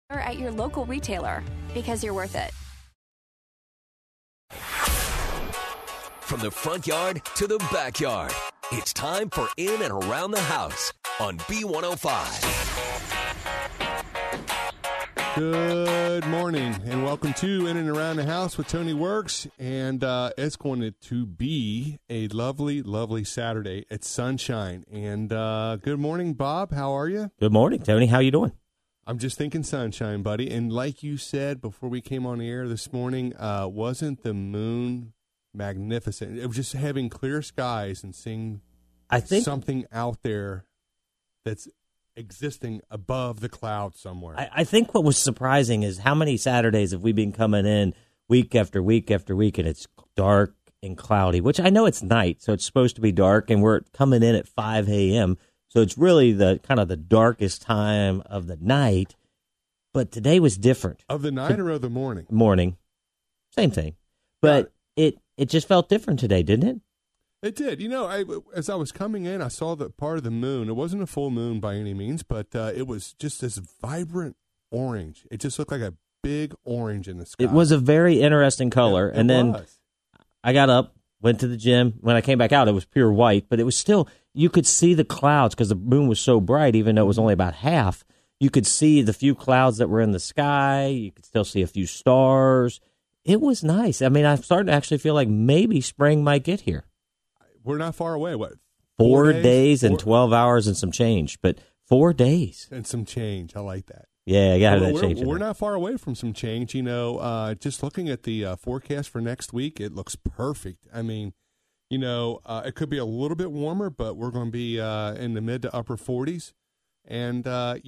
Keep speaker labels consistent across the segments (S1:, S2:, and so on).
S1: at your local retailer, because you're worth it.
S2: From the front yard to the backyard, it's time for In and Around the House on B105.
S3: Good morning, and welcome to In and Around the House with Tony Works. And it's going to be a lovely, lovely Saturday. It's sunshine. And good morning, Bob. How are you?
S4: Good morning, Tony. How you doing?
S3: I'm just thinking sunshine, buddy. And like you said before we came on the air this morning, wasn't the moon magnificent? It was just having clear skies and seeing something out there that's existing above the clouds somewhere.
S4: I think what was surprising is how many Saturdays have we been coming in week after week after week, and it's dark and cloudy, which I know it's night, so it's supposed to be dark, and we're coming in at 5 a.m., so it's really the kind of the darkest time of the night. But today was different.
S3: Of the night or of the morning?
S4: Morning. Same thing. But it just felt different today, didn't it?
S3: It did. You know, as I was coming in, I saw that part of the moon. It wasn't a full moon by any means, but it was just this vibrant orange. It just looked like a big orange in the sky.
S4: It was a very interesting color.
S3: Yeah,
S4: and then
S3: was.
S4: I got up, went to the gym. When I came back out, it was pure white, but it was still, you could see the clouds because the moon was so bright, even though it was only about half. You could see the few clouds that were in the sky. You could still see a few stars. It was nice. I mean, I'm starting to actually feel like maybe spring might get here.
S3: We're not far away. What?
S4: 4 days and 12 hours and some change, but 4 days.
S3: And some change. I like that.
S4: Yeah, I got that change.
S3: We're not far away from some change. You know, just looking at the forecast for next week, it looks perfect. I mean, you know, it could be a little bit warmer, but we're going to be in the mid to upper 40s. And,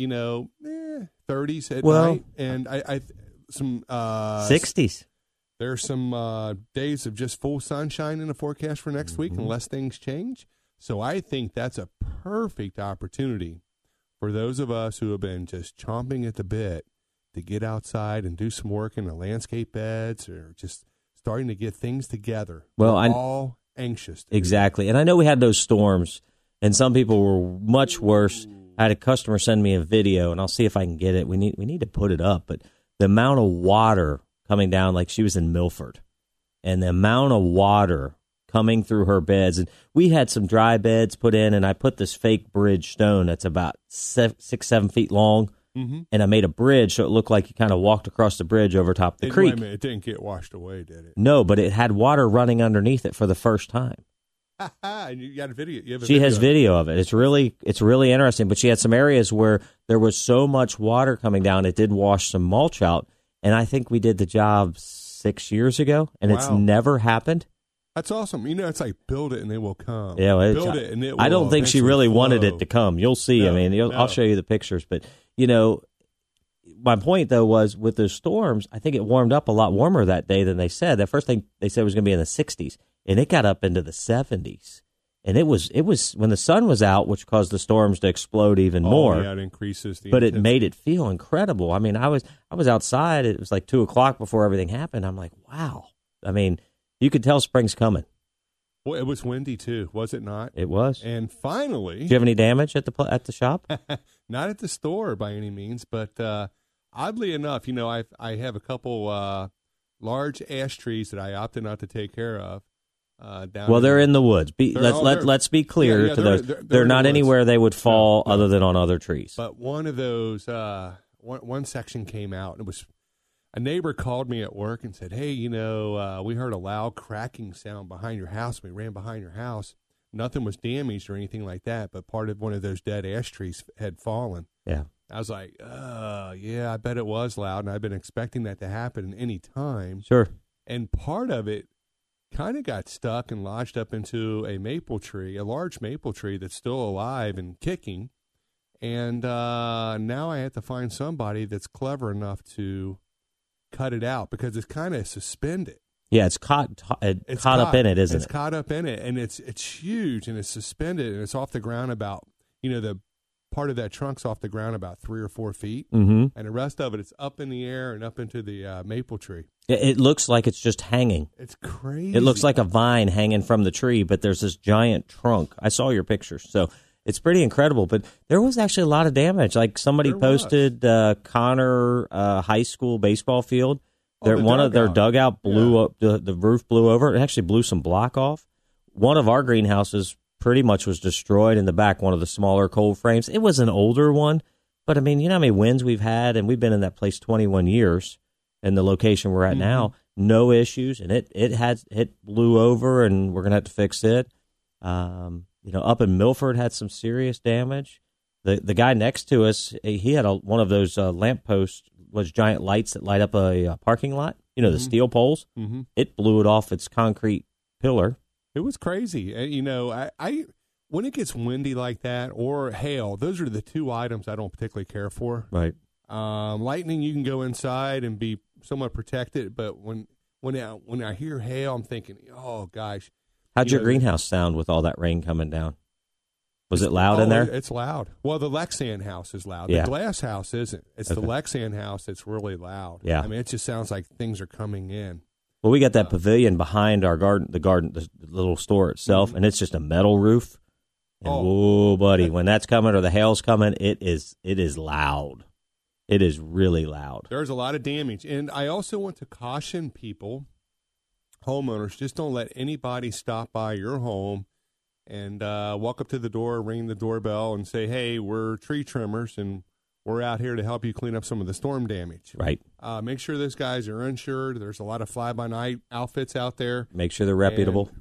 S3: 30s at night. And some
S4: 60s.
S3: There's some days of just full sunshine in the forecast for next week unless things change. So I think that's a perfect opportunity for those of us who have been just chomping at the bit to get outside and do some work in the landscape beds or just starting to get things together.
S4: Well,
S3: I'm all anxious.
S4: Exactly. And I know we had those storms, and some people were much worse. I had a customer send me a video, and I'll see if I can get it. We need to put it up. But the amount of water coming down, like she was in Milford, and the amount of water coming through her beds. And we had some dry beds put in, and I put this fake bridge stone that's about 6-7 feet long, and I made a bridge so it looked like you kind of walked across the bridge over top the creek.
S3: Wait a minute, it didn't get washed away, did it?
S4: No, but it had water running underneath it for the first time.
S3: And you got a video.
S4: She has video of it. It's really interesting. But she had some areas where there was so much water coming down, it did wash some mulch out. And I think we did the job 6 years ago, and it's never happened.
S3: That's awesome. You know, it's like build it and they will come.
S4: Yeah,
S3: build it and it will.
S4: I don't think she really wanted it to come. You'll see.
S3: No,
S4: I mean, I'll show you the pictures. But, you know, my point, though, was with those storms, I think it warmed up a lot warmer that day than they said. The first thing they said was going to be in the 60s, and it got up into the 70s. And it was when the sun was out, which caused the storms to explode even more.
S3: Yeah, it increases the
S4: But
S3: intensity.
S4: it made it feel incredible. I mean, I was outside. It was like 2:00 before everything happened. I'm like, wow. I mean, you could tell spring's coming.
S3: Well, it was windy too, was it not?
S4: It was.
S3: And finally,
S4: did you have any damage at the shop?
S3: Not at the store by any means, but oddly enough, you know, I have a couple large ash trees that I opted not to take care of.
S4: They're in the woods. Let's be clear to those. They're not anywhere they would fall other than on other trees.
S3: But one of those, one section came out. It was a neighbor called me at work and said, "Hey, you know, we heard a loud cracking sound behind your house. We ran behind your house. Nothing was damaged or anything like that, but part of one of those dead ash trees had fallen."
S4: Yeah.
S3: I was like, yeah, I bet it was loud, and I've been expecting that to happen any time.
S4: Sure.
S3: And part of it kind of got stuck and lodged up into a maple tree, a large maple tree that's still alive and kicking. And now I have to find somebody that's clever enough to cut it out because it's kind of suspended.
S4: Yeah, it's caught up in it, isn't it?
S3: It's caught up in it, and it's huge, and it's suspended, and it's off the ground about, the part of that trunk's off the ground about 3 or 4 feet, and the rest of it is up in the air and up into the maple tree.
S4: It looks like it's just hanging.
S3: It's crazy.
S4: It looks like a vine hanging from the tree, but there's this giant trunk. I saw your pictures. So it's pretty incredible. But there was actually a lot of damage. Like somebody posted Connor High School baseball field. One of their dugout blew up. The roof blew over. It actually blew some block off. One of our greenhouses pretty much was destroyed in the back, one of the smaller cold frames. It was an older one, but I mean, you know how many winds we've had, and we've been in that place 21 years in the location we're at now. No issues, and it blew over, and we're going to have to fix it. Up in Milford had some serious damage. The guy next to us, he had one of those lamp posts, was giant lights that light up a parking lot, the steel poles. Mm-hmm. It blew it off its concrete pillar.
S3: It was crazy. I when it gets windy like that or hail, those are the two items I don't particularly care for.
S4: Right.
S3: Lightning, you can go inside and be somewhat protected, but when I hear hail, I'm thinking, oh gosh.
S4: How'd your greenhouse sound with all that rain coming down? Was it loud in there?
S3: It's loud. Well, the Lexan house is loud.
S4: Yeah.
S3: The glass house isn't. It's the Lexan house that's really loud.
S4: Yeah.
S3: I mean, it just sounds like things are coming in.
S4: Well, we got that pavilion behind our garden, the little store itself, and it's just a metal roof. And buddy, when that's coming or the hail's coming, it is loud. It is really loud.
S3: There's a lot of damage. And I also want to caution people, homeowners, just don't let anybody stop by your home and walk up to the door, ring the doorbell, and say, hey, we're tree trimmers, and we're out here to help you clean up some of the storm damage.
S4: Right.
S3: Make sure those guys are insured. There's a lot of fly-by-night outfits out there.
S4: Make sure they're reputable.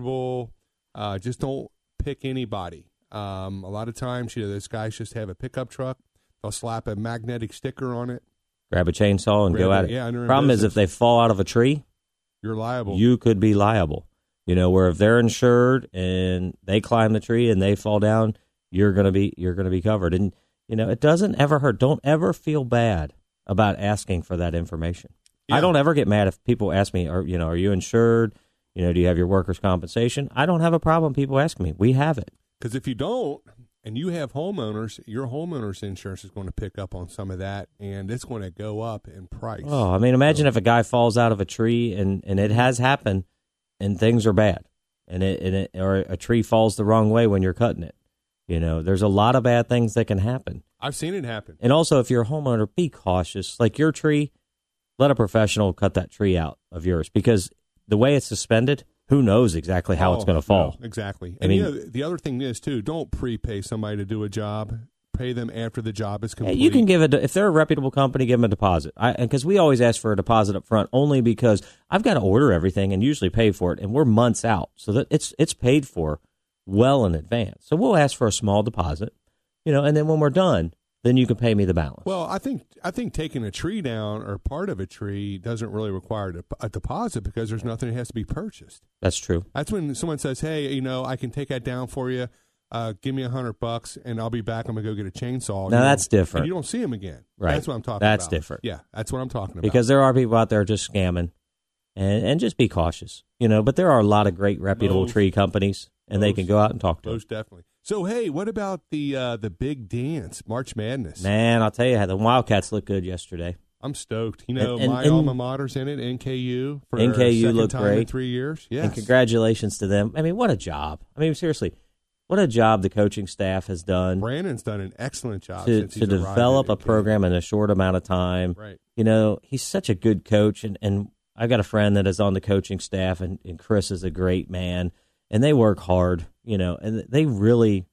S3: Just don't pick anybody. A lot of times, those guys just have a pickup truck. They'll slap a magnetic sticker on it.
S4: Grab a chainsaw and go at it.
S3: Yeah,
S4: Problem is, if they fall out of a tree,
S3: you're liable.
S4: You could be liable. Where if they're insured and they climb the tree and they fall down, you're gonna be covered. And it doesn't ever hurt. Don't ever feel bad about asking for that information. Yeah. I don't ever get mad if people ask me, are you insured? Do you have your workers' compensation? I don't have a problem people asking me. We have it.
S3: Because if you don't, and you have homeowners, your homeowner's insurance is going to pick up on some of that, and it's going to go up in price.
S4: Oh, I mean, imagine if a guy falls out of a tree, and it has happened, and things are bad, or a tree falls the wrong way when you're cutting it. There's a lot of bad things that can happen.
S3: I've seen it happen.
S4: And also, if you're a homeowner, be cautious. Like your tree, let a professional cut that tree out of yours, because the way it's suspended, who knows exactly how it's going to fall.
S3: No, exactly. And the other thing is, too, don't prepay somebody to do a job. Pay them after the job is complete.
S4: You can give if they're a reputable company, give them a deposit. Because we always ask for a deposit up front, only because I've got to order everything and usually pay for it, and we're months out, so that it's paid for well in advance. So we'll ask for a small deposit, and then when we're done, then you can pay me the balance.
S3: Well, I think taking a tree down or part of a tree doesn't really require a deposit, because there's nothing that has to be purchased.
S4: That's true.
S3: That's when someone says, hey, I can take that down for you. Give me $100 and I'll be back. I'm going to go get a chainsaw.
S4: Now that's different.
S3: And you don't see them again.
S4: Right.
S3: That's what I'm talking about.
S4: That's different.
S3: Yeah, that's what I'm talking about.
S4: Because there are people out there just scamming, and just be cautious, But there are a lot of great reputable tree companies, and they can go out and talk to them.
S3: Most definitely. So, hey, what about the big dance, March Madness?
S4: Man, I'll tell you, the Wildcats looked good yesterday.
S3: I'm stoked. My alma mater's in it, NKU, for
S4: NKU looked
S3: time
S4: great
S3: in 3 years. Yes.
S4: And congratulations to them. I mean, what a job. I mean, seriously, what a job the coaching staff has done.
S3: Brandon's done an excellent job
S4: to develop a program in a short amount of time.
S3: Right.
S4: He's such a good coach, and I've got a friend that is on the coaching staff, and Chris is a great man, and they work hard, and they really,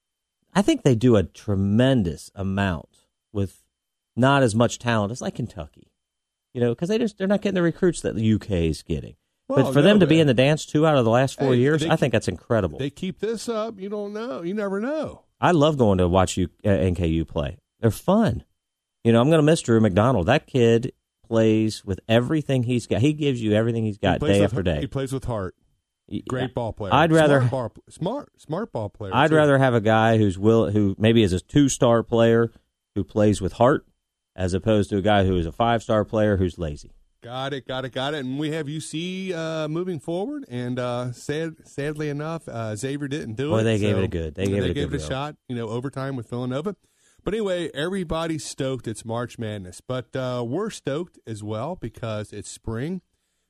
S4: I think they do a tremendous amount with not as much talent as like Kentucky, because they're not getting the recruits that the UK is getting. Well, but for them to be in the dance 2 out of the last 4 years, I think that's incredible.
S3: They keep this up. You don't know. You never know.
S4: I love going to watch NKU play. They're fun. I'm going to miss Drew McDonald. That kid plays with everything he's got. He gives you everything he's got day after day.
S3: He plays with heart. Great ball player.
S4: I'd rather
S3: smart ball player.
S4: I'd rather have a guy who maybe is a 2-star player who plays with heart, as opposed to a guy who is a 5-star player who's lazy.
S3: Got it. And we have UC moving forward, and sadly enough, Xavier didn't do it.
S4: Boy, they gave it a
S3: shot, overtime with Villanova. But anyway, everybody's stoked it's March Madness. But we're stoked as well because it's spring.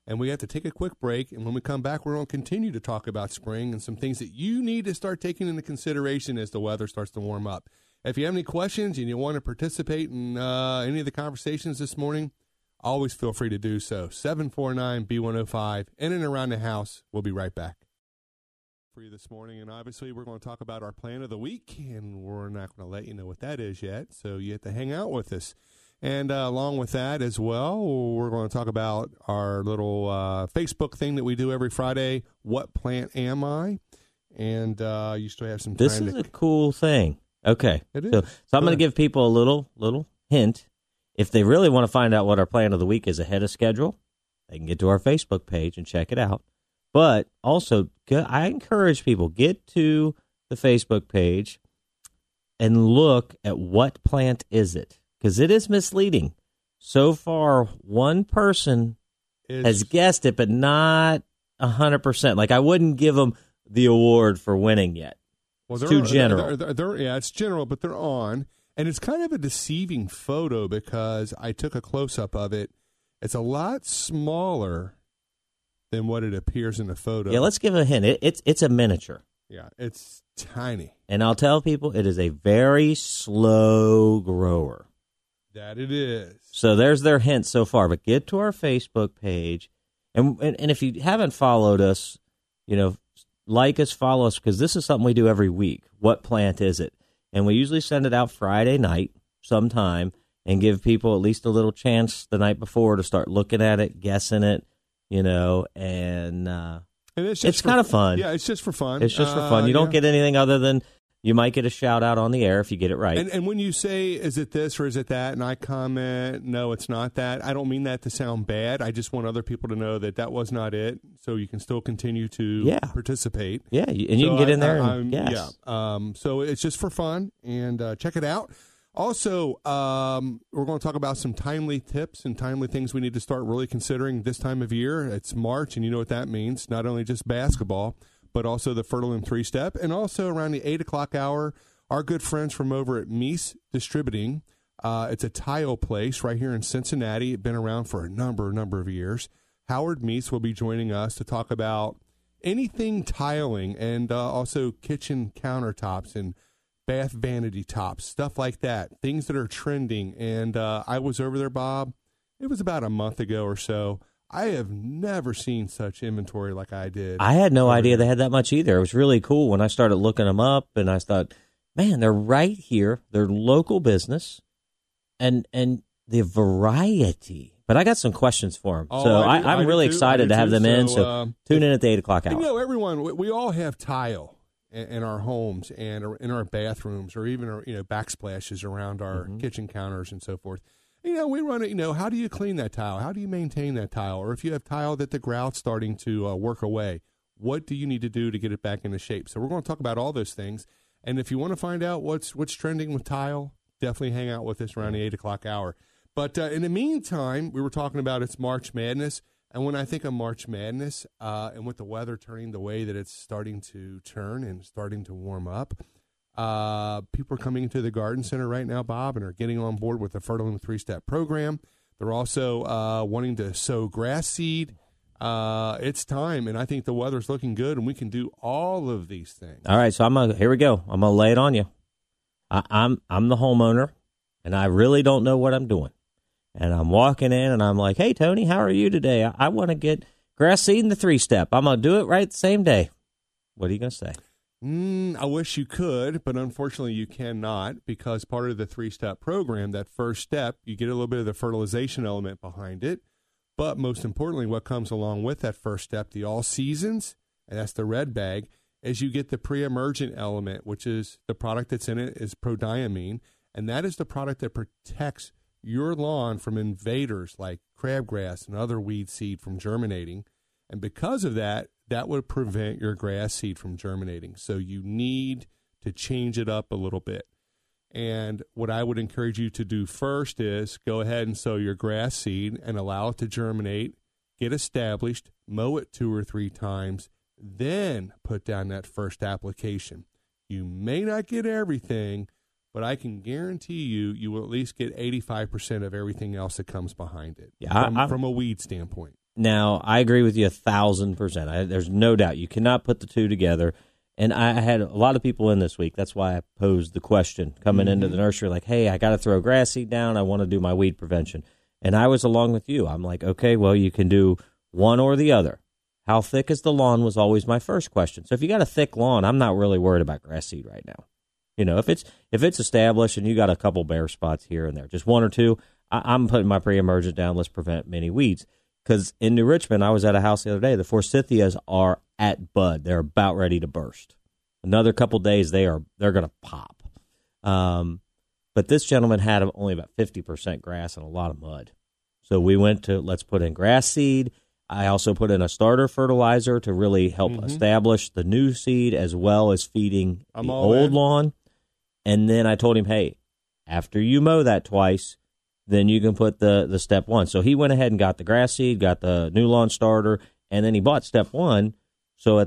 S3: And we have to take a quick break. And when we come back, we're going to continue to talk about spring and some things that you need to start taking into consideration as the weather starts to warm up. If you have any questions and you want to participate in any of the conversations this morning, always feel free to do so. 749-B105, in and around the house. We'll be right back. For you this morning, and obviously we're going to talk about our plan of the week, and we're not going to let you know what that is yet, so you have to hang out with us. And along with that as well, we're going to talk about our little Facebook thing that we do every Friday, What Plant Am I? And you still have some time.
S4: This is a cool thing. Okay.
S3: It is.
S4: So I'm going to give people a little hint. If they really want to find out what our plan of the week is ahead of schedule, they can get to our Facebook page and check it out. But also, I encourage people, get to the Facebook page and look at what plant is it, because it is misleading. So far, one person has guessed it, but not 100%. Like, I wouldn't give them the award for winning yet. Well, it's too general.
S3: It's general, but they're on. And it's kind of a deceiving photo because I took a close-up of it. It's a lot smaller than what it appears in the photo.
S4: Yeah, let's give a hint. It's a miniature.
S3: Yeah, it's tiny.
S4: And I'll tell people it is a very slow grower.
S3: That it is.
S4: So there's their hint so far. But get to our Facebook page. And if you haven't followed us, like us, follow us, because this is something we do every week. What plant is it? And we usually send it out Friday night sometime and give people at least a little chance the night before to start looking at it, guessing it, and it's kind of fun.
S3: Yeah, it's just for fun.
S4: It's just for fun. You don't get anything other than you might get a shout-out on the air if you get it right.
S3: And when you say, is it this or is it that, and I comment, no, it's not that, I don't mean that to sound bad. I just want other people to know that was not it, so you can still continue to participate.
S4: Yeah, and you can get in there and guess.
S3: Yeah. So it's just for fun, and check it out. Also, we're going to talk about some timely tips and timely things we need to start really considering this time of year. It's March, and you know what that means. Not only just basketball, but also the Fertile three-step. And also around the 8 o'clock hour, our good friends from over at Meese Distributing. It's a tile place right here in Cincinnati. It's been around for a number of years. Howard Meese will be joining us to talk about anything tiling and also kitchen countertops and bath vanity tops, stuff like that, things that are trending. And I was over there, Bob. It was about a month ago or so. I have never seen such inventory like I did.
S4: I had no idea they had that much either. It was really cool when I started looking them up, and I thought, man, they're right here. They're local business, and the variety. But I got some questions for them. So I'm really excited to have them in. So tune in at the 8 o'clock hour.
S3: Everyone, we all have tile in our homes and in our bathrooms, or even our backsplashes around our kitchen counters and so forth. We run it, how do you clean that tile? How do you maintain that tile? Or if you have tile that the grout's starting to work away, what do you need to do to get it back into shape? So we're going to talk about all those things. And if you want to find out what's trending with tile, definitely hang out with us around the 8 o'clock hour. But in the meantime, we were talking about it's March Madness. And when I think of March Madness, and with the weather turning the way that it's starting to turn and starting to warm up, people are coming into the garden center right now, Bob, and are getting on board with the Fertile three-step program. They're also wanting to sow grass seed. It's time, and I think the weather's looking good, and we can do all of these things.
S4: All right, so here we go. I'm gonna lay it on you. I'm the homeowner, and I really don't know what I'm doing. And I'm walking in, and I'm like, "Hey, Tony, how are you today? I want to get grass seed in the three-step. I'm gonna do it right the same day." What are you gonna say?
S3: I wish you could, but unfortunately you cannot, because part of the three-step program, that first step, you get a little bit of the fertilization element behind it. But most importantly, what comes along with that first step, the all seasons, and that's the red bag, is you get the pre-emergent element, which is the product that's in it is prodiamine, and that is the product that protects your lawn from invaders like crabgrass and other weed seed from germinating. And because of that, that would prevent your grass seed from germinating. So you need to change it up a little bit. And what I would encourage you to do first is go ahead and sow your grass seed and allow it to germinate, get established, mow it 2 or 3 times, then put down that first application. You may not get everything, but I can guarantee you will at least get 85% of everything else that comes behind it from a weed standpoint.
S4: Now, I agree with you 1,000%. There's no doubt. You cannot put the two together. And I had a lot of people in this week. That's why I posed the question coming into the nursery, like, hey, I got to throw grass seed down. I want to do my weed prevention. And I was along with you. I'm like, okay, well, you can do one or the other. How thick is the lawn was always my first question. So if you got a thick lawn, I'm not really worried about grass seed right now. You know, if it's established and you got a couple bare spots here and there, just one or two, I'm putting my pre-emergent down. Let's prevent many weeds. Because in New Richmond, I was at a house the other day. The forsythias are at bud. They're about ready to burst. Another couple days, they're going to pop. But this gentleman had only about 50% grass and a lot of mud. So we went to let's put in grass seed. I also put in a starter fertilizer to really help establish the new seed as well as feeding the old lawn. And then I told him, hey, after you mow that twice, then you can put the step one. So he went ahead and got the grass seed, got the new lawn starter, and then he bought step one. So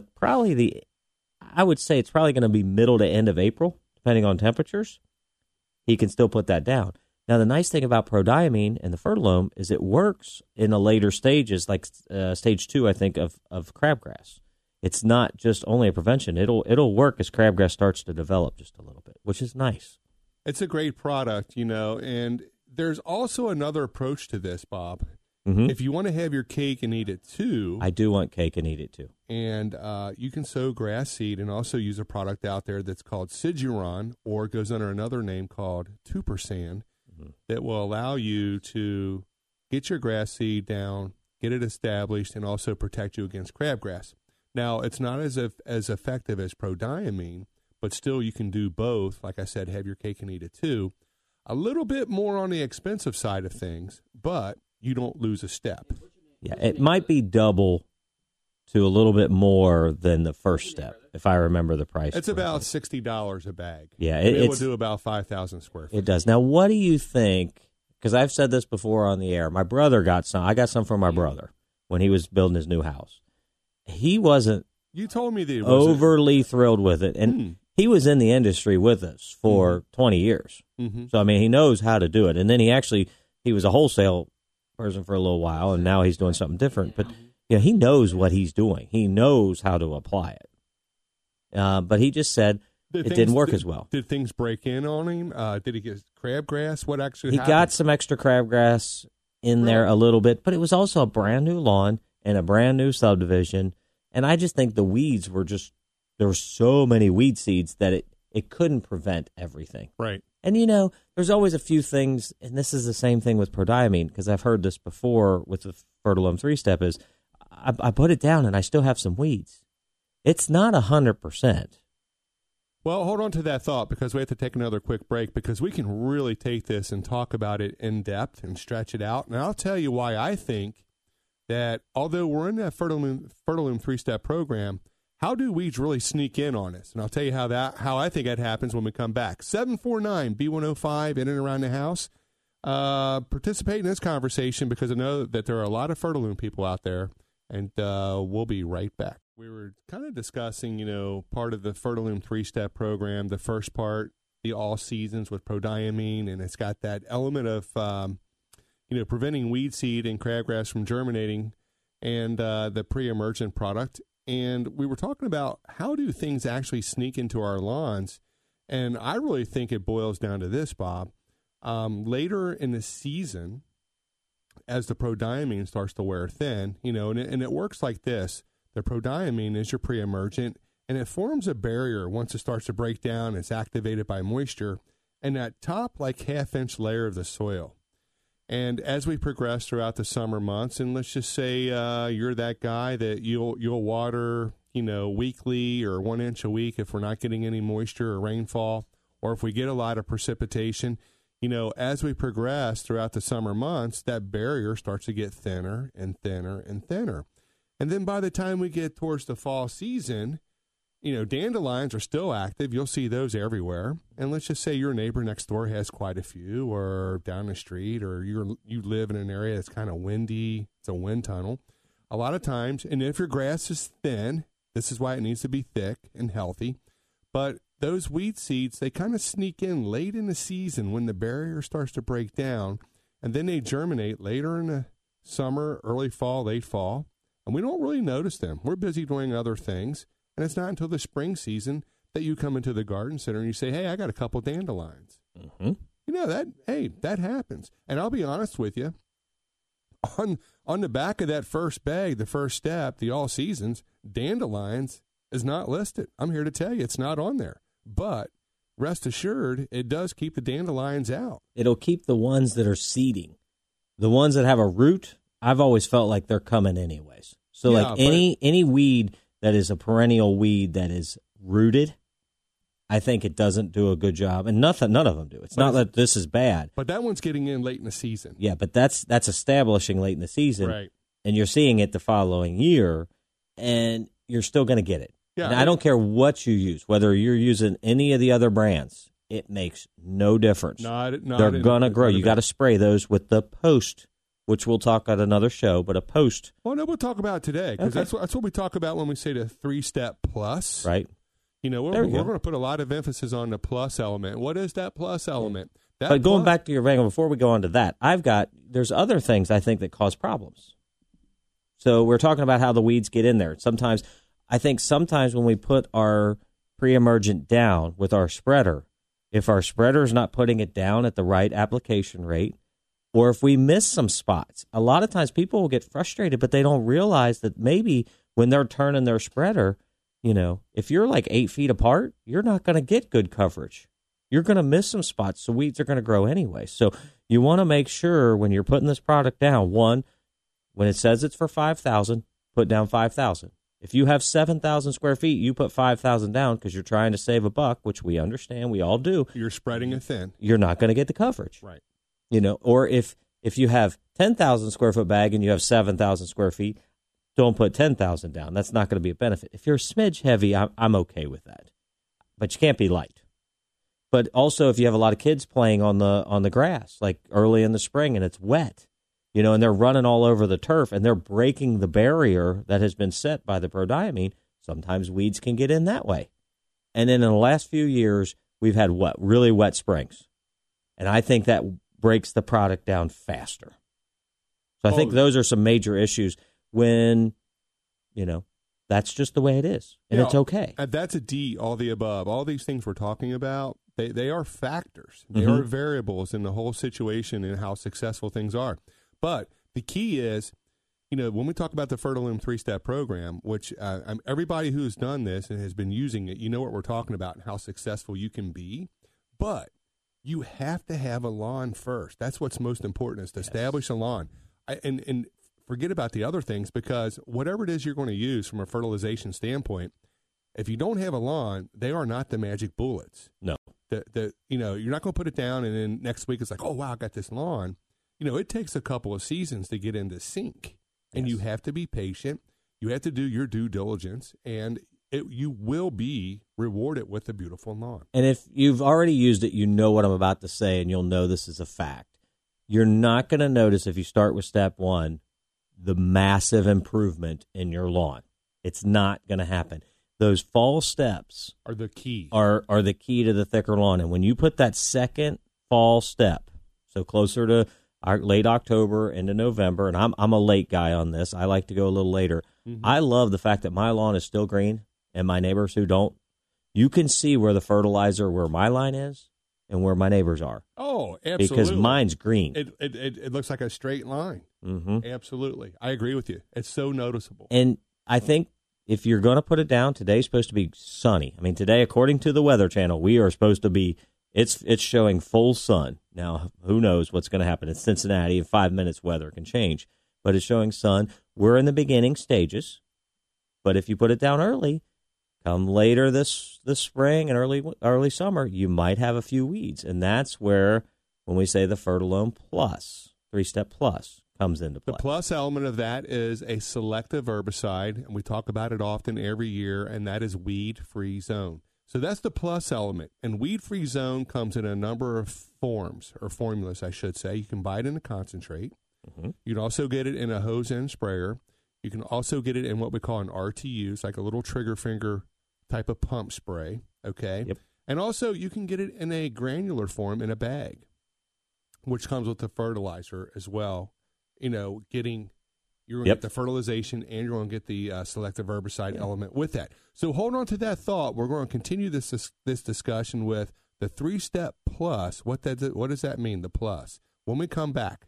S4: I would say it's probably going to be middle to end of April, depending on temperatures. He can still put that down. Now, the nice thing about prodiamine and the Fertilome is it works in the later stages, like stage 2, I think, of crabgrass. It's not just only a prevention. It'll work as crabgrass starts to develop just a little bit, which is nice.
S3: It's a great product, and there's also another approach to this, Bob. If you want to have your cake and eat it too.
S4: I do want cake and eat it too.
S3: And you can sow grass seed and also use a product out there that's called Siduron, or it goes under another name called Tupersan, that will allow you to get your grass seed down, get it established, and also protect you against crabgrass. Now, it's not as effective as prodiamine, but still you can do both. Like I said, have your cake and eat it too. A little bit more on the expensive side of things, but you don't lose a step.
S4: Yeah, it might be double to a little bit more than the first step, if I remember the price.
S3: It's about $60 a bag.
S4: Yeah,
S3: it will do about 5,000 square feet.
S4: It does. Now, what do you think? Because I've said this before on the air. My brother got some. I got some from my brother when he was building his new house. He wasn't.
S3: You told me that he
S4: wasn't overly thrilled with it, and he was in the industry with us for 20 years. So I mean, he knows how to do it. And then he was a wholesale person for a little while, and now he's doing something different. But he knows what he's doing. He knows how to apply it. But he just said it didn't work as well.
S3: Did things break in on him? Did he get crabgrass? What actually happened?
S4: He got some extra crabgrass in there a little bit, but it was also a brand new lawn and a brand new subdivision. And I just think the weeds were there were so many weed seeds that it couldn't prevent everything.
S3: Right.
S4: And, there's always a few things, and this is the same thing with prodiamine, because I've heard this before with the Fertilome 3-step, is I put it down and I still have some weeds. It's not 100%.
S3: Well, hold on to that thought, because we have to take another quick break, because we can really take this and talk about it in depth and stretch it out. And I'll tell you why I think that although we're in that Fertilome 3-step program, how do weeds really sneak in on us? And I'll tell you how I think that happens when we come back. 749-B105, in and around the house. Participate in this conversation, because I know that there are a lot of Fertilome people out there, and we'll be right back. We were kind of discussing, part of the Fertilome 3-step program, the first part, the all seasons with prodiamine, and it's got that element of, preventing weed seed and crabgrass from germinating, and the pre-emergent product. And we were talking about how do things actually sneak into our lawns. And I really think it boils down to this, Bob. Later in the season, as the prodiamine starts to wear thin, and it works like this. The prodiamine is your pre-emergent, and it forms a barrier once it starts to break down. It's activated by moisture, and that top half-inch layer of the soil. And as we progress throughout the summer months, and let's just say you're that guy that you'll water, weekly or 1 inch a week if we're not getting any moisture or rainfall, or if we get a lot of precipitation, as we progress throughout the summer months, that barrier starts to get thinner and thinner and thinner. And then by the time we get towards the fall season, dandelions are still active. You'll see those everywhere. And let's just say your neighbor next door has quite a few, or down the street, or you live in an area that's kind of windy. It's a wind tunnel. A lot of times, and if your grass is thin, this is why it needs to be thick and healthy. But those weed seeds, they kind of sneak in late in the season when the barrier starts to break down, and then they germinate later in summer, early fall, late fall, and we don't really notice them. We're busy doing other things, and it's not until the spring season that you come into the garden center and you say, hey, I got a couple dandelions.
S4: Mm-hmm.
S3: You know, that happens. And I'll be honest with you, on the back of that first bag, the first step, the all seasons, dandelions is not listed. I'm here to tell you it's not on there. But rest assured, it does keep the dandelions out.
S4: It'll keep the ones that are seeding. The ones that have a root, I've always felt like they're coming anyways. So
S3: Yeah,
S4: like any weed that is a perennial weed that is rooted, I think it doesn't do a good job. And none of them do. It's not that this is bad.
S3: But that one's getting in late in the season.
S4: Yeah, but that's establishing late in the season.
S3: Right.
S4: And you're seeing it the following year, and you're still going to get it.
S3: Yeah,
S4: and I don't care what you use, whether you're using any of the other brands, it makes no difference. They're going to grow. You got to spray those with the Post, which we'll talk at another show, but a Post.
S3: Well, no, we'll talk about it today, because
S4: Okay.
S3: that's what we talk about when we say the 3-step plus.
S4: Right.
S3: You know, we're going to put a lot of emphasis on the plus element. What is that plus element?
S4: But going back to your Vanguard, before we go on to that, there's other things I think that cause problems. So we're talking about how the weeds get in there. I think sometimes when we put our pre-emergent down with our spreader, if our spreader is not putting it down at the right application rate, or if we miss some spots, a lot of times people will get frustrated, but they don't realize that maybe when they're turning their spreader, you know, if you're like 8 feet apart, you're not going to get good coverage. You're going to miss some spots, so weeds are going to grow anyway. So you want to make sure when you're putting this product down, one, when it says it's for 5,000, put down 5,000. If you have 7,000 square feet, you put 5,000 down because you're trying to save a buck, which we understand, we all do.
S3: You're spreading it thin.
S4: You're not going to get the coverage.
S3: Right.
S4: You know, or if you have 10,000 square foot bag and you have 7,000 square feet, don't put 10,000 down. That's not going to be a benefit. If you're a smidge heavy, I'm okay with that. But you can't be light. But also if you have a lot of kids playing on the grass, like early in the spring and it's wet, you know, and they're running all over the turf and they're breaking the barrier that has been set by the prodiamine, sometimes weeds can get in that way. And then in the last few years, we've had really wet springs. And I think that breaks the product down faster. So I think those are some major issues when, you know, that's just the way it is. And it's okay.
S3: That's a D, all the above. All these things we're talking about, they are factors. They are variables in the whole situation and how successful things are. But the key is, you know, when we talk about the Fertilume 3-step program, which everybody who's done this and has been using it, you know what we're talking about and how successful you can be. But you have to have a lawn first. That's what's most important, is to establish a lawn. And forget about the other things, because whatever it is you're going to use from a fertilization standpoint, if you don't have a lawn, they are not the magic bullets.
S4: No.
S3: You know, you're not going to put it down and then next week it's like, oh, wow, I got this lawn. You know, it takes a couple of seasons to get into sync. And you have to be patient. You have to do your due diligence, and you will be rewarded with a beautiful lawn.
S4: And if you've already used it, you know what I'm about to say, and you'll know this is a fact. You're not going to notice, if you start with step 1, the massive improvement in your lawn. It's not going to happen. Those fall steps
S3: are the key.
S4: Are the key to the thicker lawn. And when you put that second fall step, so closer to late October into November, and I'm a late guy on this. I like to go a little later. Mm-hmm. I love the fact that my lawn is still green, and my neighbors who don't, you can see where the fertilizer, where my line is, and where my neighbors are.
S3: Oh, absolutely.
S4: Because mine's green.
S3: It looks like a straight line.
S4: Mm-hmm.
S3: Absolutely. I agree with you. It's so noticeable.
S4: And I think if you're going to put it down, today's supposed to be sunny. I mean, today, according to the Weather Channel, we are supposed to be, it's showing full sun. Now, who knows what's going to happen in Cincinnati? In 5 minutes, weather can change. But it's showing sun. We're in the beginning stages. But if you put it down early, come later this spring and early summer, you might have a few weeds. And that's where, when we say the Fertilome Plus, 3-step plus, comes into play.
S3: The plus element of that is a selective herbicide, and we talk about it often every year, and that is weed-free zone. So that's the plus element. And weed-free zone comes in a number of forms, or formulas, I should say. You can buy it in a concentrate. Mm-hmm. You can also get it in a hose end sprayer. You can also get it in what we call an RTU. It's like a little trigger finger type of pump spray, okay?
S4: Yep.
S3: And also you can get it in a granular form in a bag, which comes with the fertilizer as well getting. You're going to get the fertilization, and you're going to get the selective herbicide element with that. So hold on to that thought. We're going to continue this discussion with the 3-step plus. What does that mean, the plus? When we come back,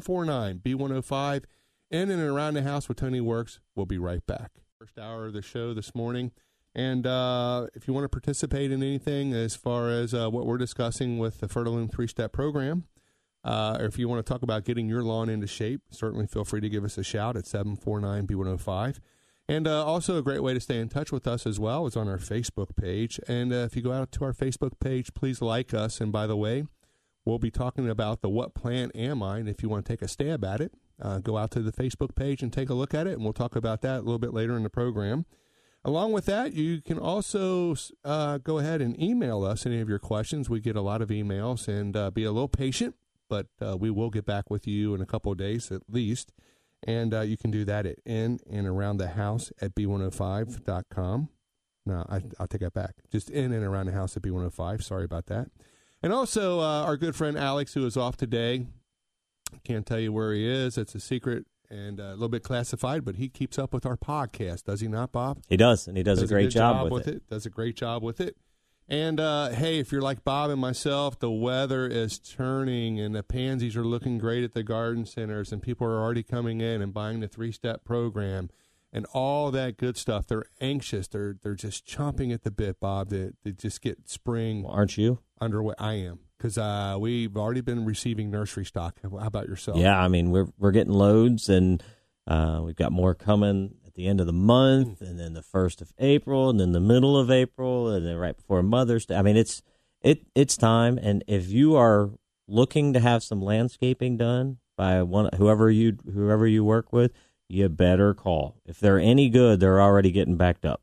S3: 749-B105, in and around the house with Tony Works. We'll be right back. First hour of the show this morning. And if you want to participate in anything as far as what we're discussing with the Fertiloom 3-step program, or if you want to talk about getting your lawn into shape, certainly feel free to give us a shout at 749-B105. And also a great way to stay in touch with us as well is on our Facebook page. And if you go out to our Facebook page, please like us. And by the way, we'll be talking about the What Plant Am I? And if you want to take a stab at it, go out to the Facebook page and take a look at it. And we'll talk about that a little bit later in the program. Along with that, you can also go ahead and email us any of your questions. We get a lot of emails, and be a little patient. But we will get back with you in a couple of days at least. And you can do that at in and around the house at b105.com. No, I'll take that back. Just in and around the house at b105. Sorry about that. And also our good friend Alex, who is off today. Can't tell you where he is. It's a secret and a little bit classified, but he keeps up with our podcast. Does he not, Bob?
S4: He does, and he does a great job with it.
S3: Does a great job with it. And, hey, if you're like Bob and myself, the weather is turning and the pansies are looking great at the garden centers and people are already coming in and buying the 3-step program and all that good stuff. They're anxious. They're just chomping at the bit, Bob, to just get spring.
S4: Well, aren't you?
S3: Underway. I am, because we've already been receiving nursery stock. How about yourself?
S4: Yeah, I mean, we're getting loads, and we've got more coming the end of the month, and then the 1st of April, and then the middle of April, and then right before Mother's Day. I mean, it's time, and if you are looking to have some landscaping done by whoever you work with, you better call. If they're any good, they're already getting backed up.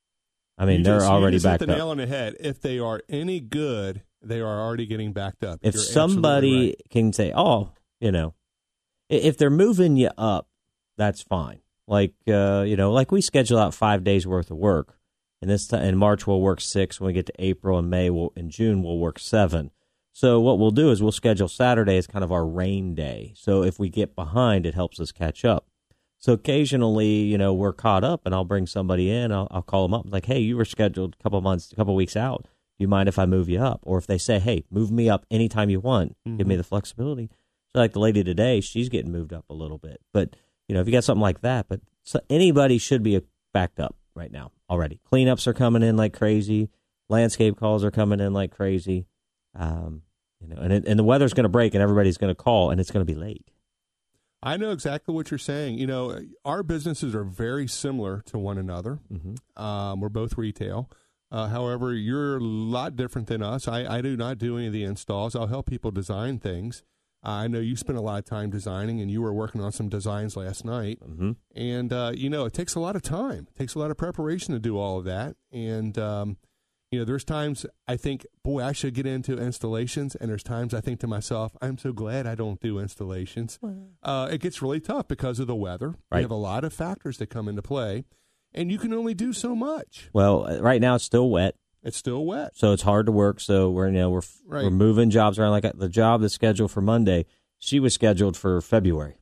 S4: I mean, they're already backed up.
S3: You hit the nail on the head. If they are any good, they are already getting backed up.
S4: If somebody can say, if they're moving you up, that's fine. Like, like we schedule out 5 days worth of work, and in March we'll work 6. When we get to April and May, in June we'll work 7. So what we'll do is we'll schedule Saturday as kind of our rain day. So if we get behind, it helps us catch up. So occasionally, we're caught up, and I'll bring somebody in. I'll call them up like, hey, you were scheduled a couple weeks out. Do you mind if I move you up? Or if they say, hey, move me up anytime you want, give me the flexibility. So like the lady today, she's getting moved up a little bit, but. If you got something like that, but anybody should be backed up right now already. Cleanups are coming in like crazy. Landscape calls are coming in like crazy. And the weather's going to break, and everybody's going to call, and it's going to be late.
S3: I know exactly what you're saying. Our businesses are very similar to one another. Mm-hmm. We're both retail. However, you're a lot different than us. I do not do any of the installs. I'll help people design things. I know you spent a lot of time designing, and you were working on some designs last night. Mm-hmm. And, it takes a lot of time. It takes a lot of preparation to do all of that. And, there's times I think, boy, I should get into installations. And there's times I think to myself, I'm so glad I don't do installations. It gets really tough because of the weather. Right. We have a lot of factors that come into play, and you can only do so much.
S4: Well, right now it's still wet.
S3: It's still wet,
S4: so it's hard to work. So we're moving jobs around. Like the job that's scheduled for Monday, she was scheduled for February.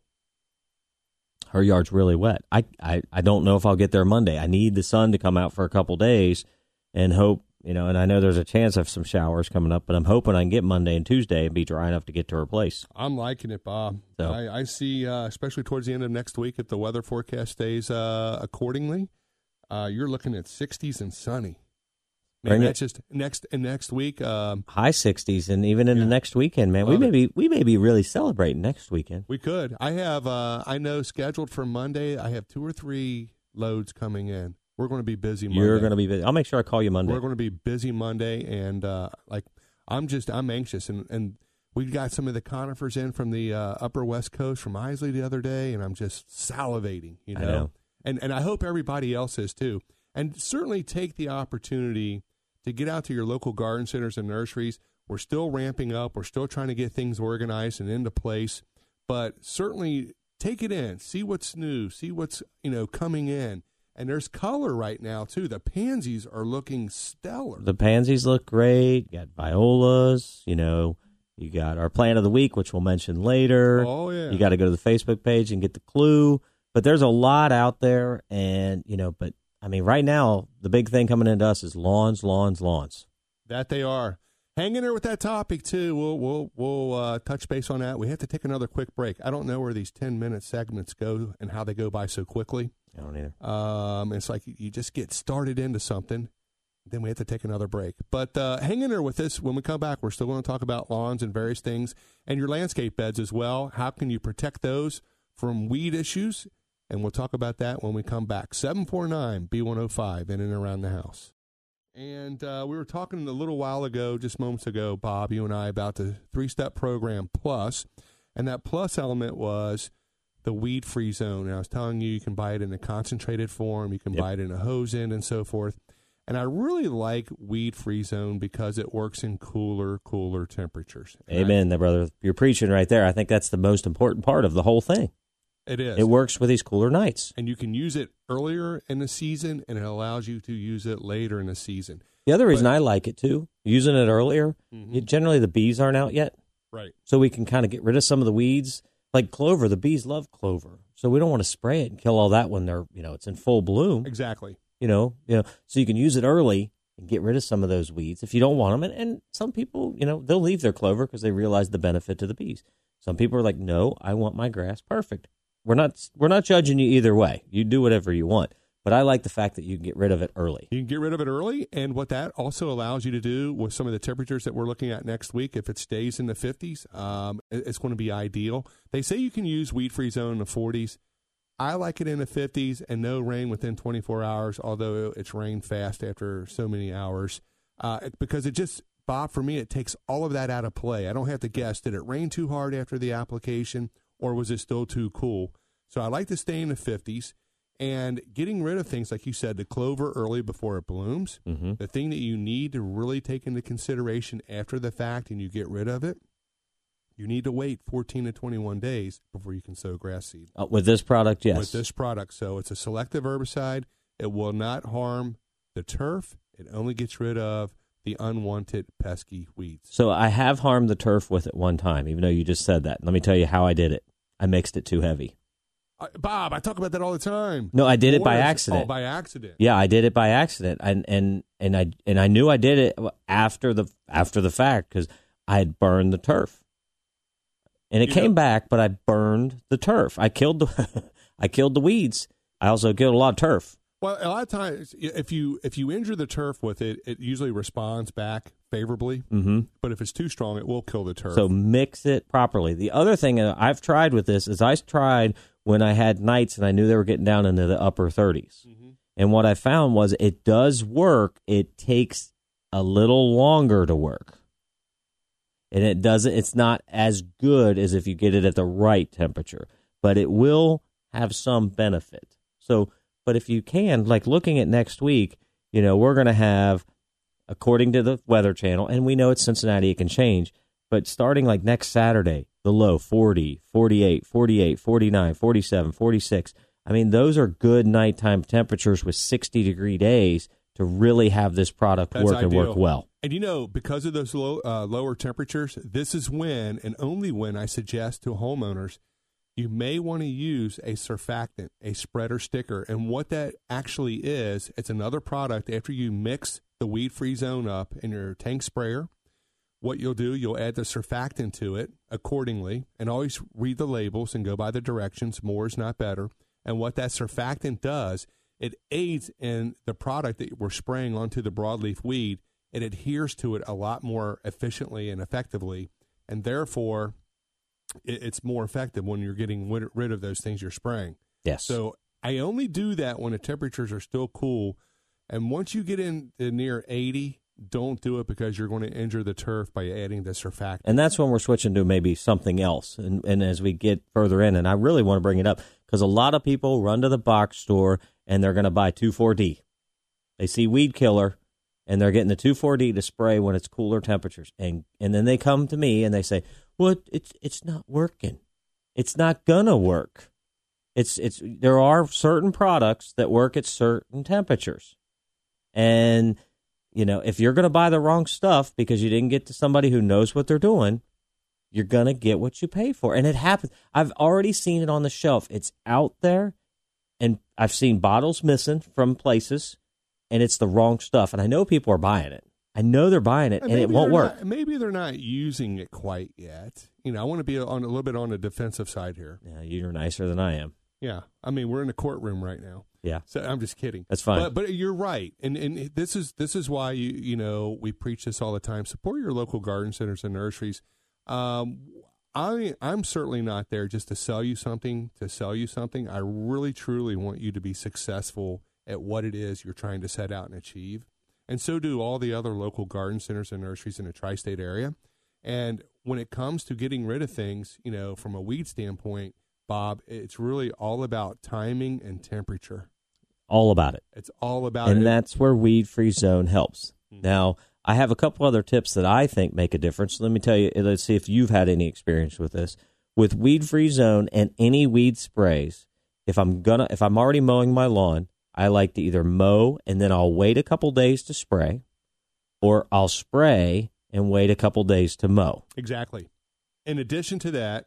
S4: Her yard's really wet. I don't know if I'll get there Monday. I need the sun to come out for a couple days, and hope and I know there's a chance of some showers coming up, but I'm hoping I can get Monday and Tuesday and be dry enough to get to her place.
S3: I'm liking it, Bob. So I see, especially towards the end of next week, if the weather forecast stays accordingly, you're looking at 60s and sunny. Man, that's just next week.
S4: High 60s, and even in the next weekend, man. We may be really celebrating next weekend.
S3: We could. I have I know scheduled for Monday. I have 2 or 3 loads coming in. We're going to be busy Monday.
S4: You're going to be busy. I'll make sure I call you Monday.
S3: We're going to be busy Monday, and I'm anxious, and we got some of the conifers in from the Upper West Coast from Isley the other day, and I'm just salivating. I know. And I hope everybody else is too. And certainly take the opportunity to get out to your local garden centers and nurseries. We're still ramping up. We're still trying to get things organized and into place. But certainly take it in. See what's new. See what's coming in. And there's color right now, too. The pansies are looking stellar.
S4: The pansies look great. You got violas. You got our plant of the week, which we'll mention later.
S3: Oh, yeah.
S4: You got to go to the Facebook page and get the clue. But there's a lot out there. And, but I mean, right now, the big thing coming into us is lawns.
S3: That they are. Hang in there with that topic, too. We'll touch base on that. We have to take another quick break. I don't know where these 10-minute segments go and how they go by so quickly.
S4: I don't either.
S3: It's like you just get started into something, then we have to take another break. But hang in there with us. When we come back, we're still going to talk about lawns and various things and your landscape beds as well. How can you protect those from weed issues? And we'll talk about that when we come back. 749-B105 in and around the house. And we were talking a little while ago, just moments ago, Bob, you and I, about the 3-step program plus. And that plus element was the weed-free zone. And I was telling you can buy it in a concentrated form. You can buy it in a hose end and so forth. And I really like weed-free zone because it works in cooler temperatures.
S4: Amen, brother. You're preaching right there. I think that's the most important part of the whole thing.
S3: It is.
S4: It works with these cooler nights.
S3: And you can use it earlier in the season, and it allows you to use it later in the season.
S4: The other reason I like it, too, using it earlier, generally the bees aren't out yet.
S3: Right. So
S4: we can kind of get rid of some of the weeds. Like clover, the bees love clover. So we don't want to spray it and kill all that when they're, it's in full bloom.
S3: Exactly.
S4: So you can use it early and get rid of some of those weeds if you don't want them. And some people, they'll leave their clover because they realize the benefit to the bees. Some people are like, no, I want my grass perfect. We're not judging you either way. You do whatever you want. But I like the fact that you can get rid of it early.
S3: You can get rid of it early, and what that also allows you to do with some of the temperatures that we're looking at next week, if it stays in the 50s, it's going to be ideal. They say you can use weed-free zone in the 40s. I like it in the 50s and no rain within 24 hours, although it's rained fast after so many hours, because it just, Bob, for me, it takes all of that out of play. I don't have to guess, did it rain too hard after the application, or was it still too cool? So I like to stay in the 50s. And getting rid of things, like you said, the clover early before it blooms, the thing that you need to really take into consideration after the fact and you get rid of it, you need to wait 14 to 21 days before you can sow grass seed.
S4: With this product, yes.
S3: With this product. So it's a selective herbicide. It will not harm the turf. It only gets rid of the unwanted pesky weeds.
S4: So I have harmed the turf with it one time, even though you just said that. Let me tell you how I did it. I mixed it too heavy.
S3: Bob, I talk about that all the time.
S4: No, I did it by accident.
S3: Oh, by accident.
S4: Yeah, I did it by accident, and I knew I did it after the fact because I had burned the turf, and it came back. But I burned the turf. I killed the weeds. I also killed a lot of turf.
S3: Well, a lot of times, if you injure the turf with it, it usually responds back favorably. Mm-hmm. But if it's too strong, it will kill the turf.
S4: So mix it properly. The other thing I've tried with this is I tried when I had nights and I knew they were getting down into the upper 30s. Mm-hmm. And what I found was it does work. It takes a little longer to work. And it's not as good as if you get it at the right temperature, but it will have some benefit. But if you can, like looking at next week, we're going to have, according to the Weather Channel, and we know it's Cincinnati, it can change, but starting like next Saturday, the low 40, 48, 48, 49, 47, 46. I mean, those are good nighttime temperatures with 60-degree days to really have this product work and work well.
S3: And, because of those lower temperatures, this is when and only when I suggest to homeowners you may want to use a surfactant, a spreader sticker. And what that actually is, it's another product after you mix the weed-free zone up in your tank sprayer. What you'll do, you'll add the surfactant to it accordingly, and always read the labels and go by the directions. More is not better. And what that surfactant does, it aids in the product that we're spraying onto the broadleaf weed. It adheres to it a lot more efficiently and effectively, and therefore it's more effective when you're getting rid of those things you're spraying.
S4: Yes.
S3: So I only do that when the temperatures are still cool, and once you get in near 80, don't do it because you're going to injure the turf by adding the surfactant.
S4: And that's when we're switching to maybe something else. And as we get further in, and I really want to bring it up, because a lot of people run to the box store and they're going to buy 2,4-D. They see weed killer, and they're getting the 2,4-D to spray when it's cooler temperatures. And then they come to me and they say, well, it's not working. It's not going to work. There are certain products that work at certain temperatures. And if you're going to buy the wrong stuff because you didn't get to somebody who knows what they're doing, you're going to get what you pay for. And it happens. I've already seen it on the shelf. It's out there, and I've seen bottles missing from places, and it's the wrong stuff. And I know people are buying it. I know they're buying it, and it won't work.
S3: Maybe they're not using it quite yet. I want to be on a little bit on the defensive side here.
S4: Yeah, you're nicer than I am.
S3: Yeah, I mean, we're in a courtroom right now.
S4: Yeah,
S3: so I'm just kidding.
S4: That's fine.
S3: But you're right, and this is why we preach this all the time. Support your local garden centers and nurseries. I'm certainly not there just to sell you something. I really truly want you to be successful at what it is you're trying to set out and achieve, and so do all the other local garden centers and nurseries in the tri-state area. And when it comes to getting rid of things, from a weed standpoint, Bob, it's really all about timing and temperature.
S4: All about it.
S3: It's all about it.
S4: And that's where Weed Free Zone helps. Mm-hmm. Now, I have a couple other tips that I think make a difference. Let me tell you, let's see if you've had any experience with this. With Weed Free Zone and any weed sprays, if I'm already mowing my lawn, I like to either mow and then I'll wait a couple days to spray, or I'll spray and wait a couple days to mow.
S3: Exactly. In addition to that,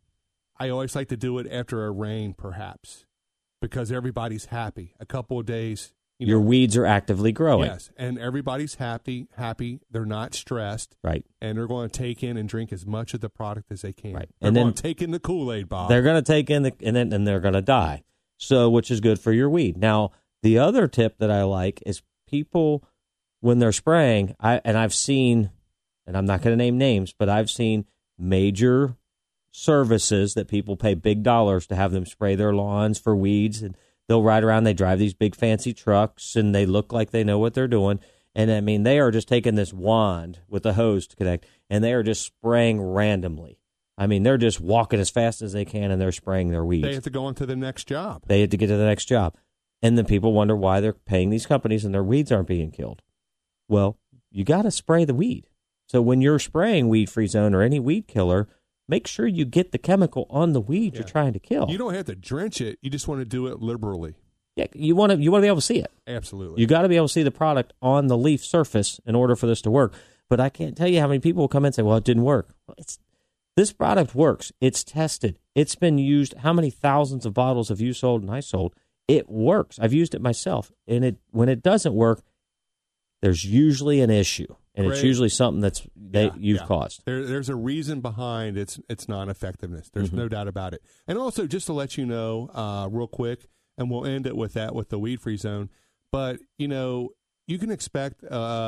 S3: I always like to do it after a rain, perhaps, because everybody's happy. A couple of days.
S4: Your weeds are actively growing.
S3: Yes, and everybody's happy. They're not stressed.
S4: Right.
S3: And they're going to take in and drink as much of the product as they can.
S4: Right.
S3: They're
S4: and
S3: going
S4: then
S3: to take in the Kool-Aid, Bob.
S4: They're going to take in and they're going to die. So, which is good for your weed. Now, the other tip that I like is people, when they're spraying, I've seen, and I'm not going to name names, but I've seen major services that people pay big dollars to have them spray their lawns for weeds, and they'll ride around, they drive these big fancy trucks, and they look like they know what they're doing. And I mean, they are just taking this wand with a hose to connect, and they are just spraying randomly. I mean, they're just walking as fast as they can, and they're spraying their weeds.
S3: They have to go on to the next job.
S4: They have to get to the next job. And then people wonder why they're paying these companies and their weeds aren't being killed. Well, you got to spray the weed. So when you're spraying Weed Free Zone or any weed killer, make sure you get the chemical on the weed you're trying to kill.
S3: You don't have to drench it. You just want to do it liberally.
S4: Yeah, you want to be able to see it.
S3: Absolutely.
S4: You got to be able to see the product on the leaf surface in order for this to work. But I can't tell you how many people will come in and say, well, it didn't work. Well, this product works. It's tested. It's been used. How many thousands of bottles have you sold and I sold? It works. I've used it myself. And when it doesn't work, there's usually an issue. And It's usually something you've caused.
S3: There's a reason behind its non-effectiveness. There's no doubt about it. And also, just to let you know real quick, and we'll end it with that with the Weed Free Zone, but, you can expect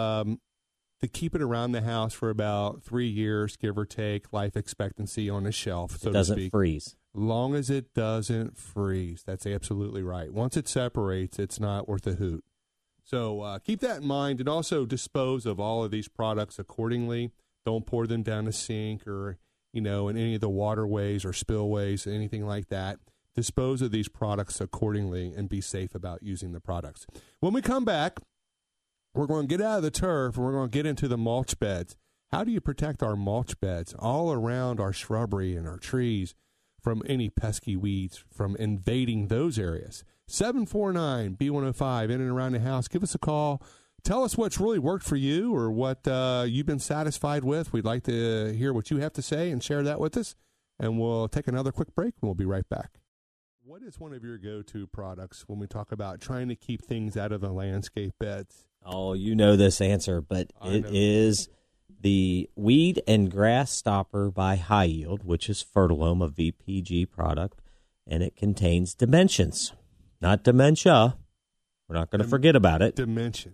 S3: to keep it around the house for about 3 years, give or take, life expectancy on the shelf, so to speak.
S4: It doesn't freeze.
S3: Long as it doesn't freeze. That's absolutely right. Once it separates, it's not worth a hoot. So keep that in mind, and also dispose of all of these products accordingly. Don't pour them down the sink or, in any of the waterways or spillways, anything like that. Dispose of these products accordingly and be safe about using the products. When we come back, we're going to get out of the turf and we're going to get into the mulch beds. How do you protect our mulch beds all around our shrubbery and our trees from any pesky weeds from invading those areas? 749-B105, in and around the house. Give us a call. Tell us what's really worked for you or what you've been satisfied with. We'd like to hear what you have to say and share that with us. And we'll take another quick break, and we'll be right back. What is one of your go-to products when we talk about trying to keep things out of the landscape beds?
S4: Oh, you know this answer, but it is the Weed and Grass Stopper by High Yield, which is Fertilome, a VPG product, and it contains dimensions. Not dementia. We're not going to forget about it.
S3: Dimension.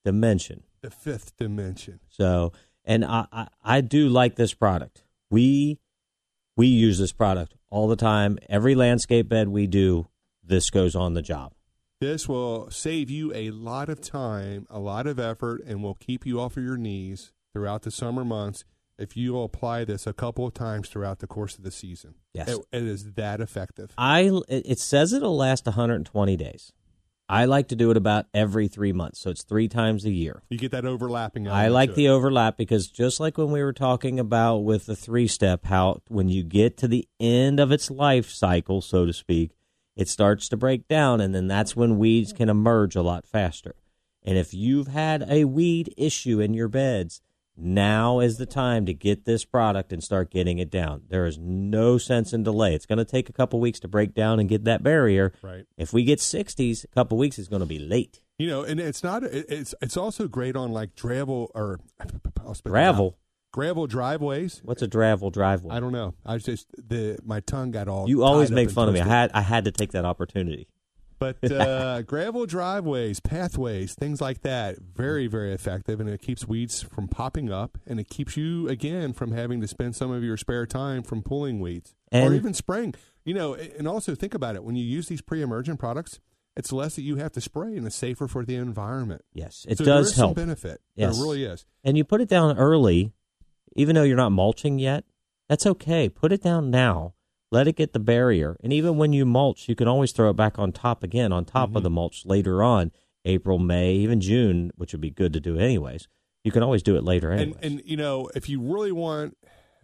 S4: The
S3: fifth dimension.
S4: So, and I do like this product. We use this product all the time. Every landscape bed we do, this goes on the job.
S3: This will save you a lot of time, a lot of effort, and will keep you off of your knees throughout the summer months if you will apply this a couple of times throughout the course of the season.
S4: Yes.
S3: It is that effective.
S4: It says it'll last 120 days. I like to do it about every 3 months, so it's 3 times a year.
S3: You get that overlapping.
S4: I like the overlap because just like when we were talking about with the 3-step, how when you get to the end of its life cycle, so to speak, it starts to break down, and then that's when weeds can emerge a lot faster. And if you've had a weed issue in your beds, Now is the time to get this product and start getting it down. There is no sense in delay. It's going to take a couple weeks to break down and get that barrier.
S3: Right.
S4: If we get 60s, a couple weeks is going to be late.
S3: You know, and it's not. It's also great on like gravel or gravel driveways.
S4: What's a gravel driveway?
S3: I don't know. I was just my tongue got all.
S4: You always
S3: tied up
S4: make
S3: and
S4: fun of me.
S3: twisted.
S4: I had to take that opportunity.
S3: But gravel driveways, pathways, things like that, very, very effective, and it keeps weeds from popping up, and it keeps you, again, from having to spend some of your spare time from pulling weeds or even spraying. You know, and also think about it. When you use these pre-emergent products, it's less that you have to spray, and it's safer for the environment.
S4: Yes, it
S3: so
S4: does
S3: there is
S4: help.
S3: some benefit.
S4: Yes.
S3: There really is.
S4: And you put it down early, even though you're not mulching yet, that's okay. Put it down now. Let it get the barrier. And even when you mulch, you can always throw it back on top again, on top of the mulch later on, April, May, even June, which would be good to do anyways. You can always do it later anyways.
S3: And you know, if you really want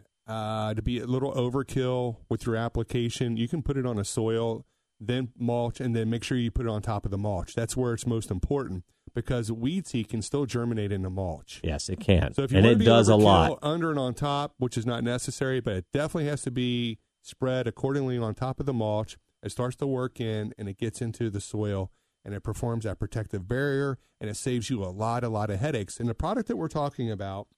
S3: to be a little overkill with your application, you can put it on a soil, then mulch, and then make sure you put it on top of the mulch. That's where it's most important, because weed seed can still germinate in the mulch.
S4: Yes, it can.
S3: So if you
S4: and
S3: want
S4: it
S3: to be
S4: does a
S3: overkill
S4: lot.
S3: under and on top, which is not necessary, but it definitely has to be spread accordingly on top of the mulch. It starts to work in, and it gets into the soil, and it performs that protective barrier, and it saves you a lot of headaches. And the product that we're talking about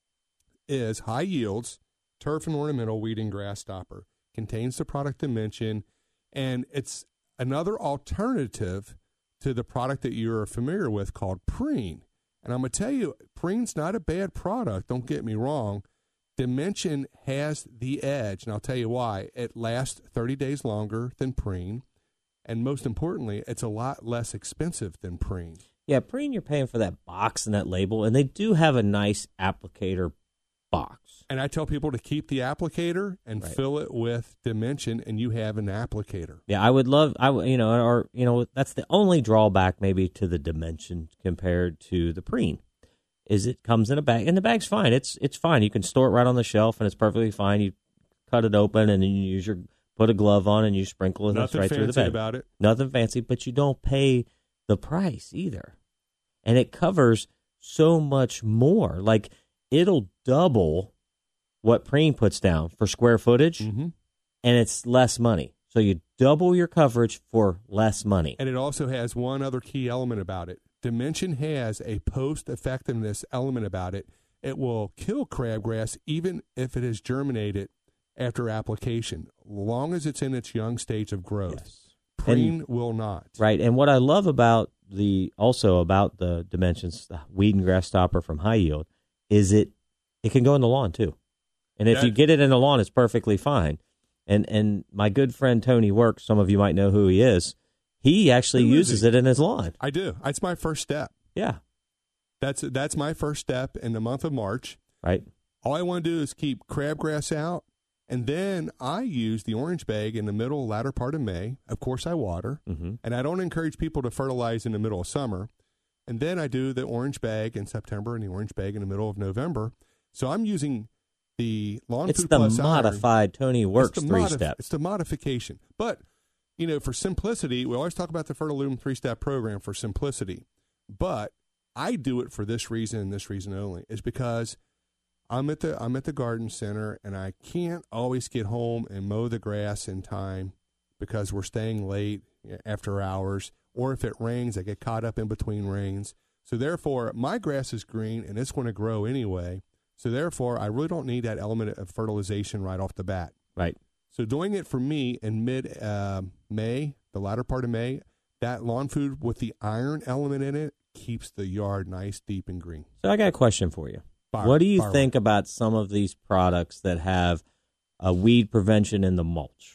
S3: is High Yields Turf and Ornamental Weed and Grass Stopper. Contains the product Dimension, and it's another alternative to the product that you're familiar with called Preen. And I'm going to tell you, Preen's not a bad product, don't get me wrong. Dimension has the edge, and I'll tell you why. It lasts 30 days longer than Preen, and most importantly, it's a lot less expensive than Preen.
S4: Yeah, Preen, you're paying for that box and that label, and they do have a nice applicator box.
S3: And I tell people to keep the applicator and fill it with Dimension, and you have an applicator.
S4: Yeah, that's the only drawback maybe to the Dimension compared to the Preen. Is it comes in a bag, and the bag's fine. It's fine. You can store it right on the shelf, and it's perfectly fine. You cut it open, and then you put a glove on, and you sprinkle it right through the bag.
S3: Nothing fancy about it.
S4: Nothing fancy, but you don't pay the price either, and it covers so much more. Like it'll double what Preen puts down for square footage, and it's less money. So you double your coverage for less money.
S3: And it also has one other key element about it. Dimension has a post-effectiveness element about it. It will kill crabgrass even if it has germinated after application, long as it's in its young stage of growth.
S4: Yes.
S3: Preen will not.
S4: Right, and what I love about the Dimensions, the Weed and Grass Stopper from High Yield, is it can go in the lawn too. And if you get it in the lawn, it's perfectly fine. And my good friend Tony Works, some of you might know who he is, he actually uses it in his lawn.
S3: I do. That's my first step.
S4: Yeah.
S3: That's my first step in the month of March.
S4: Right.
S3: All I want to do is keep crabgrass out, and then I use the orange bag in the latter part of May. Of course, I water, and I don't encourage people to fertilize in the middle of summer. And then I do the orange bag in September and the orange bag in the middle of November. So I'm using the Lawn Food Plus
S4: It's the modified Tony Works 3-step.
S3: It's the modification. But, for simplicity, we always talk about the Fertilume 3-step program for simplicity. But I do it for this reason and this reason only, is because I'm at the garden center, and I can't always get home and mow the grass in time because we're staying late after hours. Or if it rains, I get caught up in between rains. So therefore, my grass is green, and it's going to grow anyway. So therefore, I really don't need that element of fertilization right off the bat.
S4: Right.
S3: So doing it for me in mid-May, the latter part of May, that lawn food with the iron element in it keeps the yard nice, deep, and green.
S4: So I got a question for you. What do you think about some of these products that have a weed prevention in the mulch?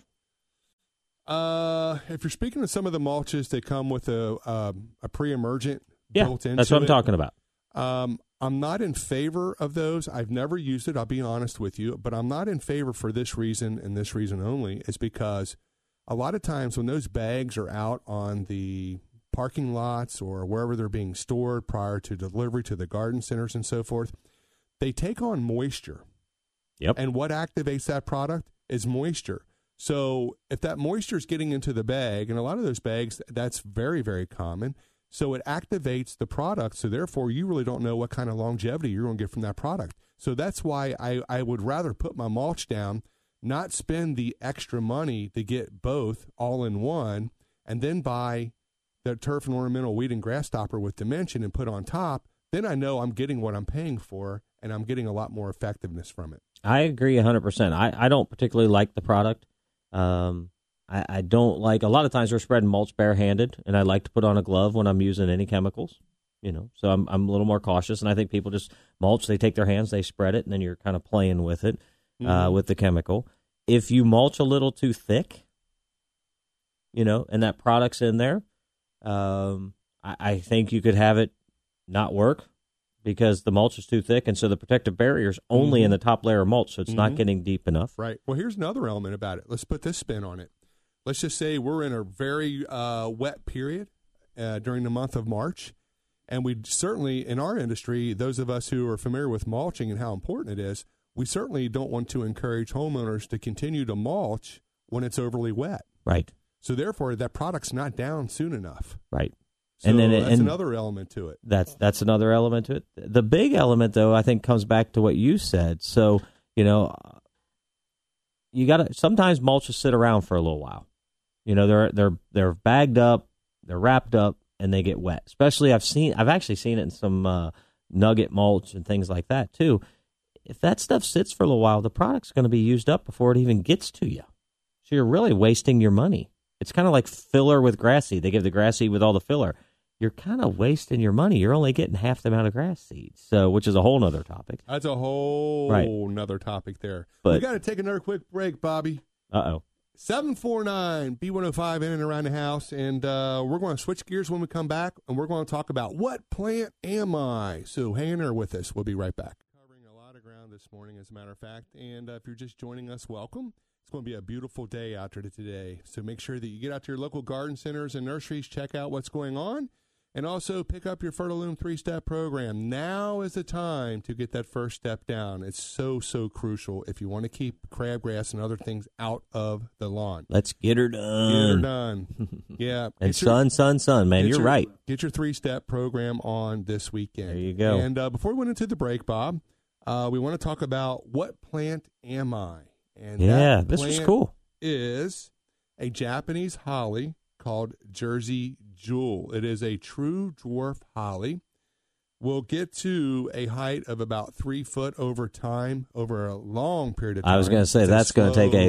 S3: If you're speaking of some of the mulches that come with a pre-emergent built into it.
S4: That's what I'm talking about.
S3: I'm not in favor of those. I've never used it, I'll be honest with you, but I'm not in favor for this reason and this reason only, is because a lot of times when those bags are out on the parking lots or wherever they're being stored prior to delivery to the garden centers and so forth, they take on moisture.
S4: Yep.
S3: And what activates that product is moisture. So if that moisture is getting into the bag, and a lot of those bags, that's very, very common, So it activates the product. So therefore, you really don't know what kind of longevity you're going to get from that product. So that's why I would rather put my mulch down, not spend the extra money to get both all in one, and then buy the turf and ornamental weed and grass stopper with Dimension and put on top. Then I know I'm getting what I'm paying for, and I'm getting a lot more effectiveness from it.
S4: I agree 100%. I don't particularly like the product. I don't like, a lot of times we're spreading mulch barehanded, and I like to put on a glove when I'm using any chemicals, so I'm a little more cautious, and I think people just mulch, they take their hands, they spread it, and then you're kind of playing with it, with the chemical. If you mulch a little too thick, and that product's in there, I think you could have it not work because the mulch is too thick, and so the protective barrier is only in the top layer of mulch, so it's not getting deep enough.
S3: Right. Well, here's another element about it. Let's put this spin on it. Let's just say we're in a very wet period during the month of March, and we certainly, in our industry, those of us who are familiar with mulching and how important it is, we certainly don't want to encourage homeowners to continue to mulch when it's overly wet.
S4: Right.
S3: So therefore, that product's not down soon enough.
S4: Right.
S3: So that's another element to it.
S4: That's another element to it. The big element, though, I think comes back to what you said. So, you got to sometimes mulch will sit around for a little while. They're bagged up, they're wrapped up, and they get wet. Especially I've actually seen it in some nugget mulch and things like that too. If that stuff sits for a little while, the product's going to be used up before it even gets to you. So you're really wasting your money. It's kind of like filler with grass seed. They give the grass seed with all the filler. You're kind of wasting your money. You're only getting half the amount of grass seeds, which is a whole nother topic.
S3: That's a whole nother topic there.
S4: But
S3: we got to take another quick break, Bobby. 749 B105 in and around the house, and we're going to switch gears when we come back, and we're going to talk about what plant am I. So hang in there with us. We'll be right back. Covering a lot of ground this morning, as a matter of fact, and if you're just joining us, welcome. It's going to be a beautiful day out there today, so make sure that you get out to your local garden centers and nurseries, check out what's going on, and also pick up your Fertiloom 3-step program. Now is the time to get that first step down. It's so, so crucial if you want to keep crabgrass and other things out of the lawn.
S4: Let's get her done.
S3: Get her done. Yeah.
S4: And sun, man, you're right.
S3: Get your 3-step program on this weekend.
S4: There you go.
S3: And before we went into the break, Bob, we want to talk about what plant am I? And
S4: this was cool.
S3: Is a Japanese holly called Jersey Jewel. It is a true dwarf holly. Will get to a height of about 3 foot over time, over a long period of time.
S4: I was going to say that's going to take a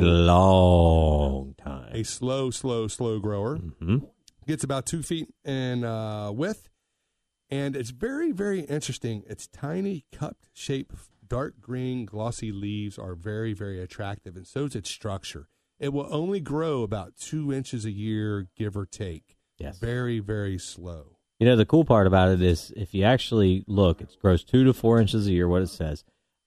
S4: long time.
S3: A slow grower.
S4: Mm-hmm.
S3: Gets about 2 feet in width, and it's very, very interesting. Its tiny cup-shaped dark green glossy leaves are very, very attractive, and so is its structure. It will only grow about 2 inches a year, give or take.
S4: Yes.
S3: Very, very slow.
S4: The cool part about it is if you actually look, it grows 2 to 4 inches a year, what it says.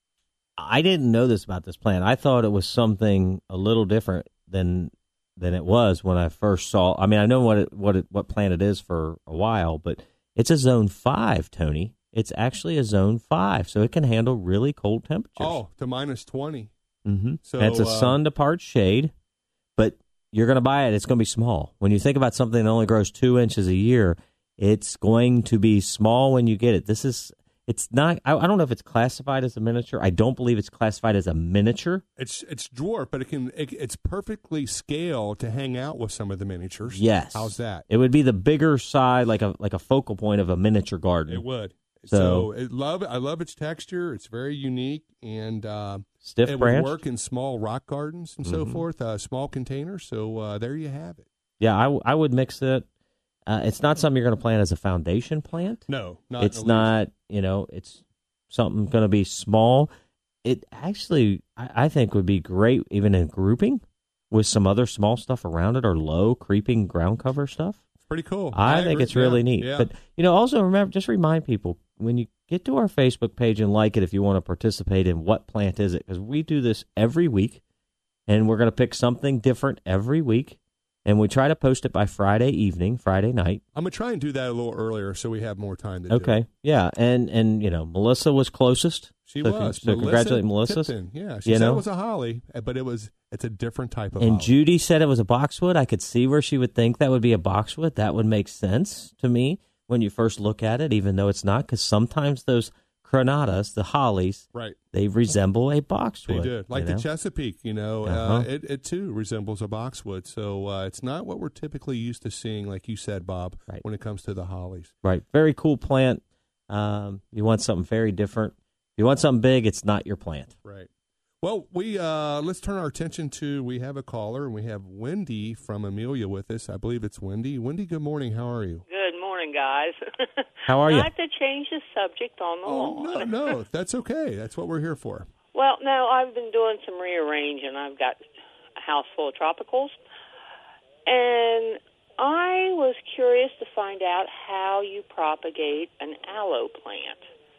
S4: I didn't know this about this plant. I thought it was something a little different than it was when I first saw. I mean, I know what plant it is for a while, but it's a zone 5, Tony. It's actually a zone 5, so it can handle really cold temperatures.
S3: Oh, to minus 20.
S4: Mm-hmm.
S3: So
S4: it's a sun to part shade, but you're going to buy it. It's going to be small. When you think about something that only grows 2 inches a year, it's going to be small when you get it. It's not. I don't know if it's classified as a miniature. I don't believe it's classified as a miniature.
S3: It's dwarf, but it's perfectly scaled to hang out with some of the miniatures.
S4: Yes.
S3: How's that?
S4: It would be the bigger side, like a focal point of a miniature garden.
S3: It would. So I love its texture. It's very unique, and
S4: stiff branch.
S3: Would work in small rock gardens and so forth, small containers. So there you have it.
S4: Yeah, I would mix it. It's not something you're going to plant as a foundation plant.
S3: No, not.
S4: It's not. It's something going to be small. It actually, I think, would be great even in grouping with some other small stuff around it or low creeping ground cover stuff.
S3: It's pretty cool.
S4: I think it's really neat.
S3: Yeah.
S4: But also remember, just remind people when you get to our Facebook page and like it if you want to participate in what plant is it, because we do this every week, and we're going to pick something different every week. And we try to post it by Friday night.
S3: I'm going to try and do that a little earlier so we have more time to do it.
S4: Okay, yeah. And Melissa was closest.
S3: She was.
S4: So congratulate Melissa.
S3: Tipton. Yeah, she said it was a holly, but it's a different type of
S4: holly.
S3: holly.
S4: Judy said it was a boxwood. I could see where she would think that would be a boxwood. That would make sense to me. when you first look at it, even though it's not, because sometimes those Cronatas, the hollies,
S3: Right.
S4: they resemble a boxwood.
S3: They do. Like
S4: you know?
S3: the Chesapeake,
S4: Uh-huh.
S3: it too resembles a boxwood. So it's not what we're typically used to seeing, like you said, Bob,
S4: Right.
S3: when it comes to the hollies.
S4: Right. Very cool plant. You want something very different. If you want something big, it's not your plant.
S3: Right. Well, let's turn our attention to, we have a caller, and we have Wendy from Amelia with us. I believe it's Wendy. Wendy, good morning. How are you?
S5: Good morning, guys.
S4: How are you?
S5: Not to change the subject on the lawn.
S3: No, that's okay. That's what we're here for.
S5: Well, no, I've been doing some rearranging. I've got a house full of tropicals, and I was curious to find out how you propagate an aloe plant.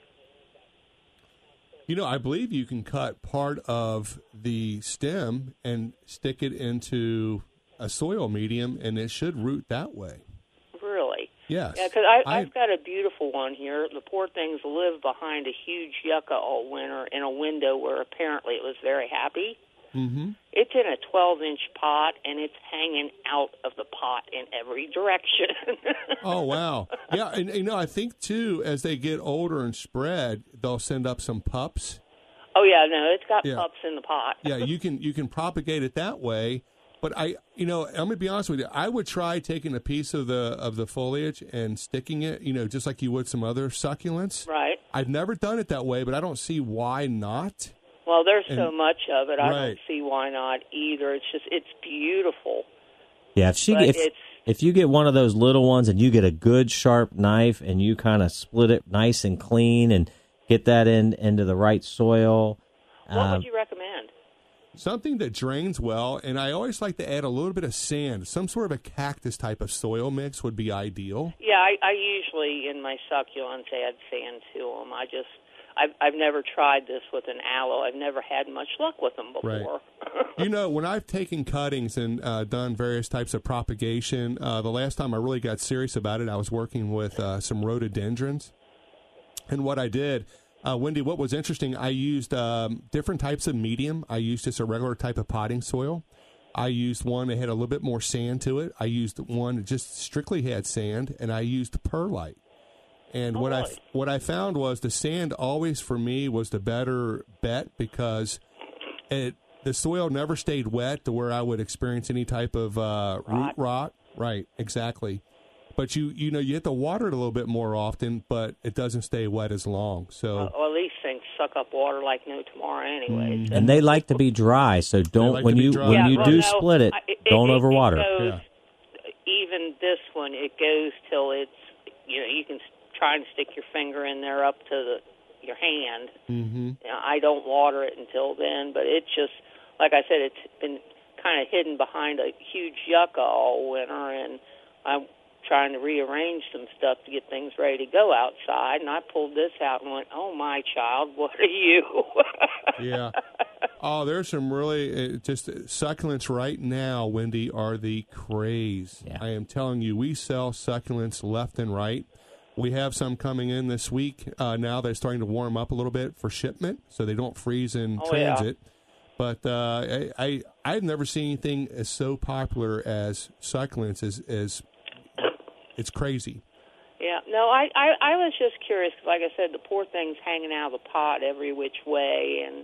S3: I believe you can cut part of the stem and stick it into a soil medium, and it should root that way.
S5: Really?
S3: Yes.
S5: Yeah, because I've got a beautiful one here. The poor things live behind a huge yucca all winter in a window where apparently it was very happy.
S3: Mm-hmm.
S5: It's in a 12-inch pot, and it's hanging out of the pot in every direction.
S3: Oh, wow. Yeah, and I think, too, as they get older and spread, they'll send up some pups.
S5: Oh, yeah, no, it's got
S3: Yeah.
S5: pups in the pot.
S3: Yeah, you can propagate it that way. But I'm gonna be honest with you. I would try taking a piece of the foliage and sticking it, just like you would some other succulents.
S5: Right.
S3: I've never done it that way, but I don't see why not.
S5: Well, there's so much of it. I
S3: Right.
S5: don't see why not either. It's beautiful.
S4: Yeah, if you get one of those little ones and you get a good sharp knife and you kind of split it nice and clean and get that into the right soil.
S5: What would you recommend?
S3: Something that drains well, and I always like to add a little bit of sand. Some sort of a cactus type of soil mix would be ideal.
S5: Yeah, I usually in my succulents add sand to them. I've never tried this with an aloe. I've never had much luck with them before.
S3: Right. When I've taken cuttings and done various types of propagation, the last time I really got serious about it, I was working with some rhododendrons. And what I did, Wendy, what was interesting, I used different types of medium. I used just a regular type of potting soil. I used one that had a little bit more sand to it. I used one that just strictly had sand, and I used perlite. And what I found was the sand always for me was the better bet because the soil never stayed wet to where I would experience any type of root rot. Right, exactly. But you have to water it a little bit more often, but it doesn't stay wet as long. So
S5: well, these things suck up water like no tomorrow anyway.
S4: And they like to be dry, so don't when you split it, don't overwater.
S5: It goes, even this one, it goes till it's you can try and stick your finger in there up to your hand.
S3: Mm-hmm.
S5: I don't water it until then, but it's just like I said, it's been kind of hidden behind a huge yucca all winter, and I'm trying to rearrange some stuff to get things ready to go outside, and I pulled this out and went, "Oh my child, what are you?"
S3: Yeah. Oh, there's some really just succulents right now, Wendy, are the craze.
S4: Yeah.
S3: I am telling you, we sell succulents left and right. We have some coming in this week. Now they're starting to warm up a little bit for shipment, so they don't freeze in transit. Yeah. But I've never seen anything as so popular as succulents. As it's crazy.
S5: Yeah. No, I was just curious because, like I said, the poor thing's hanging out of the pot every which way, and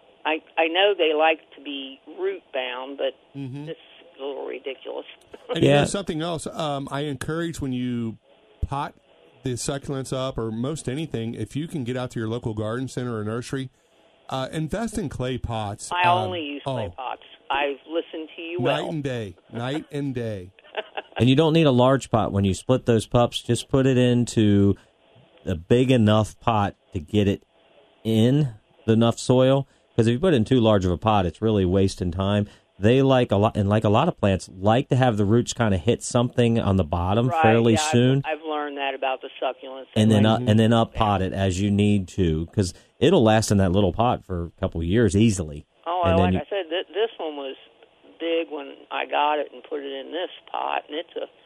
S5: I know they like to be root bound, but this is a little ridiculous.
S3: And something else, I encourage when you pot the succulents up or most anything, if you can get out to your local garden center or nursery, invest in clay pots.
S5: I only use clay pots. I've listened to you well.
S3: Night and day.
S4: And you don't need a large pot. When you split those pups, just put it into a big enough pot to get it in enough soil. Because if you put it in too large of a pot, it's really wasting time. They like a lot of plants, like to have the roots kind of hit something on the bottom fairly soon.
S5: I've learned that about the succulents.
S4: And then up pot it as you need to, because it'll last in that little pot for a couple of years easily.
S5: Oh, and like I said, this one was big when I got it and put it in this pot, and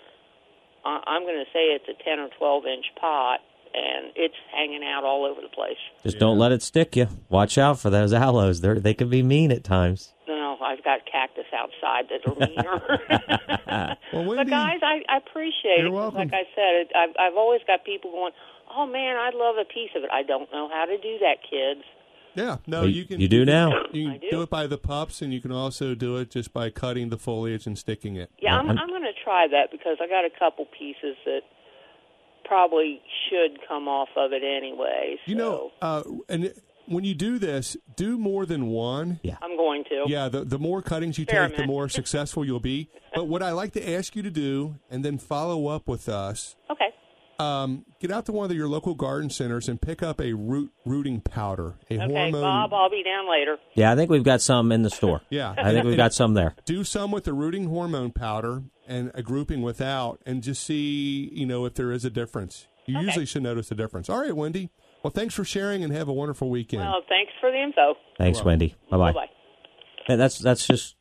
S5: I'm going to say it's a 10 or 12 inch pot, and it's hanging out all over the place.
S4: Just don't let it stick you. Watch out for those aloes. They can be mean at times.
S5: No, I've got cactus outside that are meaner.
S3: Well, Wendy,
S5: but guys, I appreciate
S3: you're
S5: it.
S3: welcome.
S5: Like I said, I've always got people going, "Oh man, I'd love a piece of it." I don't know how to do that, kids.
S3: Yeah, no,
S4: Well,
S3: you can.
S4: you do now.
S3: You
S5: I
S3: can
S5: do.
S3: it by the pups, and you can also do it just by cutting the foliage and sticking it.
S5: Yeah, I'm going to try that because I got a couple pieces that probably should come off of it anyway. So
S3: You know, and when you do this, do more than one.
S4: Yeah.
S5: I'm going to.
S3: Yeah, the more cuttings you take, the
S5: Experiment.
S3: more successful you'll be. But what I like to ask you to do, and then follow up with us,
S5: Okay.
S3: get out to one of your local garden centers and pick up a rooting powder, a
S5: Okay,
S3: hormone.
S5: Bob, I'll be down later.
S4: Yeah, I think we've got some in the store.
S3: Yeah.
S4: I think we've got some there.
S3: Do some with the rooting hormone powder and a grouping without, and just see, if there is a difference. You
S5: Okay.
S3: usually should notice a difference. All right, Wendy. Well, thanks for sharing, and have a wonderful weekend.
S5: Well, thanks for the info.
S4: Thanks, Wendy. Bye-bye.
S5: Bye-bye.
S4: And that's just.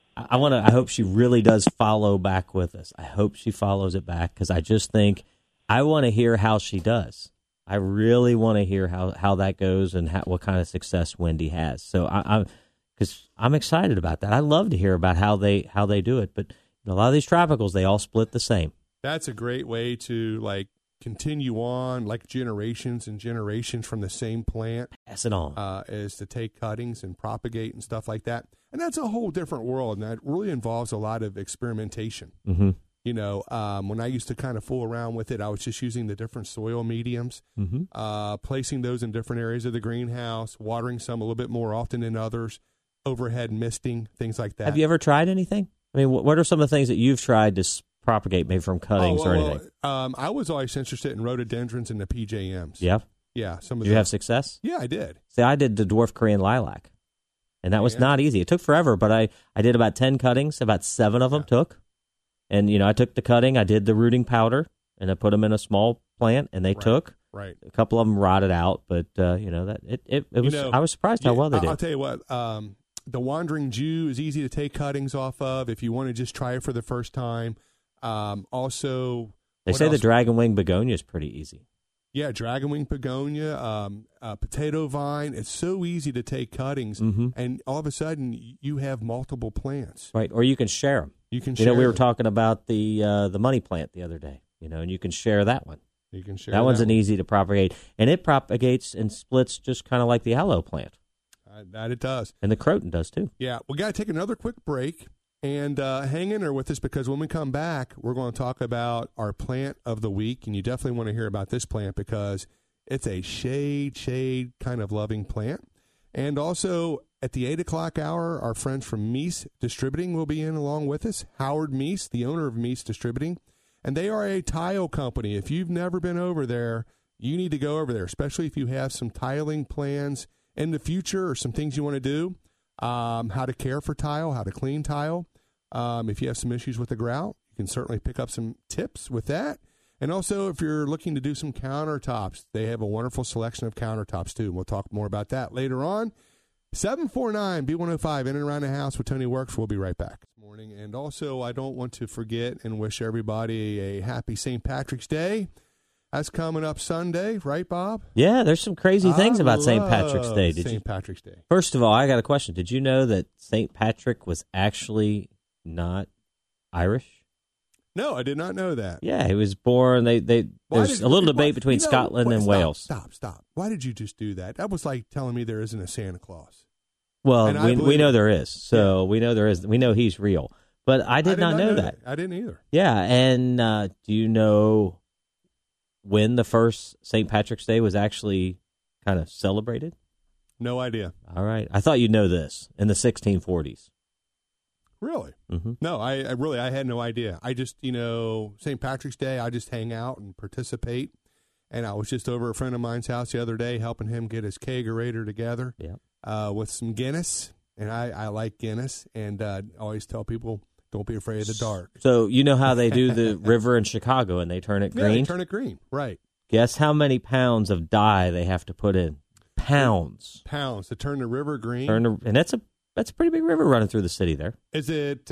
S4: I hope she really does follow back with us. I hope she follows it back because I just think I want to hear how she does. I really want to hear how that goes and what kind of success Wendy has. So because I'm excited about that. I love to hear about how they do it. But a lot of these tropicals, they all split the same.
S3: That's a great way to continue on generations and generations from the same plant.
S4: Pass it on.
S3: Is to take cuttings and propagate and stuff like that. And that's a whole different world, and that really involves a lot of experimentation.
S4: Mm-hmm.
S3: When I used to kind of fool around with it, I was just using the different soil mediums, placing those in different areas of the greenhouse, watering some a little bit more often than others, overhead misting, things like that.
S4: Have you ever tried anything? I mean, what are some of the things that you've tried to propagate, maybe from cuttings or anything?
S3: I was always interested in rhododendrons and the PJMs.
S4: Yeah.
S3: Yeah.
S4: Did you have success?
S3: Yeah, I did.
S4: See, I did the dwarf Korean lilac, and that was not easy. It took forever, but I did about 10 cuttings. About 7 of them took. And, I took the cutting, I did the rooting powder, and I put them in a small plant, and they took.
S3: Right.
S4: A couple of them rotted out, but, it was. I was surprised how well they did.
S3: I'll tell you what, the Wandering Jew is easy to take cuttings off of if you want to just try it for the first time. Also,
S4: they say the dragonwing begonia is pretty easy.
S3: Yeah, dragonwing begonia, potato vine. It's so easy to take cuttings, and all of a sudden you have multiple plants.
S4: Right, or you can share them.
S3: You can share.
S4: We were talking about the money plant the other day, and you can share that one.
S3: You can share
S4: that one's an easy to propagate, and it propagates and splits just kind of like the aloe plant.
S3: That it does.
S4: And the croton does too.
S3: Yeah, we got to take another quick break. And hang in there with us because when we come back, we're going to talk about our plant of the week. And you definitely want to hear about this plant because it's a shade kind of loving plant. And also at the 8 o'clock hour, our friends from Meese Distributing will be in along with us. Howard Meese, the owner of Meese Distributing. And they are a tile company. If you've never been over there, you need to go over there, especially if you have some tiling plans in the future or some things you want to do. How to care for tile, how to clean tile. If you have some issues with the grout, you can certainly pick up some tips with that. And also, if you're looking to do some countertops, they have a wonderful selection of countertops, too. And we'll talk more about that later on. 749-B105, In and Around the House with Tony Works. We'll be right back this morning. And also, I don't want to forget and wish everybody a happy St. Patrick's Day. That's coming up Sunday, right, Bob?
S4: Yeah, there's some crazy things about St. Patrick's Day.
S3: St. Patrick's Day.
S4: First of all, I got a question. Did you know that St. Patrick was actually not Irish?
S3: No, I did not know that.
S4: Yeah, he was born. There's a little debate between Scotland and Wales.
S3: Stop. Why did you just do that? That was like telling me there isn't a Santa Claus.
S4: Well, we know there is. So we know there is. We know he's real. But I did not know that.
S3: I didn't either.
S4: Yeah, and do you know when the first St. Patrick's Day was actually kind of celebrated?
S3: No idea.
S4: All right. I thought you'd know this. In the 1640s.
S3: Really?
S4: Mm-hmm.
S3: No, I had no idea. I just, St. Patrick's Day, I just hang out and participate. And I was just over a friend of mine's house the other day helping him get his kegerator together with some Guinness. And I like Guinness. And I always tell people, don't be afraid of the dark.
S4: So you know how they do the river in Chicago and they turn it green?
S3: Yeah, they turn it green, right.
S4: Guess how many pounds of dye they have to put in? Pounds
S3: to turn the river green.
S4: And that's a pretty big river running through the city there.
S3: Is it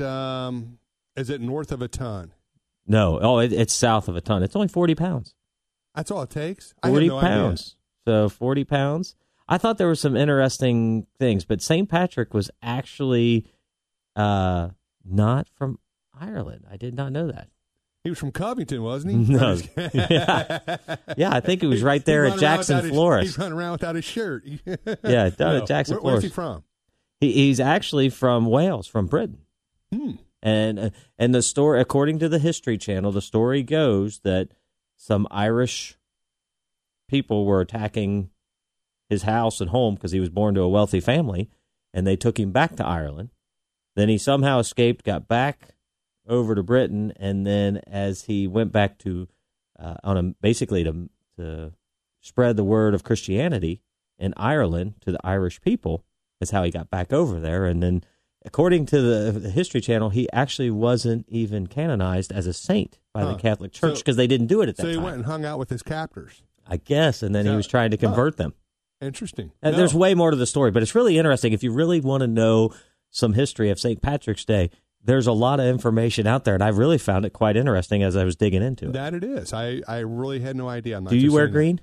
S3: north of a ton?
S4: No. It's south of a ton. It's only 40 pounds.
S3: That's all it takes?
S4: 40
S3: I have no
S4: pounds.
S3: idea.
S4: So 40 pounds. I thought there were some interesting things, but St. Patrick was actually not from Ireland. I did not know that.
S3: He was from Covington, wasn't he?
S4: No. Yeah, I think he was right there at Jackson Florist.
S3: He's running around without his shirt.
S4: Yeah, down at Jackson Florist.
S3: Where's he from?
S4: He's actually from Wales, from Britain. And the story, according to the History Channel, the story goes that some Irish people were attacking his house and home because he was born to a wealthy family, and they took him back to Ireland. Then he somehow escaped, got back over to Britain, and then as he went back to basically to spread the word of Christianity in Ireland to the Irish people, is how he got back over there. And then, according to the History Channel, he actually wasn't even canonized as a saint by the Catholic Church because they didn't do it at that time.
S3: So he went and hung out with his captors,
S4: I guess, and then he was trying to convert them.
S3: Interesting.
S4: There's way more to the story, but it's really interesting. If you really want to know some history of St. Patrick's Day, there's a lot of information out there, and I really found it quite interesting as I was digging into it. That
S3: it is. I really had no idea.
S4: Do you wear green?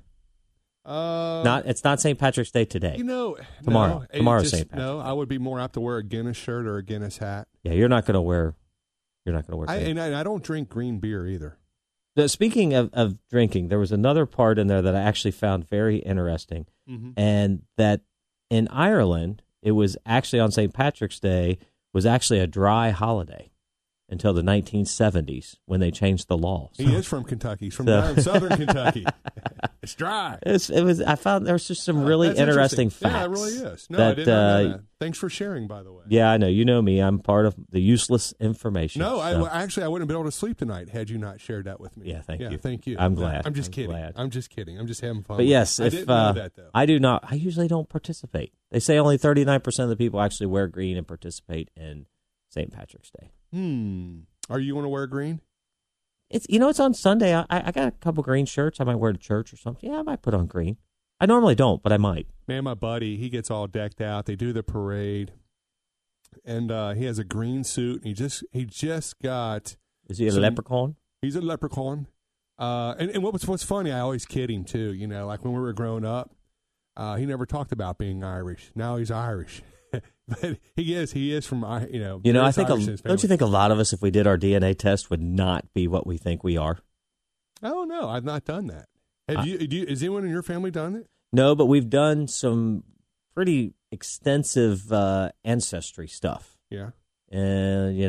S4: It's not St. Patrick's Day today. Tomorrow. Tomorrow's St. Patrick's.
S3: No, I would be more apt to wear a Guinness shirt or a Guinness hat.
S4: Yeah, you're not going to wear.
S3: And I don't drink green beer either.
S4: Speaking of drinking, there was another part in there that I actually found very interesting, and that in Ireland, it was actually on St. Patrick's Day was actually a dry holiday until the 1970s when they changed the law.
S3: He is from Kentucky. He's from down in southern Kentucky. It's dry.
S4: It was. I found there was just some really interesting facts.
S3: Yeah, it really is. No, I didn't know that. Thanks for sharing, by the way.
S4: Yeah, I know. You know me. I'm part of the useless information.
S3: No, I wouldn't have been able to sleep tonight had you not shared that with me.
S4: Yeah, thank you.
S3: Thank you.
S4: I'm glad.
S3: I'm just kidding. I'm just kidding. I'm just having fun.
S4: But yes,
S3: I didn't know that, though.
S4: I do not. I usually don't participate. They say only 39% of the people actually wear green and participate in St. Patrick's Day.
S3: Are you going to wear green?
S4: It's on Sunday. I got a couple green shirts I might wear to church or something. Yeah, I might put on green. I normally don't, but I might.
S3: Man, my buddy, he gets all decked out. They do the parade, and he has a green suit. And he just got.
S4: Is he a leprechaun?
S3: He's a leprechaun. And what's funny, I always kid him too. Like when we were growing up, he never talked about being Irish. Now he's Irish. But he is from, I think,
S4: don't you think a lot of us, if we did our DNA test, would not be what we think we are?
S3: I don't know. I've not done that. Has anyone in your family done it?
S4: No, but we've done some pretty extensive ancestry stuff.
S3: Yeah.
S4: And,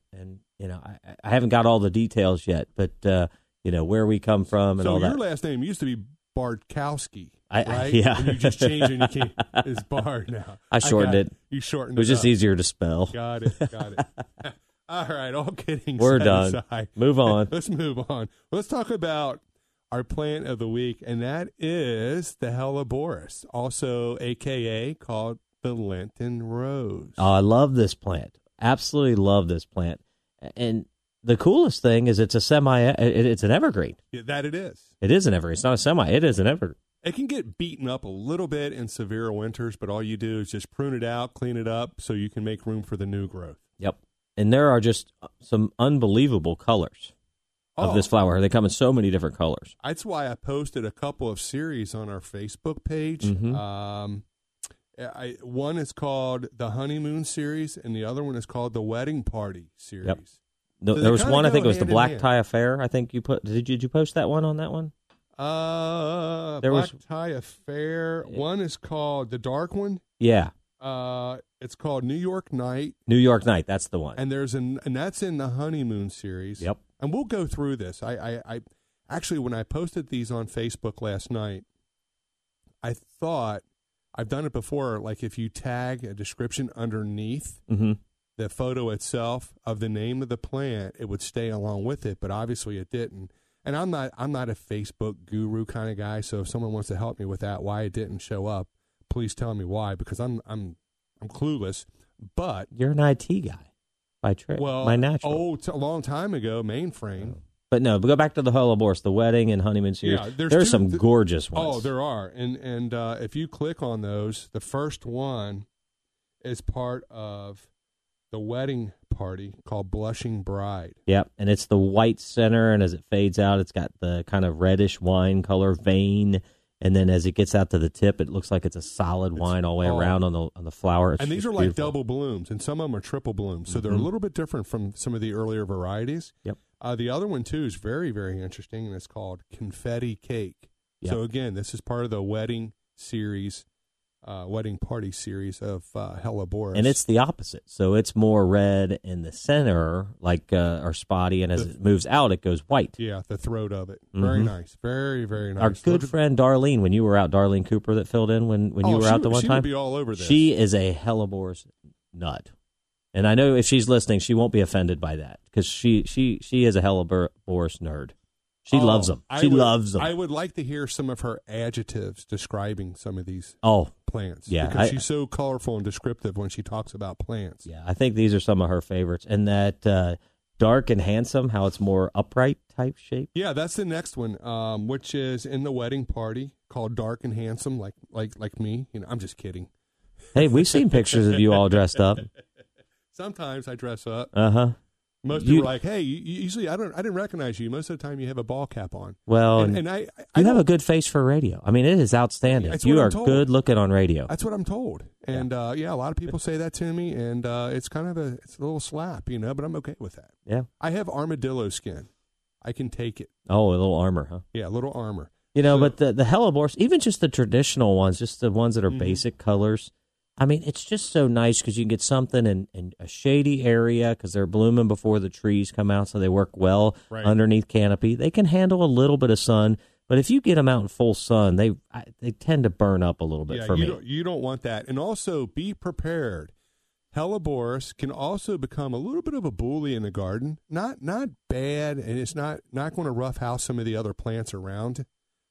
S4: I haven't got all the details yet, but, where we come from and all that.
S3: So your last name used to be Bardkowski. Right?
S4: Yeah.
S3: And you just changed it. It's Bard now.
S4: I shortened it.
S3: You shortened it.
S4: It was just easier to spell.
S3: Got it. All right. All kidding.
S4: We're done.
S3: Aside.
S4: Move on.
S3: Let's move on. Let's talk about our plant of the week, and that is the Helleborus, also AKA called the Lenten Rose.
S4: Oh, I love this plant. Absolutely love this plant. And the coolest thing is it's an evergreen.
S3: Yeah, that it is.
S4: It is an evergreen. It's not a semi. It is an evergreen.
S3: It can get beaten up a little bit in severe winters, but all you do is just prune it out, clean it up, so you can make room for the new growth.
S4: Yep. And there are just some unbelievable colors of this flower. They come in so many different colors.
S3: That's why I posted a couple of series on our Facebook page. One is called the Honeymoon Series, and the other one is called the Wedding Party Series.
S4: Yep. There was one, I think it was the Black Tie Affair. I think you put. Did you post that one on that one?
S3: Black Tie Affair. One is called the dark one.
S4: Yeah.
S3: It's called New York Night.
S4: New York Night. That's the one.
S3: And and that's in the Honeymoon Series.
S4: Yep.
S3: And we'll go through this. I actually, when I posted these on Facebook last night, I thought I've done it before. Like if you tag a description underneath the photo itself of the name of the plant, it would stay along with it. But obviously, it didn't. And I'm not a Facebook guru kind of guy. So if someone wants to help me with that, why it didn't show up, please tell me why, because I'm clueless. But
S4: you're an IT guy by trade.
S3: Well,
S4: my natural.
S3: A long time ago, mainframe.
S4: But no, go back to the Helleborus, the Wedding and Honeymoon Series. Yeah, there's some gorgeous ones.
S3: Oh, there are. And if you click on those, the first one is part of the Wedding Party called Blushing Bride.
S4: Yep, and it's the white center, and as it fades out, it's got the kind of reddish wine color vein And then as it gets out to the tip, it looks like it's a solid wine all the way around on the flower.
S3: And these are like double blooms, and some of them are triple blooms. So they're a little bit different from some of the earlier varieties.
S4: Yep.
S3: The other one, too, is very, very interesting, and it's called Confetti Cake.
S4: Yep.
S3: So, again, this is part of the wedding party series of Helleborus.
S4: And it's the opposite. So it's more red in the center, like or spotty, and as it moves out, it goes white.
S3: Yeah, the throat of it. Very nice. Very, very nice.
S4: Our good friend Darlene, when you were out, Darlene Cooper that filled in when you were out the one
S3: she
S4: time.
S3: Would be all over this.
S4: She is a Helleborus nut. And I know if she's listening, she won't be offended by that because she is a Helleborus nerd. She loves them. She loves them.
S3: I would like to hear some of her adjectives describing some of these plants.
S4: Yeah,
S3: because she's so colorful and descriptive when she talks about plants.
S4: Yeah, I think these are some of her favorites. And that dark and handsome, how it's more upright type shape.
S3: Yeah, that's the next one, which is in the wedding party called Dark and Handsome, like me. I'm just kidding.
S4: Hey, we've seen pictures of you all dressed up.
S3: Sometimes I dress up.
S4: Uh-huh.
S3: Most people are like, "Hey, usually I didn't recognize you. Most of the time, you have a ball cap on."
S4: Well,
S3: and I
S4: have a good face for radio. I mean, it is outstanding. You are good looking on radio.
S3: That's what I'm told. And a lot of people say that to me, and it's kind of a little slap, but I'm okay with that.
S4: Yeah,
S3: I have armadillo skin. I can take it.
S4: Oh, a little armor, huh?
S3: Yeah, a little armor.
S4: But the Helleborus, even just the traditional ones, just the ones that are basic colors. I mean, it's just so nice because you can get something in a shady area because they're blooming before the trees come out, so they work well underneath canopy. They can handle a little bit of sun, but if you get them out in full sun, they tend to burn up a little bit for me.
S3: You don't want that. And also, be prepared. Helleborus can also become a little bit of a bully in the garden. Not bad, and it's not going to roughhouse some of the other plants around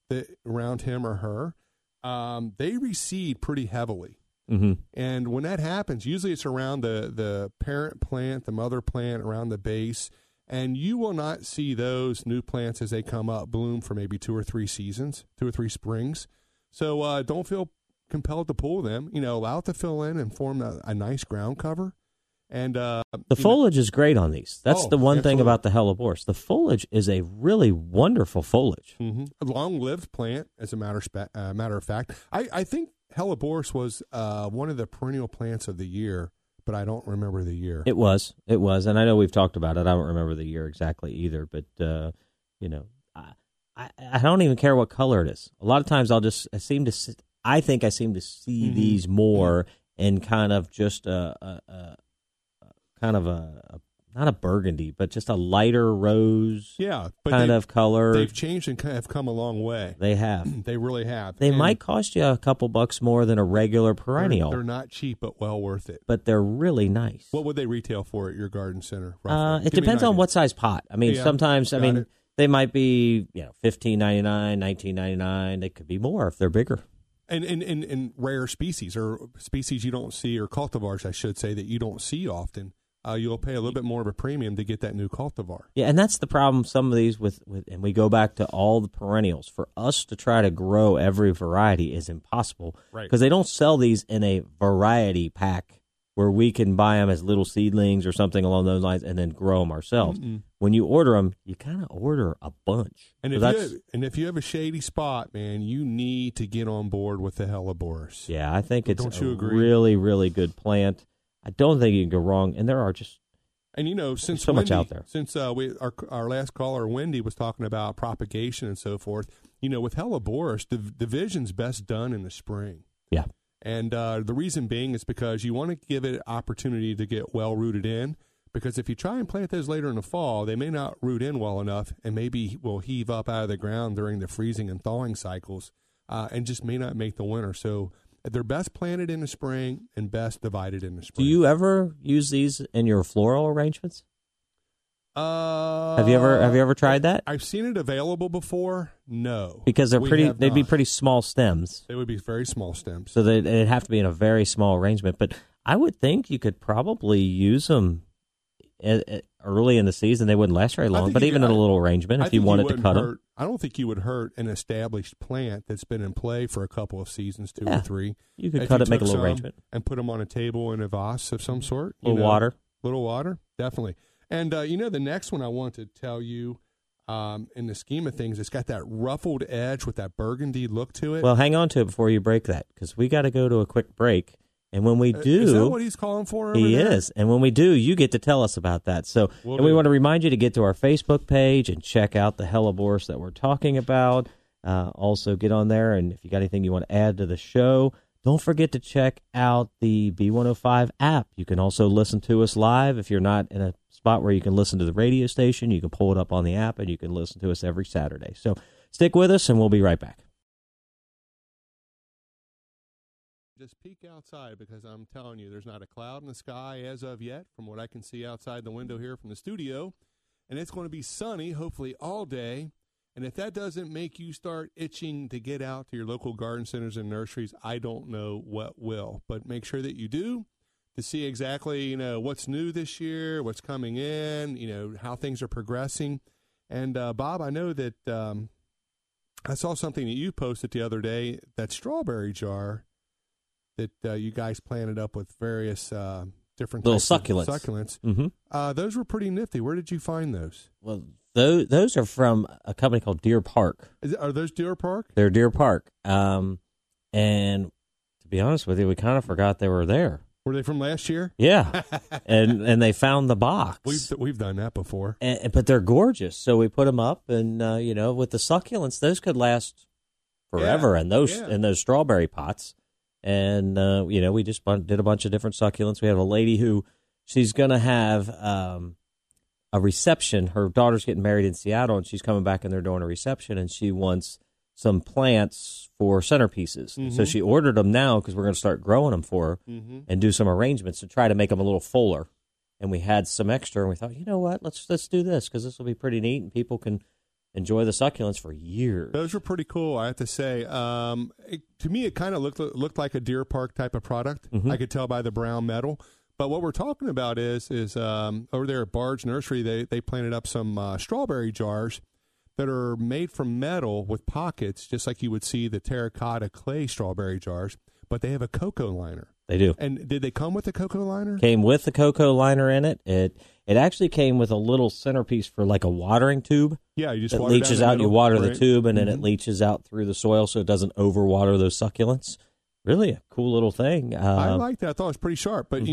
S3: him or her. They reseed pretty heavily.
S4: Mm-hmm.
S3: And when that happens, usually it's around the parent plant, the mother plant, around the base, and you will not see those new plants as they come up bloom for maybe 2 or 3 seasons, 2 or 3 springs. So don't feel compelled to pull them. Allow it to fill in and form a nice ground cover. And
S4: the foliage is great on these. That's the one thing about the Helleborus. The foliage is a really wonderful foliage.
S3: Mm-hmm. A long-lived plant, as a matter of fact. I think Helleborus was one of the perennial plants of the year, but I don't remember the year.
S4: It was, and I know we've talked about it. I don't remember the year exactly either, but I don't even care what color it is. A lot of times I seem to see these more in kind of just not a burgundy, but just a lighter rose kind of color.
S3: They've changed and have come a long way.
S4: They have.
S3: They really have.
S4: They might cost you a couple bucks more than a regular perennial.
S3: They're not cheap, but well worth it.
S4: But they're really nice.
S3: What would they retail for at your garden center?
S4: It depends on what size pot. I mean, sometimes, they might be $15.99, $19.99. They could be more if they're bigger.
S3: And rare species, or species you don't see, or cultivars, I should say, that you don't see often. You'll pay a little bit more of a premium to get that new cultivar.
S4: Yeah, and that's the problem. Some of these with and we go back to all the perennials. For us to try to grow every variety is impossible, right? Because they don't sell these in a variety pack where we can buy them as little seedlings or something along those lines and then grow them ourselves. Mm-mm. When you order them, you kind of order a bunch.
S3: And if you have a shady spot, man, you need to get on board with the Helleborus.
S4: Yeah, I think it's a really, really good plant. I don't think you can go wrong, and there are just
S3: since
S4: so much out there.
S3: Since our last caller Wendy was talking about propagation and so forth, with Helleborus, the division's best done in the spring.
S4: Yeah,
S3: and the reason being is because you want to give it opportunity to get well rooted in. Because if you try and plant those later in the fall, they may not root in well enough, and maybe will heave up out of the ground during the freezing and thawing cycles, and just may not make the winter. So they're best planted in the spring and best divided in the spring.
S4: Do you ever use these in your floral arrangements? Have you ever tried that?
S3: I've seen it available before. No,
S4: because they'd be pretty small stems.
S3: They would be very small stems.
S4: So they'd have to be in a very small arrangement. But I would think you could probably use them early in the season. They wouldn't last very long, but even in a little arrangement, if you wanted to cut them.
S3: I don't think you would hurt an established plant that's been in play for a couple of seasons, 2 or 3.
S4: You could cut it, make a little arrangement.
S3: And put them on a table in a vase of some sort.
S4: Little water,
S3: definitely. And, the next one I want to tell you in the scheme of things, it's got that ruffled edge with that burgundy look to it.
S4: Well, hang on to it before you break that, because we got to go to a quick break. And when we do...
S3: Is that what he's calling for over
S4: He
S3: there?
S4: is. And when we do, you get to tell us about that. So,
S3: Will
S4: and we
S3: do.
S4: want to remind you to get to our Facebook page and check out the Hellebores that we're talking about. Also, get on there, and if you got anything you want to add to the show, don't forget to check out the B105 app. You can also listen to us live. If you're not in a spot where you can listen to the radio station, you can pull it up on the app, and you can listen to us every Saturday. So stick with us, and we'll be right back.
S3: Just peek outside, because I'm telling you, there's not a cloud in the sky as of yet from what I can see outside the window here from the studio. And it's going to be sunny, hopefully all day. And if that doesn't make you start itching to get out to your local garden centers and nurseries, I don't know what will. But make sure that you do, to see exactly, what's new this year, what's coming in, how things are progressing. And, Bob, I know that I saw something that you posted the other day, that strawberry jar that you guys planted up with various different
S4: Little
S3: types
S4: succulents.
S3: Of succulents.
S4: Mm-hmm.
S3: Those were pretty nifty. Where did you find those?
S4: Well, those are from a company called Deer Park.
S3: Are those Deer Park?
S4: They're Deer Park. And to be honest with you, we kind of forgot they were there.
S3: Were they from last year?
S4: Yeah. and they found the box.
S3: We've done that before.
S4: But they're gorgeous. So we put them up, and, with the succulents, those could last forever in those strawberry pots. And, we just did a bunch of different succulents. We have a lady who, she's going to have a reception. Her daughter's getting married in Seattle, and she's coming back, and they're doing a reception, and she wants some plants for centerpieces. Mm-hmm. So she ordered them now because we're going to start growing them for her and do some arrangements to try to make them a little fuller. And we had some extra, and we thought, you know what, let's do this, because this will be pretty neat, and people can enjoy the succulents for years.
S3: Those were pretty cool, I have to say. To me, it kind of looked like a Deer Park type of product. Mm-hmm. I could tell by the brown metal. But what we're talking about is over there at Bard's Nursery, they planted up some strawberry jars that are made from metal with pockets, just like you would see the terracotta clay strawberry jars, but they have a cocoa liner.
S4: They do.
S3: And did they come with a cocoa liner?
S4: Came with the cocoa liner in it. It actually came with a little centerpiece for like a watering tube.
S3: Yeah, you just
S4: it
S3: water
S4: leaches
S3: down
S4: out. You water
S3: right?
S4: the tube, and then it leaches out through the soil, so it doesn't overwater those succulents. Really a cool little thing.
S3: I like that. I thought it was pretty sharp. But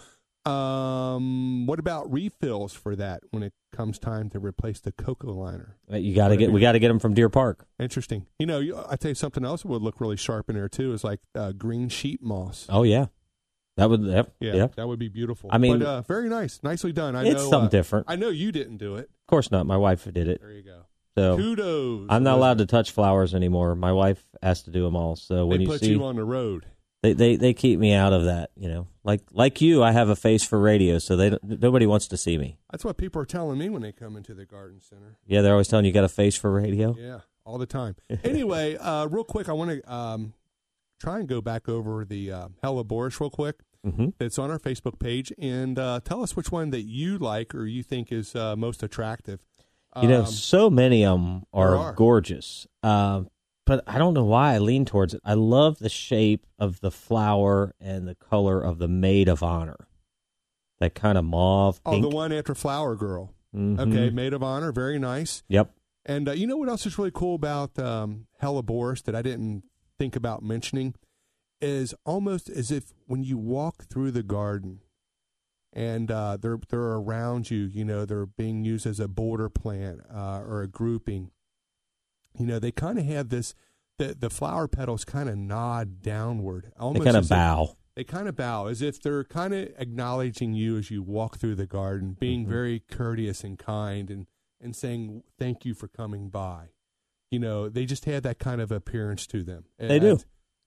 S3: what about refills for that when it comes time to replace the cocoa liner?
S4: We got to get them from Deer Park.
S3: Interesting. I tell you something else that would look really sharp in there too is like green sheet moss.
S4: Oh yeah, that would
S3: that would be beautiful.
S4: I mean,
S3: but very nice, nicely done.
S4: It's something different.
S3: I know you didn't do it.
S4: Of course not. My wife did it.
S3: There you go.
S4: So
S3: kudos.
S4: I'm not allowed to touch flowers anymore. My wife has to do them all. So when
S3: they
S4: you
S3: put
S4: see
S3: you on the road.
S4: They keep me out of that, Like you, I have a face for radio, so nobody wants to see me.
S3: That's what people are telling me when they come into the garden center.
S4: Yeah, they're always telling you got a face for radio.
S3: Yeah, all the time. Anyway, real quick, I want to try and go back over the Hellebores real quick. Mm-hmm. It's on our Facebook page, and tell us which one that you like or you think is most attractive.
S4: So many of them are gorgeous. But I don't know why I lean towards it. I love the shape of the flower and the color of the Maid of Honor. That kind of mauve pink.
S3: Oh, the one after Flower Girl.
S4: Mm-hmm.
S3: Okay, Maid of Honor, very nice.
S4: Yep.
S3: And you know what else is really cool about Hellebores that I didn't think about mentioning is almost as if when you walk through the garden and they're around you, they're being used as a border plant or a grouping. They kind of have this, the flower petals kind of nod downward. Almost
S4: they kind of bow.
S3: They kind of bow as if they're kind of acknowledging you as you walk through the garden, being very courteous and kind and saying thank you for coming by. They just have that kind of appearance to them.
S4: They do.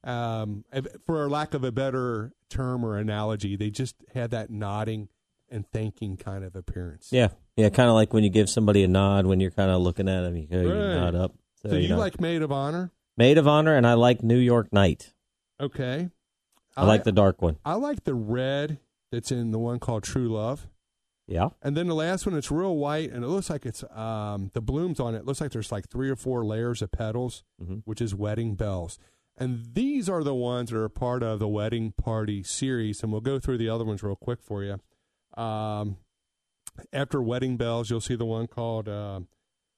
S3: For lack of a better term or analogy, they just have that nodding and thanking kind of appearance.
S4: Yeah, kind of like when you give somebody a nod when you're kind of looking at them, you nod up.
S3: So you like Maid of Honor?
S4: Maid of Honor, and I like New York Night.
S3: Okay.
S4: I like the dark one.
S3: I like the red that's in the one called True Love.
S4: Yeah.
S3: And then the last one, it's real white, and it looks like it's, the blooms on it, looks like there's like 3 or 4 layers of petals, which is Wedding Bells. And these are the ones that are part of the Wedding Party series, and we'll go through the other ones real quick for you. After Wedding Bells, you'll see the one called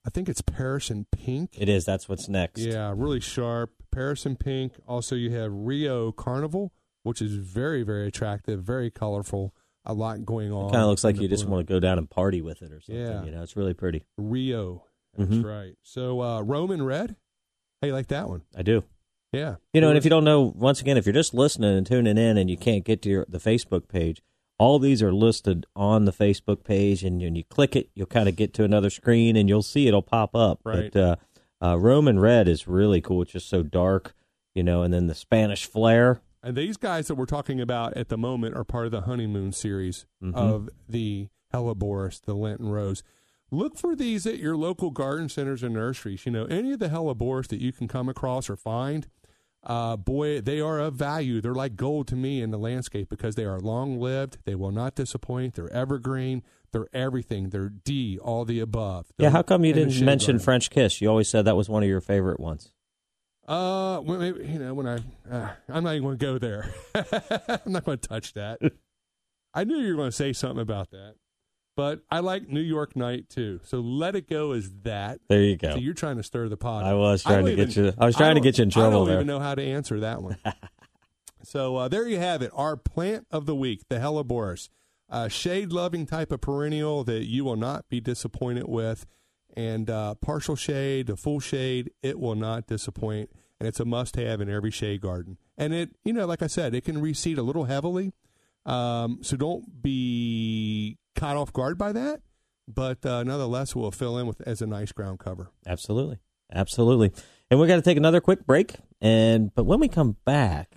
S3: I think it's Paris and Pink.
S4: It is. That's what's next.
S3: Yeah, really sharp. Paris and Pink. Also, you have Rio Carnival, which is very, very attractive, very colorful. A lot going on.
S4: Kind of looks like you just want to go down and party with it or something.
S3: Yeah.
S4: You know, it's really pretty.
S3: Rio. That's right. So, Roman Red. How you like that one?
S4: I do.
S3: Yeah.
S4: You know, and if you don't know, once again, if you're just listening and tuning in and you can't get to the Facebook page, all these are listed on the Facebook page, and when you click it, you'll kind of get to another screen, and you'll see it'll pop up.
S3: Right.
S4: But Roman Red is really cool. It's just so dark, you know, and then the Spanish Flare.
S3: And these guys that we're talking about at the moment are part of the honeymoon series of the Helleborus, the Lenten Rose. Look for these at your local garden centers and nurseries. You know, any of the Helleborus that you can come across or find, boy, they are of value. They're like gold to me in the landscape because they are long-lived. They will not disappoint. They're evergreen. They're everything. They're D, all the above.
S4: Yeah, how come you
S3: in the
S4: didn't
S3: shade
S4: mention
S3: garden.
S4: French Kiss? You always said that was one of your favorite ones.
S3: Well, maybe, you know, when I'm not even going to go there. I'm not going to touch that. I knew you were going to say something about that. But I like New York Night, too. So let it go as that.
S4: There you go.
S3: So you're trying to stir the pot.
S4: I was trying to get you. I was trying to get you in trouble
S3: I don't
S4: there.
S3: even know how to answer that one. So there you have it. Our plant of the week, the Helleborus. Shade-loving type of perennial that you will not be disappointed with. And partial shade to full shade, it will not disappoint. And it's a must-have in every shade garden. And it, you know, like I said, it can reseed a little heavily. So don't be caught off guard by that. But nonetheless, we'll fill in with as a nice ground cover.
S4: Absolutely. Absolutely. And we're going to take another quick break. But when we come back,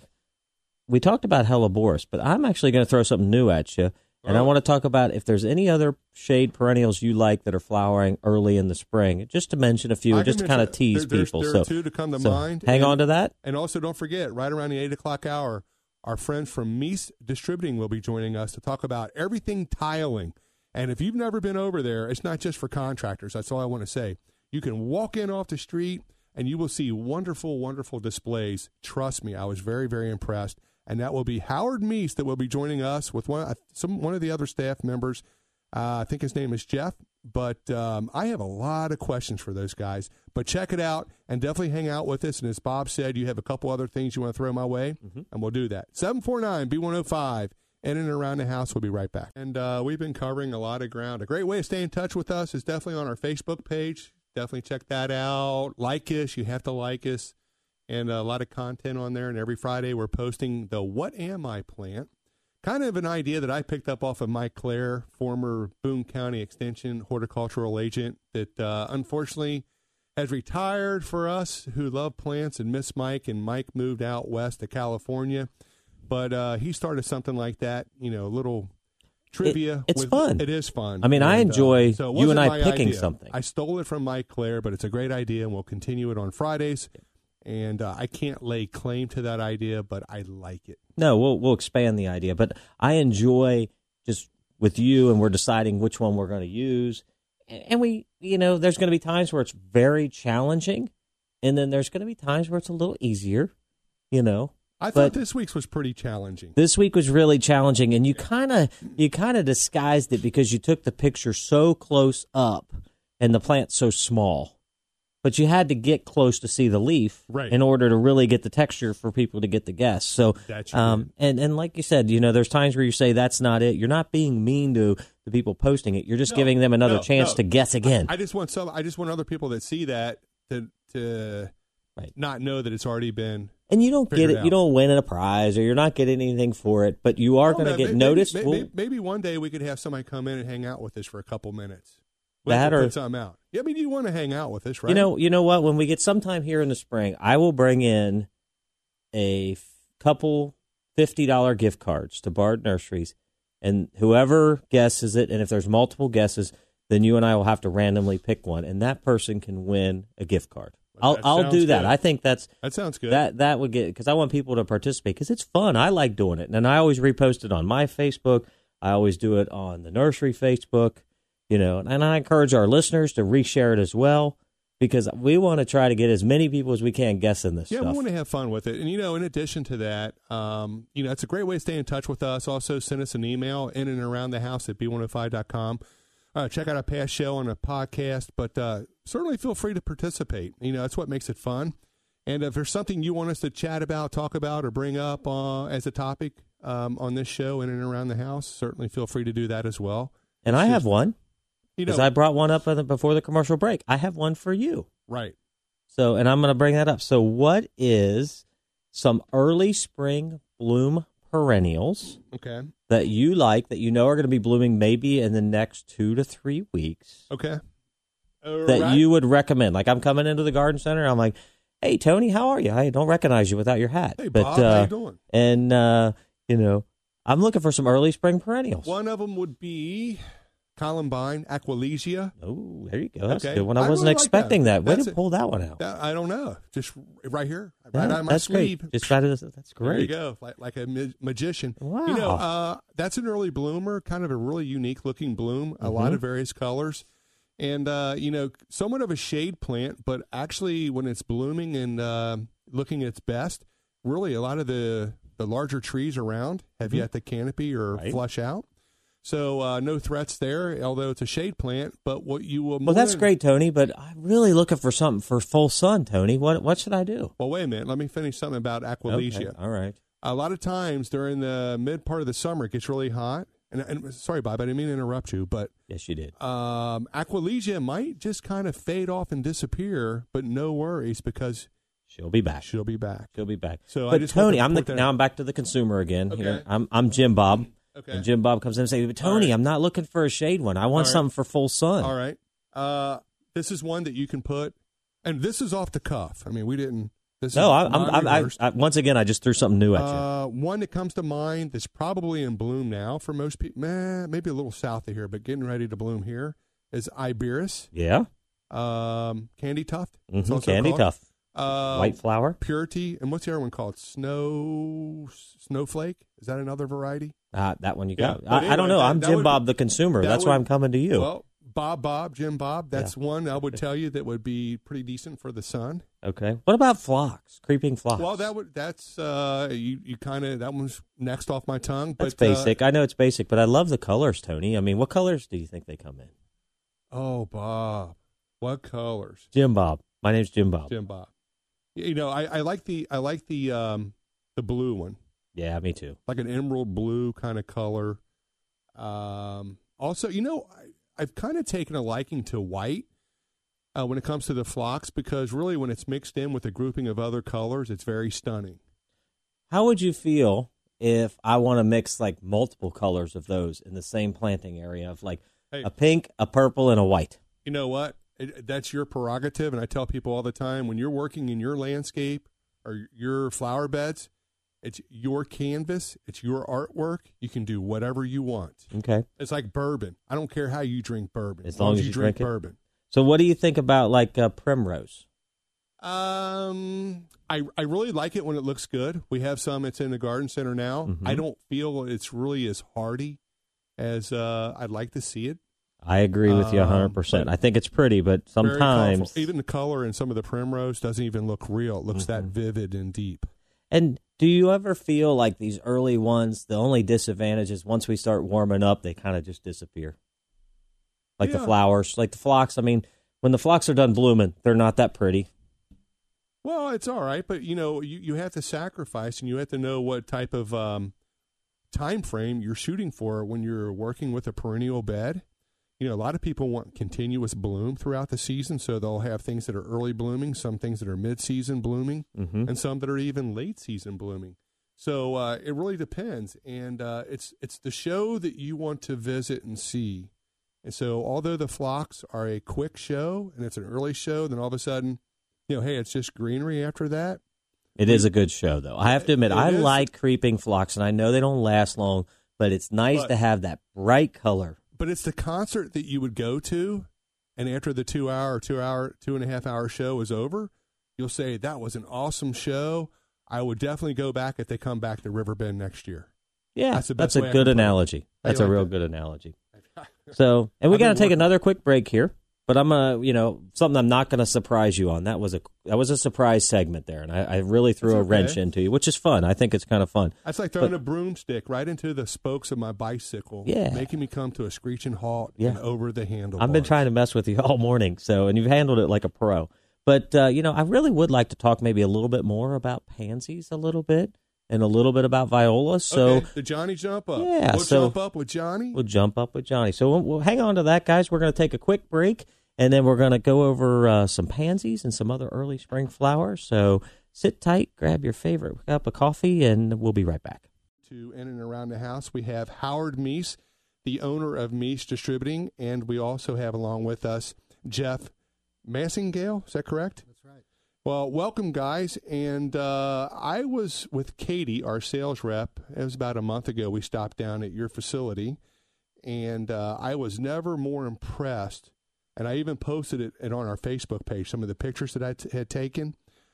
S4: we talked about Helleborus, but I'm actually going to throw something new at you. And I want to talk about if there's any other shade perennials you like that are flowering early in the spring, just to mention a few, just to kind of tease people.
S3: There are two to come to mind.
S4: Hang on to that.
S3: And also don't forget, right around the 8 o'clock hour, our friends from Meese Distributing will be joining us to talk about everything tiling. And if you've never been over there, it's not just for contractors. That's all I want to say. You can walk in off the street and you will see wonderful, wonderful displays. Trust me, I was very, very impressed. And that will be Howard Meese that will be joining us with one of the other staff members. I think his name is Jeff. But I have a lot of questions for those guys. But check it out and definitely hang out with us. And as Bob said, you have a couple other things you want to throw my way, and we'll do that. 749-B105, in and around the house. We'll be right back. And we've been covering a lot of ground. A great way to stay in touch with us is definitely on our Facebook page. Definitely check that out. Like us. You have to like us. And a lot of content on there. And every Friday we're posting the What Am I plant. Kind of an idea that I picked up off of Mike Clare, former Boone County Extension horticultural agent that unfortunately has retired for us who love plants and miss Mike. And Mike moved out west to California. But he started something like that, you know, a little trivia.
S4: It's fun.
S3: It is fun.
S4: I mean, I enjoy
S3: so
S4: you and I
S3: my
S4: picking
S3: idea.
S4: something.
S3: I stole it from Mike Clare, but it's a great idea, and we'll continue it on Fridays. And I can't lay claim to that idea, but I like it.
S4: No, we'll expand the idea. But I enjoy just with you, and we're deciding which one we're going to use. And we, you know, there's going to be times where it's very challenging, and then there's going to be times where it's a little easier, you know.
S3: I thought this week's was pretty challenging.
S4: This week was really challenging, and you kind of disguised it because you took the picture so close up and the plant's so small. But you had to get close to see the leaf in order to really get the texture for people to get the guess. So, and like you said, you know, there's times where you say that's not it. You're not being mean to the people posting it. You're just giving them another chance to guess again.
S3: I just want other people that see that to not know that it's already been.
S4: And you don't get it. You don't win a prize, or you're not getting anything for it. But you are going to get noticed.
S3: Maybe one day we could have somebody come in and hang out with us for a couple minutes.
S4: That or
S3: put something out. Yeah, I mean, you want to hang out with us, right?
S4: You know what? When we get sometime here in the spring, I will bring in a couple $50 gift cards to Bard Nurseries, and whoever guesses it, and if there's multiple guesses, then you and I will have to randomly pick one, and that person can win a gift card. I'll do that.
S3: Good.
S4: I think that
S3: sounds good.
S4: That would get, because I want people to participate because it's fun. I like doing it, and I always repost it on my Facebook. I always do it on the nursery Facebook. You know, and I encourage our listeners to reshare it as well, because we want to try to get as many people as we can guessing this stuff.
S3: Yeah, we want to have fun with it. And, you know, in addition to that, you know, it's a great way to stay in touch with us. Also, send us an email in and around the house at b105.com. check out a past show on a podcast, but certainly feel free to participate. That's what makes it fun. And if there's something you want us to chat about, talk about, or bring up as a topic on this show in and around the house, certainly feel free to do that as well.
S4: And I have one, because I brought one up before the commercial break. I have one for you.
S3: Right.
S4: So, and I'm going to bring that up. So what is some early spring bloom perennials that you like, that you know are going to be blooming maybe in the next 2 to 3 weeks?
S3: Okay.
S4: That you would recommend. Like, I'm coming into the garden center, I'm like, hey, Tony, how are you? I don't recognize you without your hat.
S3: Hey, Bob, how you doing?
S4: And, I'm looking for some early spring perennials.
S3: One of them would be Columbine, Aquilegia.
S4: Oh, there you go. That's a good one. I wasn't expecting that. Way to pull that one out.
S3: I don't know. Just right here. Right on my
S4: that's
S3: sleeve.
S4: Great. Just right at that's great.
S3: There you go. Like a magician.
S4: Wow.
S3: That's an early bloomer, kind of a really unique looking bloom, a lot of various colors. And, somewhat of a shade plant, but actually when it's blooming and looking its best, really a lot of the larger trees around have yet to canopy or flush out. So no threats there, although it's a shade plant. But what you will...
S4: Well, that's great, Tony, but I'm really looking for something for full sun, Tony. What should I do?
S3: Well, wait a minute. Let me finish something about Aquilegia.
S4: Okay. All right.
S3: A lot of times during the mid part of the summer, it gets really hot. And sorry, Bob, I didn't mean to interrupt you, but...
S4: Yes, you did.
S3: Aquilegia might just kind of fade off and disappear, but no worries, because...
S4: She'll be back.
S3: She'll be back.
S4: So, but Tony, now I'm back to the consumer again.
S3: Okay.
S4: Here. I'm Jim Bob.
S3: Okay.
S4: And Jim Bob comes in and says, Tony, I'm not looking for a shade one. I want something for full sun.
S3: All right. This is one that you can put, and this is off the cuff. I mean, we didn't.
S4: I once again, I just threw something new at you.
S3: One that comes to mind that's probably in bloom now for most people, maybe a little south of here, but getting ready to bloom here, is Iberis.
S4: Yeah.
S3: Candy tuft.
S4: Candy tuft. White flower.
S3: Purity. And what's the other one called? Snowflake? Is that another variety?
S4: That one you got.
S3: Yeah. Anyway,
S4: I don't know. I'm Jim Bob, the consumer. That's why I'm coming to you.
S3: Well, Jim Bob, that's one I would tell you that would be pretty decent for the sun.
S4: Okay. What about phlox? Creeping phlox?
S3: Well, that's you kind of, that one's next off my tongue.
S4: That's basic. I know it's basic, but I love the colors, Tony. I mean, what colors do you think they come in?
S3: Oh, Bob, what colors?
S4: Jim Bob. My name's Jim Bob.
S3: Jim Bob. I like the blue one.
S4: Yeah, me too.
S3: Like an emerald blue kind of color. Also, I've kind of taken a liking to white when it comes to the phlox, because really when it's mixed in with a grouping of other colors, it's very stunning.
S4: How would you feel if I want to mix like multiple colors of those in the same planting area, of like a pink, a purple, and a white? You know what?
S3: That's your prerogative, and I tell people all the time, when you're working in your landscape or your flower beds, it's your canvas, it's your artwork. You can do whatever you want.
S4: Okay.
S3: It's like bourbon. I don't care how you drink bourbon.
S4: As long as you drink
S3: bourbon.
S4: So what do you think about like primrose?
S3: I really like it when it looks good. We have some. It's in the garden center now.
S4: Mm-hmm.
S3: I don't feel it's really as hardy as I'd like to see it.
S4: I agree with you 100%. I think it's pretty, but sometimes
S3: even the color in some of the primrose doesn't even look real. It looks that vivid and deep.
S4: And do you ever feel like these early ones, the only disadvantage is once we start warming up, they kind of just disappear? Like the flowers, like the phlox. I mean, when the phlox are done blooming, they're not that pretty.
S3: Well, it's all right, but you have to sacrifice, and you have to know what type of time frame you're shooting for when you're working with a perennial bed. A lot of people want continuous bloom throughout the season, so they'll have things that are early blooming, some things that are mid-season blooming, and some that are even late-season blooming. So it really depends, and it's the show that you want to visit and see. And so although the phlox are a quick show, and it's an early show, then all of a sudden, hey, it's just greenery after that.
S4: It is a good show, though. I have to admit, I like creeping phlox, and I know they don't last long, but it's nice to have that bright color.
S3: But it's the concert that you would go to, and after the 2.5 hour show is over, you'll say, that was an awesome show. I would definitely go back if they come back to Riverbend next year.
S4: Yeah, that's a good analogy. That's a real good analogy. So, and we got to take another quick break here. But I'm something I'm not gonna surprise you on. That was a surprise segment there, and I really threw a wrench into you, which is fun. I think it's kind of fun.
S3: That's like throwing a broomstick right into the spokes of my bicycle, making me come to a screeching halt and over the handlebars.
S4: I've been trying to mess with you all morning, and you've handled it like a pro. But I really would like to talk maybe a little bit more about pansies a little bit. And a little bit about viola. So
S3: the Johnny jump up.
S4: Yeah,
S3: we'll jump up with Johnny.
S4: We'll jump up with Johnny. So we'll hang on to that, guys. We're going to take a quick break, and then we're going to go over some pansies and some other early spring flowers. So sit tight, grab your favorite cup of coffee, and we'll be right back.
S3: To in and around the house, we have Howard Meese, the owner of Meese Distributing, and we also have along with us Jeff Massingale. Is that correct?
S6: That's right.
S3: Well, welcome, guys. And I was with Katie, our sales rep. It was about a month ago. We stopped down at your facility, and I was never more impressed. And I even posted it on our Facebook page, some of the pictures that I had taken,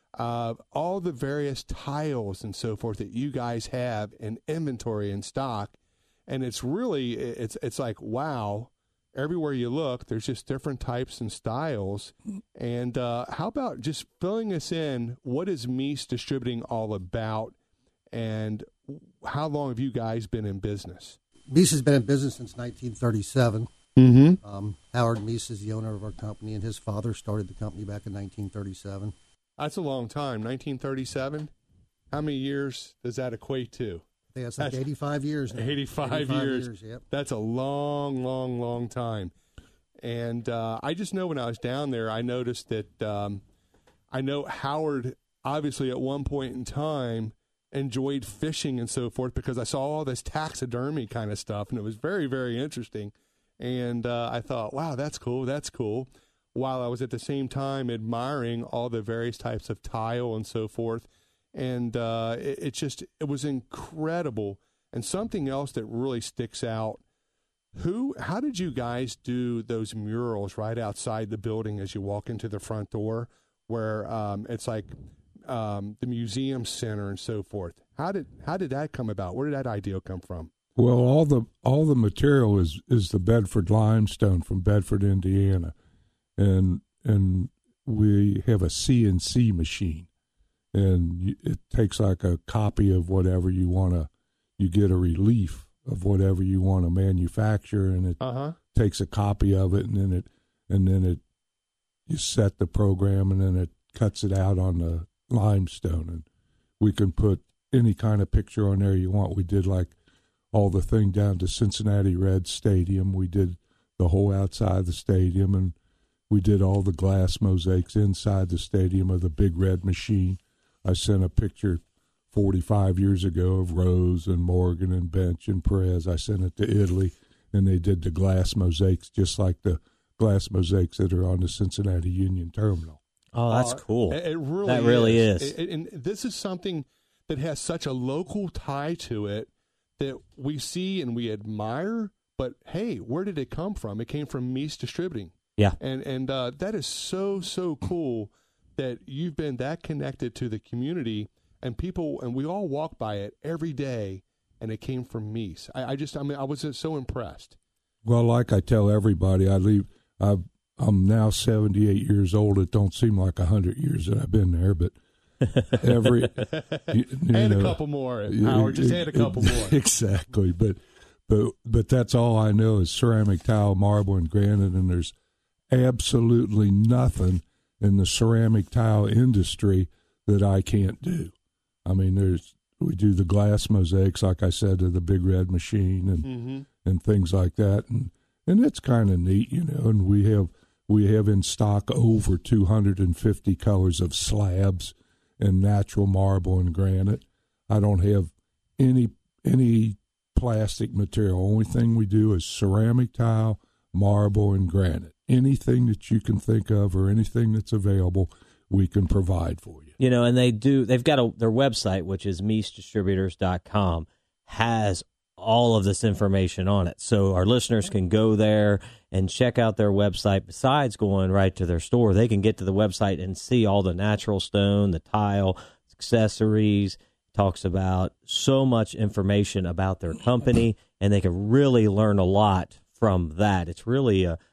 S3: all the various tiles and so forth that you guys have in inventory and stock. And it's really, it's like, wow. Everywhere you look, there's just different types and styles. And how about just filling us in? What is Meese Distributing all about, and how long have you guys been in business?
S6: Meese has been in business since 1937.
S3: Mm-hmm.
S6: Howard Meese is the owner of our company, and his father started the company back in 1937.
S3: That's a long time, 1937. How many years does that equate to?
S6: I think that's like 85 years now.
S3: 85 years.
S6: Yep.
S3: That's a long, long, long time. And I just know when I was down there, I noticed that I know Howard, obviously, at one point in time, enjoyed fishing and so forth because I saw all this taxidermy kind of stuff, and it was very, very interesting. And I thought, wow, that's cool, that's cool. While I was at the same time admiring all the various types of tile and so forth. And it was incredible. And something else that really sticks out, how did you guys do those murals right outside the building as you walk into the front door where it's like the museum center and so forth? How did that come about? Where did that idea come from?
S7: Well, all the material is the Bedford limestone from Bedford, Indiana. And we have a CNC machine. And it takes like a copy of whatever you get a relief of whatever you want to manufacture, and it takes a copy of it, and then you set the program, and then it cuts it out on the limestone, and we can put any kind of picture on there you want. We did like all the thing down to Cincinnati Reds Stadium. We did the whole outside of the stadium, and we did all the glass mosaics inside the stadium of the Big Red Machine. I sent a picture 45 years ago of Rose and Morgan and Bench and Perez. I sent it to Italy, and they did the glass mosaics just like the glass mosaics that are on the Cincinnati Union Terminal.
S4: Oh, that's cool.
S3: It really
S4: that really is.
S3: And this is something that has such a local tie to it that we see and we admire, but hey, where did it come from? It came from Meese Distributing.
S4: Yeah.
S3: And that is so, so cool that you've been that connected to the community and people, and we all walk by it every day, and it came from Meese. I was just so impressed.
S7: Well, like I tell everybody, I'm now 78 years old. It don't seem like 100 years that I've been there, but
S3: add a couple more, Howard. Just add a couple more.
S7: Exactly, but that's all I know is ceramic tile, marble, and granite, and there's absolutely nothing in the ceramic tile industry that I can't do. I mean, we do the glass mosaics, like I said, to the Big Red Machine and things like that, and it's kind of neat, And we have in stock over 250 colors of slabs and natural marble and granite. I don't have any plastic material. Only thing we do is ceramic tile, marble, and granite. Anything that you can think of or anything that's available, we can provide for you.
S4: And they've got their website, which is MeeseDistributors.com, has all of this information on it. So our listeners can go there and check out their website. Besides going right to their store, they can get to the website and see all the natural stone, the tile, accessories. Talks about so much information about their company, and they can really learn a lot from that. It's really a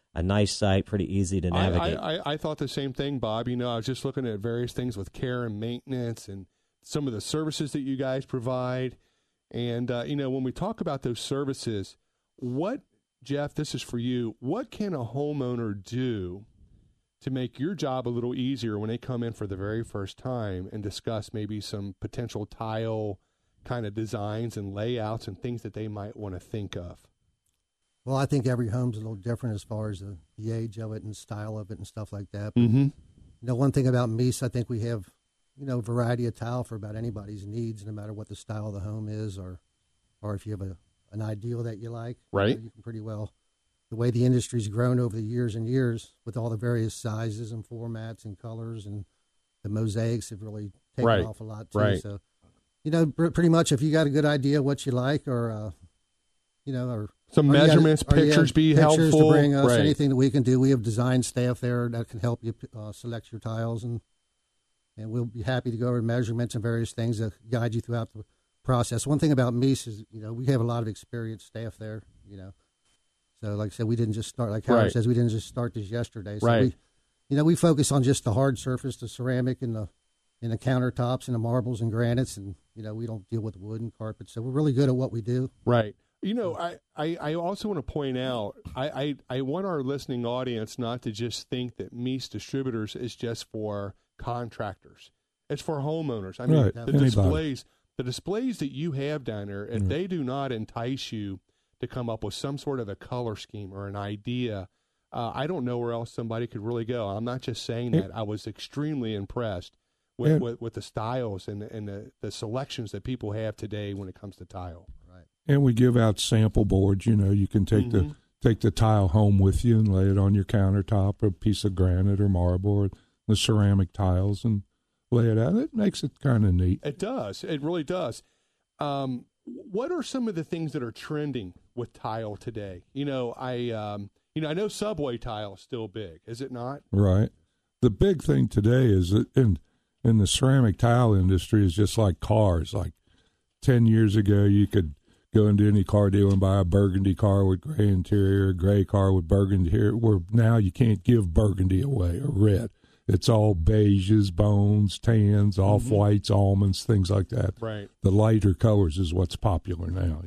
S4: a nice site, pretty easy to navigate.
S3: I thought the same thing, Bob. I was just looking at various things with care and maintenance and some of the services that you guys provide. And, when we talk about those services, Jeff, this is for you, what can a homeowner do to make your job a little easier when they come in for the very first time and discuss maybe some potential tile kind of designs and layouts and things that they might want to think of?
S6: Well, I think every home's a little different as far as the age of it and style of it and stuff like that. But, one thing about Mies, I think we have, variety of tile for about anybody's needs, no matter what the style of the home is, or if you have an ideal that you like.
S3: Right.
S6: You can pretty well, the way the industry's grown over the years and years with all the various sizes and formats and colors, and the mosaics have really taken off a lot too.
S3: Right.
S6: So, pretty much if you got a good idea what you like, or
S3: some measurements, pictures be helpful.
S6: To bring us anything that we can do. We have design staff there that can help you select your tiles, and we'll be happy to go over measurements and various things that guide you throughout the process. One thing about Mies is, we have a lot of experienced staff there, So like I said, we didn't just start, like Howard says, we didn't just start this yesterday. So we focus on just the hard surface, the ceramic and the countertops and the marbles and granites, and, we don't deal with wood and carpet. So we're really good at what we do.
S3: Right. I also want to point out, I want our listening audience not to just think that Mies Distributors is just for contractors. It's for homeowners. I mean, the displays that you have down there, if they do not entice you to come up with some sort of a color scheme or an idea, I don't know where else somebody could really go. I'm not just saying that. I was extremely impressed with the styles and the selections that people have today when it comes to tile.
S7: And we give out sample boards. You can take the tile home with you and lay it on your countertop, or a piece of granite or marble, or the ceramic tiles, and lay it out. It makes it kind of neat.
S3: It does. It really does. What are some of the things that are trending with tile today? I know subway tile is still big, is it not?
S7: Right. The big thing today is that in the ceramic tile industry is just like cars. Like 10 years ago, you could go into any car dealer and buy a burgundy car with gray interior, a gray car with burgundy interior, where now you can't give burgundy away or red. It's all beiges, bones, tans, off-whites, almonds, things like that.
S3: Right.
S7: The lighter colors is what's popular now,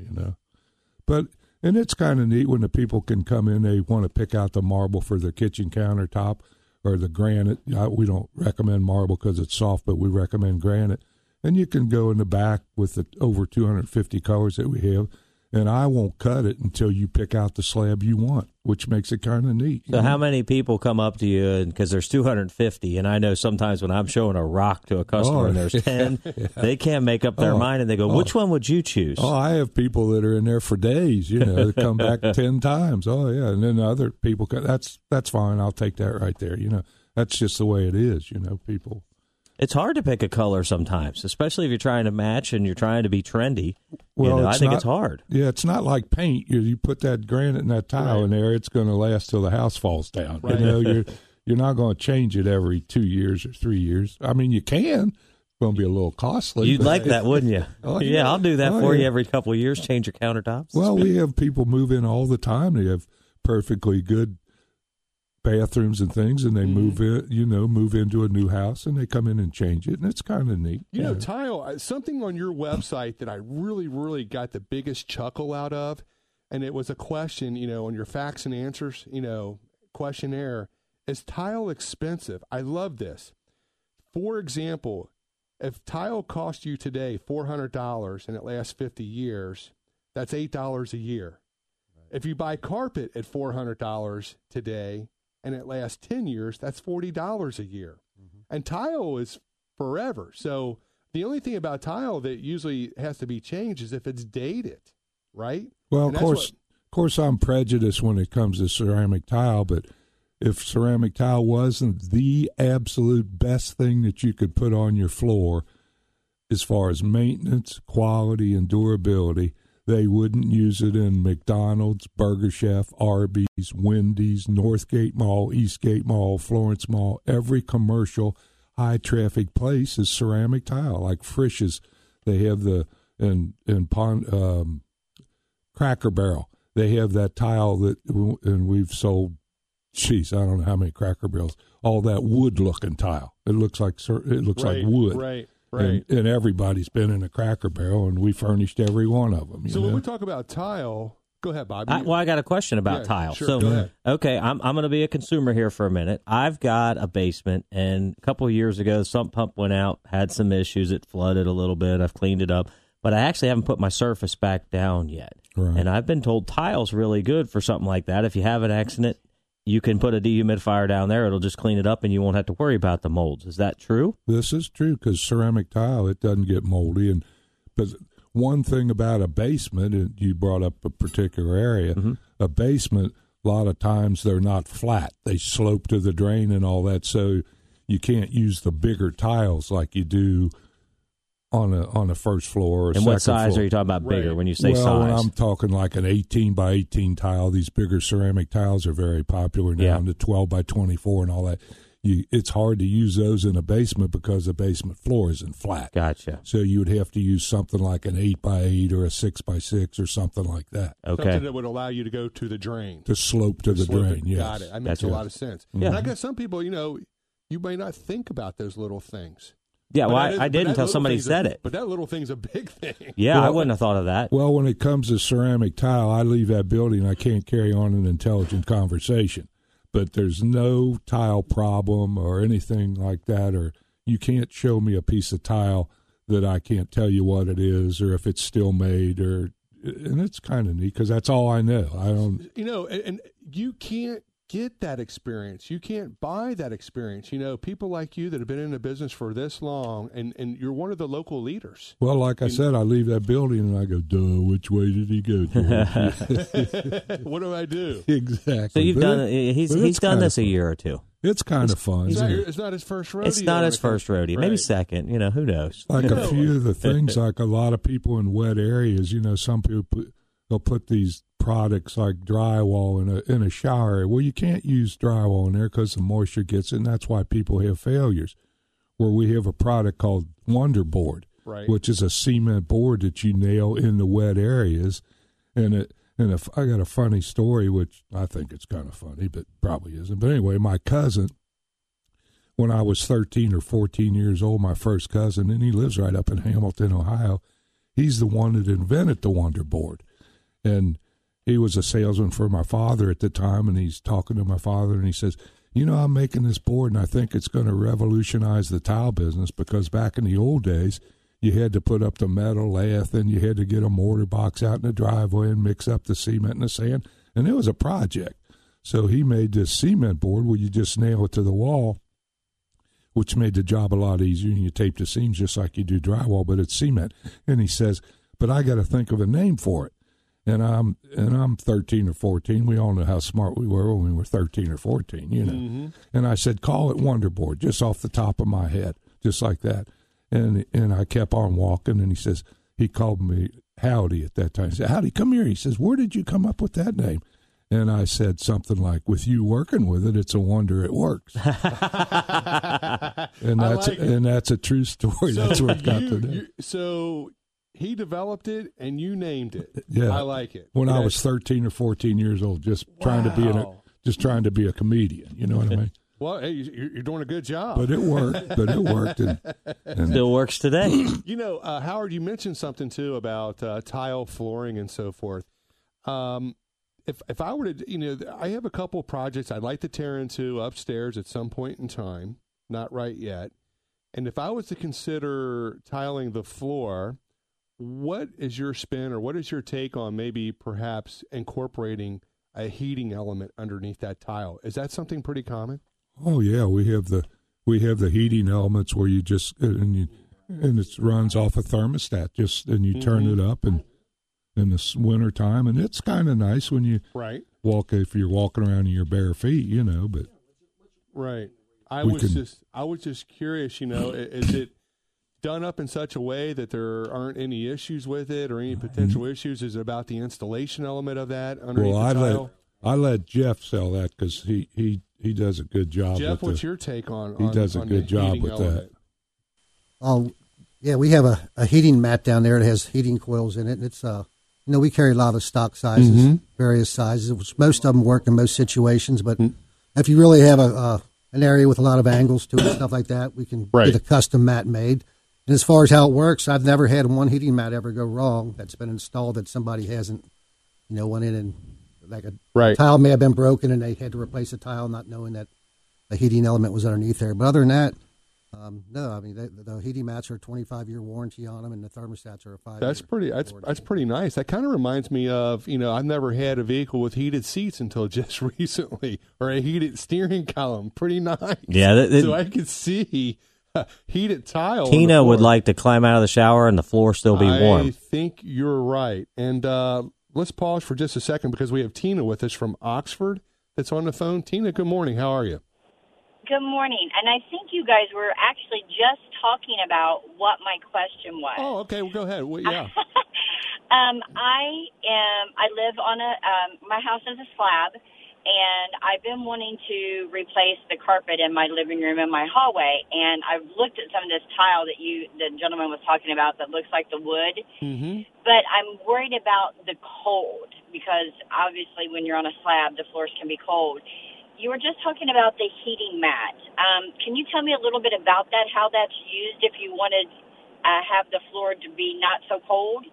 S7: And it's kind of neat when the people can come in, they want to pick out the marble for their kitchen countertop or the granite. We don't recommend marble because it's soft, but we recommend granite. And you can go in the back with the over 250 colors that we have, and I won't cut it until you pick out the slab you want, which makes it kind of neat.
S4: So how many people come up to you, because there's 250, and I know sometimes when I'm showing a rock to a customer and there's 10, they can't make up their mind, and they go, which one would you choose?
S7: I have people that are in there for days, that come back 10 times. And then other people, that's fine, I'll take that right there. That's just the way it is, people.
S4: It's hard to pick a color sometimes, especially if you're trying to match and you're trying to be trendy.
S7: Well,
S4: I think it's hard.
S7: Yeah, it's not like paint. You put that granite and that tile in there, it's going to last till the house falls down.
S3: Right.
S7: You're not going to change it every 2 years or 3 years. I mean, you can. It's going to be a little costly.
S4: You'd like that, wouldn't you? Yeah, I'll do that for you every couple of years, change your countertops.
S7: Well, we have people move in all the time. They have perfectly good bathrooms and things, and they move into a new house, and they come in and change it, and it's kind of neat.
S3: Tile, something on your website that I really, really got the biggest chuckle out of, and it was a question, on your facts and answers, questionnaire, is tile expensive? I love this. For example, if tile costs you today $400 and it lasts 50 years, that's $8 a year. Right. If you buy carpet at $400 today, and it lasts 10 years, that's $40 a year. And tile is forever. So the only thing about tile that usually has to be changed is if it's dated, right?
S7: Well, of course, I'm prejudiced when it comes to ceramic tile, but if ceramic tile wasn't the absolute best thing that you could put on your floor as far as maintenance, quality, and durability, they wouldn't use it in McDonald's, Burger Chef, Arby's, Wendy's, Northgate Mall, Eastgate Mall, Florence Mall. Every commercial high-traffic place is ceramic tile. Like Frisch's, they have Cracker Barrel. They have that tile and we've sold geez, I don't know how many Cracker Barrels, all that wood-looking tile. It looks like like wood.
S3: Right.
S7: And everybody's been in a Cracker Barrel, and we furnished every one of them.
S3: So when we talk about tile, go ahead, Bob.
S4: I got a question about tile.
S3: Sure,
S4: so,
S3: go ahead.
S4: okay, I'm going to be a consumer here for a minute. I've got a basement, and a couple of years ago, the sump pump went out, had some issues. It flooded a little bit. I've cleaned it up, but I actually haven't put my surface back down yet.
S7: Right.
S4: And I've been told tile's really good for something like that. If you have an accident, you can put a dehumidifier down there. It'll just clean it up, and you won't have to worry about the molds. Is that true?
S7: This is true because ceramic tile, it doesn't get moldy. But one thing about a basement, and you brought up a particular area, a basement, a lot of times they're not flat. They slope to the drain and all that, so you can't use the bigger tiles like you do on a first floor or
S4: and
S7: second
S4: what size
S7: floor.
S4: are you talking about bigger when you say
S7: well,
S4: size?
S7: When I'm talking like an 18 by 18 tile, these bigger ceramic tiles are very popular now, and the 12 by 24 and all that. It's hard to use those in a basement because the basement floor isn't flat.
S4: Gotcha.
S7: So you would have to use something like an 8 by 8 or a 6 by 6 or something like that.
S4: Okay.
S3: Something that would allow you to go to the drain.
S7: To slope to the drain, yes.
S3: Got it. That makes a lot of sense.
S4: Yeah.
S3: And I guess some people, you may not think about those little things.
S4: Yeah, well,
S3: But
S4: I didn't until somebody said it.
S3: But that little thing's a big thing.
S4: Yeah, I wouldn't have thought of that.
S7: Well, when it comes to ceramic tile, I leave that building. I can't carry on an intelligent conversation. But there's no tile problem or anything like that, or you can't show me a piece of tile that I can't tell you what it is or if it's still made, and it's kind of neat because that's all I know. I don't,
S3: and you can't get that experience. You can't buy that experience. People like you that have been in the business for this long, and you're one of the local leaders.
S7: Well, like I said, I leave that building and I go, duh, which way did he go, George?
S3: What do I do?
S7: Exactly.
S4: So you've done he's done this a year or two.
S7: It's kind of fun.
S3: It's not his first rodeo.
S4: It's not his first rodeo. Maybe
S3: Right.
S4: second. Who knows?
S7: Like a few of the things, like a lot of people in wet areas, some people they'll put these products like drywall in a shower area. Well, you can't use drywall in there because the moisture gets in. That's why people have failures. Where we have a product called Wonder Board,
S3: right,
S7: which is a cement board that you nail in the wet areas. And I got a funny story, which I think it's kind of funny, but probably isn't. But anyway, my cousin, when I was 13 or 14 years old, my first cousin, and he lives right up in Hamilton, Ohio, he's the one that invented the Wonder Board. And he was a salesman for my father at the time, and he's talking to my father, and he says, I'm making this board, and I think it's going to revolutionize the tile business because back in the old days, you had to put up the metal lath, and you had to get a mortar box out in the driveway and mix up the cement and the sand, and it was a project. So he made this cement board where you just nail it to the wall, which made the job a lot easier, and you tape the seams just like you do drywall, but it's cement. And he says, but I got to think of a name for it. And I'm 13 or 14. We all know how smart we were when we were 13 or 14,
S3: Mm-hmm.
S7: And I said, call it Wonder Board, just off the top of my head, just like that. And I kept on walking, and he called me Howdy at that time. He said, Howdy, come here. He says, where did you come up with that name? And I said something like, with you working with it, it's a wonder it works. and that's a true story.
S3: So
S7: that's where it got to that.
S3: So he developed it, and you named it.
S7: Yeah.
S3: I like it.
S7: When I was 13 or 14 years old, just trying to be a comedian. You know what I mean?
S3: Well, hey, you're doing a good job.
S7: But it worked. And
S4: Still works today.
S3: Howard, you mentioned something too about tile flooring and so forth. If I were to, I have a couple of projects I'd like to tear into upstairs at some point in time. Not right yet. And if I was to consider tiling the floor, what is your spin or what is your take on maybe perhaps incorporating a heating element underneath that tile? Is that something pretty common?
S7: Oh yeah, we have the heating elements where you just and it runs off a thermostat and you turn it up and in the winter time, and it's kind of nice when you walk if you're walking around in your bare feet, but
S3: right. I was just curious, is it done up in such a way that there aren't any issues with it or any potential issues? Is it about the installation element of that underneath the tile?
S7: I let Jeff sell that because he does a good job.
S3: Jeff, what's your take on?
S7: He does a good job with that.
S6: Oh, yeah, we have a heating mat down there that has heating coils in it. And it's we carry a lot of stock sizes, various sizes, which most of them work in most situations. But If you really have an area with a lot of angles to it and stuff like that, we can get a custom mat made. And as far as how it works, I've never had one heating mat ever go wrong that's been installed that somebody hasn't, went in and like a tile may have been broken and they had to replace a tile not knowing that a heating element was underneath there. But other than that, no, I mean the heating mats are a 25-year warranty on them, and the thermostats are a 5-year.
S3: That's pretty nice. That kind of reminds me of I've never had a vehicle with heated seats until just recently, or a heated steering column. Pretty nice.
S4: Yeah,
S3: so I could see heated tile.
S4: Tina would like to climb out of the shower and the floor still be warm.
S3: I think you're right. And let's pause for just a second because we have Tina with us from Oxford that's on the phone. Tina, good morning. How are you?
S8: Good morning. And I think you guys were actually just talking about what my question was.
S3: Oh, okay. Well, go ahead. Well, yeah.
S8: I live on my house is a slab, and I've been wanting to replace the carpet in my living room and my hallway. And I've looked at some of this tile that the gentleman was talking about that looks like the wood. Mm-hmm. But I'm worried about the cold because obviously when you're on a slab, the floors can be cold. You were just talking about the heating mat. Can you tell me a little bit about that, how that's used if you wanted to have the floor to be not so cold?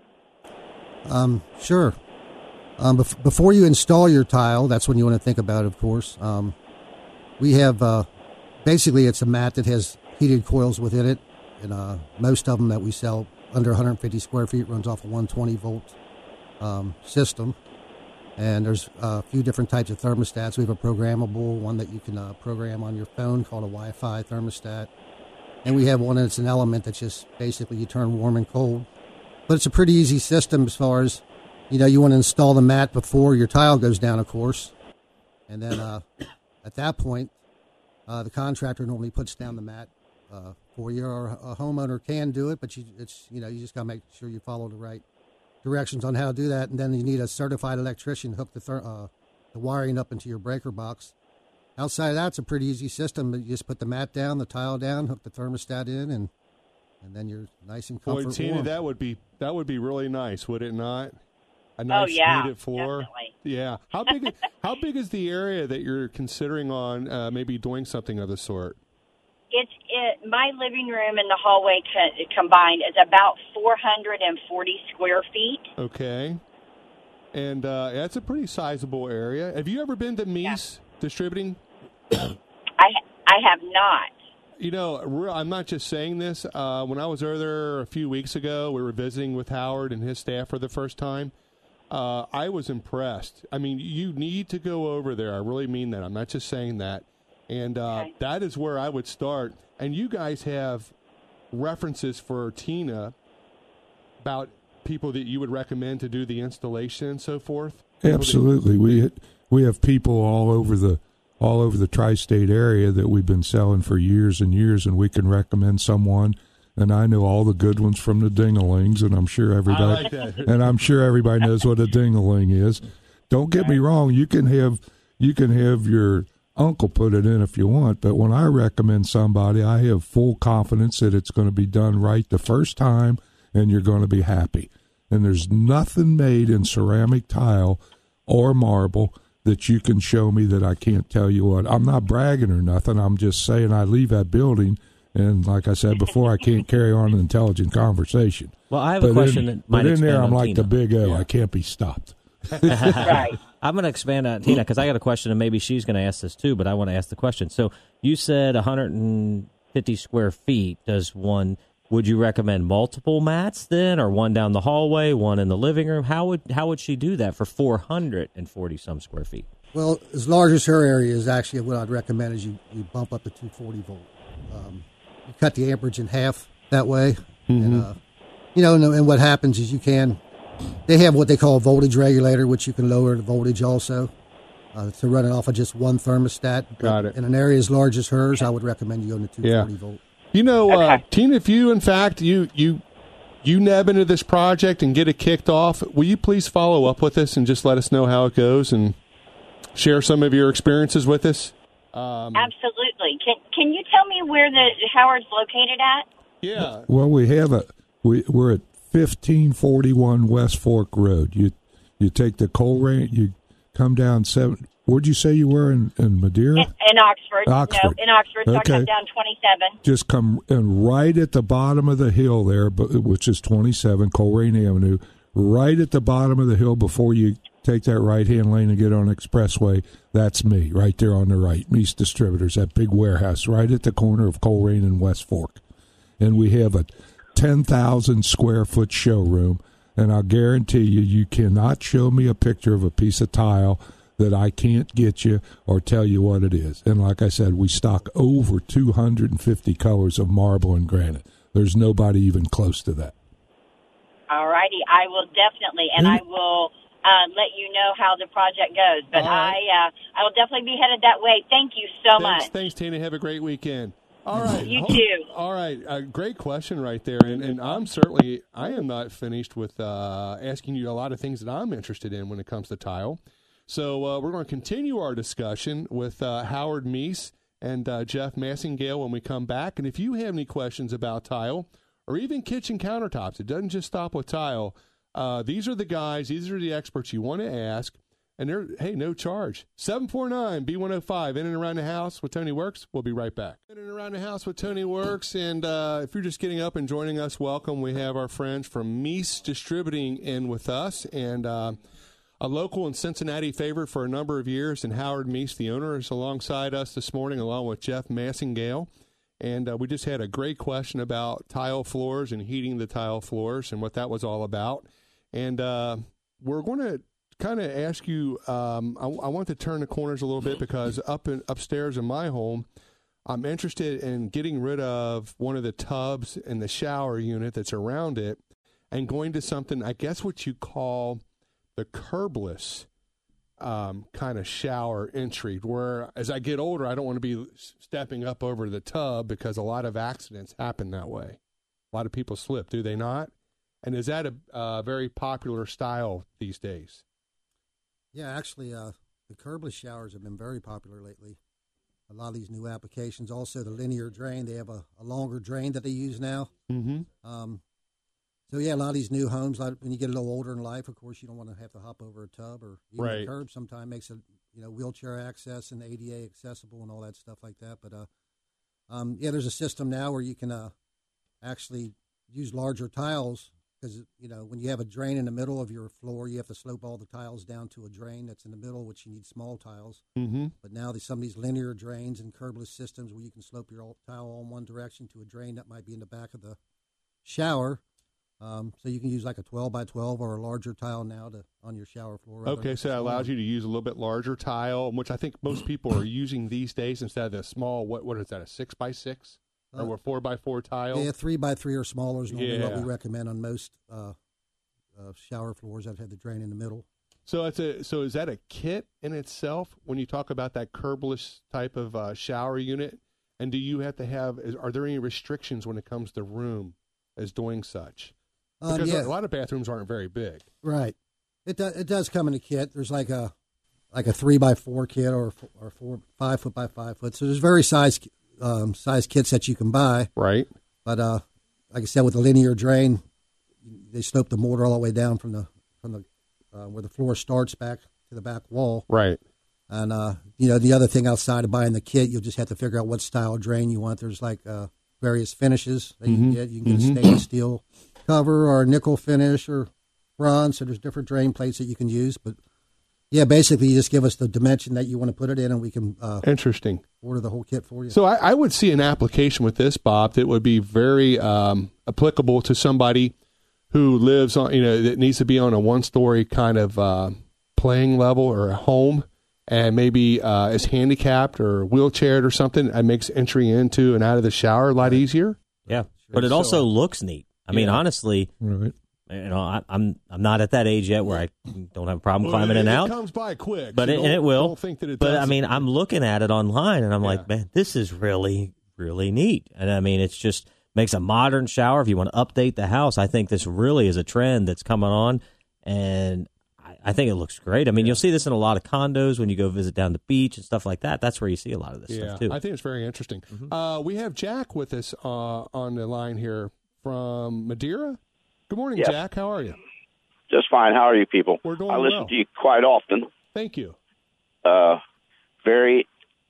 S6: Sure. Before you install your tile, that's when you want to think about it, of course. We have, basically it's a mat that has heated coils within it, and most of them that we sell under 150 square feet runs off a 120-volt system. And there's a few different types of thermostats. We have a programmable one that you can program on your phone called a Wi-Fi thermostat. And we have one that's an element that's just basically you turn warm and cold. But it's a pretty easy system as far as, you want to install the mat before your tile goes down, of course. And then at that point, the contractor normally puts down the mat for you, or a homeowner can do it, but you just got to make sure you follow the right directions on how to do that, and then you need a certified electrician to hook the wiring up into your breaker box. Outside of that, it's a pretty easy system. You just put the mat down, the tile down, hook the thermostat in, and then you're nice and comfortable.
S3: Boy, Tina,
S6: warm.
S3: that would be really nice, would it not? A nice heated floor.
S8: Definitely.
S3: Yeah. How big is the area that you're considering on maybe doing something of the sort?
S8: My living room and the hallway combined is about 440 square feet.
S3: Okay. And that's a pretty sizable area. Have you ever been to Mies Distributing?
S8: I have not.
S3: I'm not just saying this. When I was over there a few weeks ago, we were visiting with Howard and his staff for the first time. I was impressed. I mean, you need to go over there. I really mean that. I'm not just saying that. And that is where I would start. And you guys have references for Tina about people that you would recommend to do the installation and so forth?
S7: Absolutely. We have people all over the tri-state area that we've been selling for years and years, and we can recommend someone. And I know all the good ones from the ding-a-lings, and I'm sure everybody knows what a ding-a-ling is. Don't get me wrong. You can have your uncle put it in if you want, but when I recommend somebody, I have full confidence that it's going to be done right the first time and you're going to be happy. And there's nothing made in ceramic tile or marble that you can show me that I can't tell you what. I'm not bragging or nothing. I'm just saying I leave that building, and like I said before, I can't carry on an intelligent conversation.
S4: Well, I have a question that might expand on Tina.
S7: But in there, I'm like the Big O. Yeah. I can't be stopped.
S8: Right.
S4: I'm going to expand on Tina because I got a question, and maybe she's going to ask this too, but I want to ask the question. So you said 150 square feet. Would you recommend multiple mats then, or one down the hallway, one in the living room? How would she do that for 440 some square feet?
S6: Well, as large as her area is, actually what I'd recommend is you bump up to 240 volt. You cut the amperage in half that way. Mm-hmm. And what happens is they have what they call a voltage regulator, which you can lower the voltage also to run it off of just one thermostat.
S3: Got it.
S6: In an area as large as hers, I would recommend you go to 240 volt.
S3: Tina, if you, in fact, you nab into this project and get it kicked off, will you please follow up with us and just let us know how it goes and share some of your experiences with us?
S8: Absolutely. Can you tell me where the Howard's located at?
S3: Yeah.
S7: Well, we're at 1541 West Fork Road. You take the Colerain, you come down Where'd you say you were in Madeira?
S8: In Oxford.
S7: Oxford.
S8: No, in Oxford. So
S7: Okay.
S8: I cut down 27.
S7: Just come and right at the bottom of the hill there, which is 27 Coleraine Avenue, right at the bottom of the hill before you take that right-hand lane and get on Expressway. That's me, right there on the right. Meese Distributors, that big warehouse right at the corner of Coleraine and West Fork. And we have a 10,000 square foot showroom, and I'll guarantee you cannot show me a picture of a piece of tile that I can't get you or tell you what it is. And like I said, we stock over 250 colors of marble and granite. There's nobody even close to that.
S8: All righty. I will definitely, and I will let you know how the project goes. But
S3: right.
S8: I will definitely be headed that way. Thank you so much.
S3: Thanks, Tina. Have a great weekend. All right.
S8: You too.
S3: All right. Great question right there. And I am not finished with asking you a lot of things that I'm interested in when it comes to tile. So we're going to continue our discussion with Howard Meese and Jeff Massingale when we come back. And if you have any questions about tile or even kitchen countertops, it doesn't just stop with tile. These are the guys, these are the experts you want to ask. And they're, hey, no charge. 749-B105, In and Around the House with Tony Works. We'll be right back. In and Around the House with Tony Works. And if you're just getting up and joining us, welcome. We have our friends from Meese Distributing in with us. And a local in Cincinnati favorite for a number of years. And Howard Meese, the owner, is alongside us this morning, along with Jeff Massingale. And we just had a great question about tile floors and heating the tile floors and what that was all about. And we're going to kind of ask you, I want to turn the corners a little bit because upstairs in my home, I'm interested in getting rid of one of the tubs and the shower unit that's around it and going to something, I guess what you call the curbless kind of shower entry, where as I get older, I don't want to be stepping up over the tub because a lot of accidents happen that way. A lot of people slip, do they not? And is that a very popular style these days?
S6: Yeah, actually, the curbless showers have been very popular lately. A lot of these new applications. Also, the linear drain, they have a longer drain that they use now.
S3: Mm-hmm.
S6: So, yeah, a lot of these new homes, like when you get a little older in life, of course, you don't want to have to hop over a tub or even a curb. Sometimes makes it, wheelchair access and ADA accessible and all that stuff like that. But, yeah, there's a system now where you can actually use larger tiles because, when you have a drain in the middle of your floor, you have to slope all the tiles down to a drain that's in the middle, which you need small tiles.
S3: Mm-hmm.
S6: But now there's some of these linear drains and curbless systems where you can slope your tile all in one direction to a drain that might be in the back of the shower. So you can use like a 12 by 12 or a larger tile now on your shower floor.
S3: Okay, so that allows you to use a little bit larger tile, which I think most people are using these days instead of the small, what is that, a 6 by 6 or a 4 by 4 tile?
S6: Yeah, 3 by 3 or smaller is normally what we recommend on most shower floors that have the drain in the middle.
S3: So is that a kit in itself when you talk about that curbless type of shower unit? And do you have to are there any restrictions when it comes to room as doing such? Because a lot of bathrooms aren't very big. Right.
S6: It does come in a kit. There's like a 3 by 4 kit or 5 foot by 5 foot. So there's various size kits that you can buy.
S3: Right.
S6: But like I said, with the linear drain, they slope the mortar all the way down from the where the floor starts back to the back wall.
S3: Right.
S6: And the other thing outside of buying the kit, you'll just have to figure out what style drain you want. There's like various finishes that you can get. You can get a stainless steel cover or a nickel finish or bronze. So there's different drain plates that you can use. But yeah, basically you just give us the dimension that you want to put it in, and we can
S3: interesting
S6: order the whole kit for you.
S3: So I would see an application with this, Bob, that would be very applicable to somebody who lives on, that needs to be on a one-story kind of playing level or a home, and maybe is handicapped or wheelchaired or something. It makes entry into and out of the shower a lot easier.
S4: Yeah, but it also looks neat. I mean, honestly,
S7: right.
S4: I'm not at that age yet where I don't have a problem climbing in and out.
S3: It comes by quick,
S4: but
S3: so
S4: it will.
S3: Don't think that it
S4: but
S3: does.
S4: I mean, I'm looking at it online, and I'm like, man, this is really, really neat. And I mean, it's just makes a modern shower. If you want to update the house, I think this really is a trend that's coming on, and I think it looks great. I mean, you'll see this in a lot of condos when you go visit down the beach and stuff like that. That's where you see a lot of this stuff, too.
S3: I think it's very interesting. Mm-hmm. We have Jack with us on the line here from Madeira. Good morning, Jack. How are you?
S9: Just fine. How are you people?
S3: We're doing
S9: I listen to you quite often.
S3: Thank you.
S9: very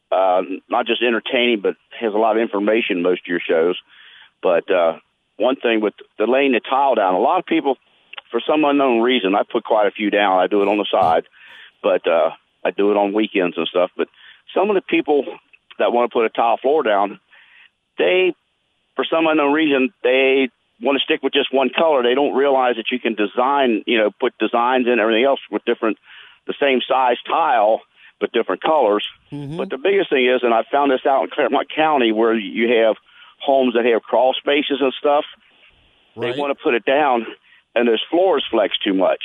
S9: not just entertaining, but has a lot of information, most of your shows. But one thing with the laying the tile down, a lot of people, for some unknown reason, I put quite a few down. I do it on the side, but I do it on weekends and stuff. But some of the people that want to put a tile floor down, they, for some unknown reason, they want to stick with just one color. They don't realize that you can design, put designs in everything else with the same size tile, but different colors. Mm-hmm. But the biggest thing is, and I found this out in Claremont County, where you have homes that have crawl spaces and stuff, right. They want to put it down, and those floors flex too much.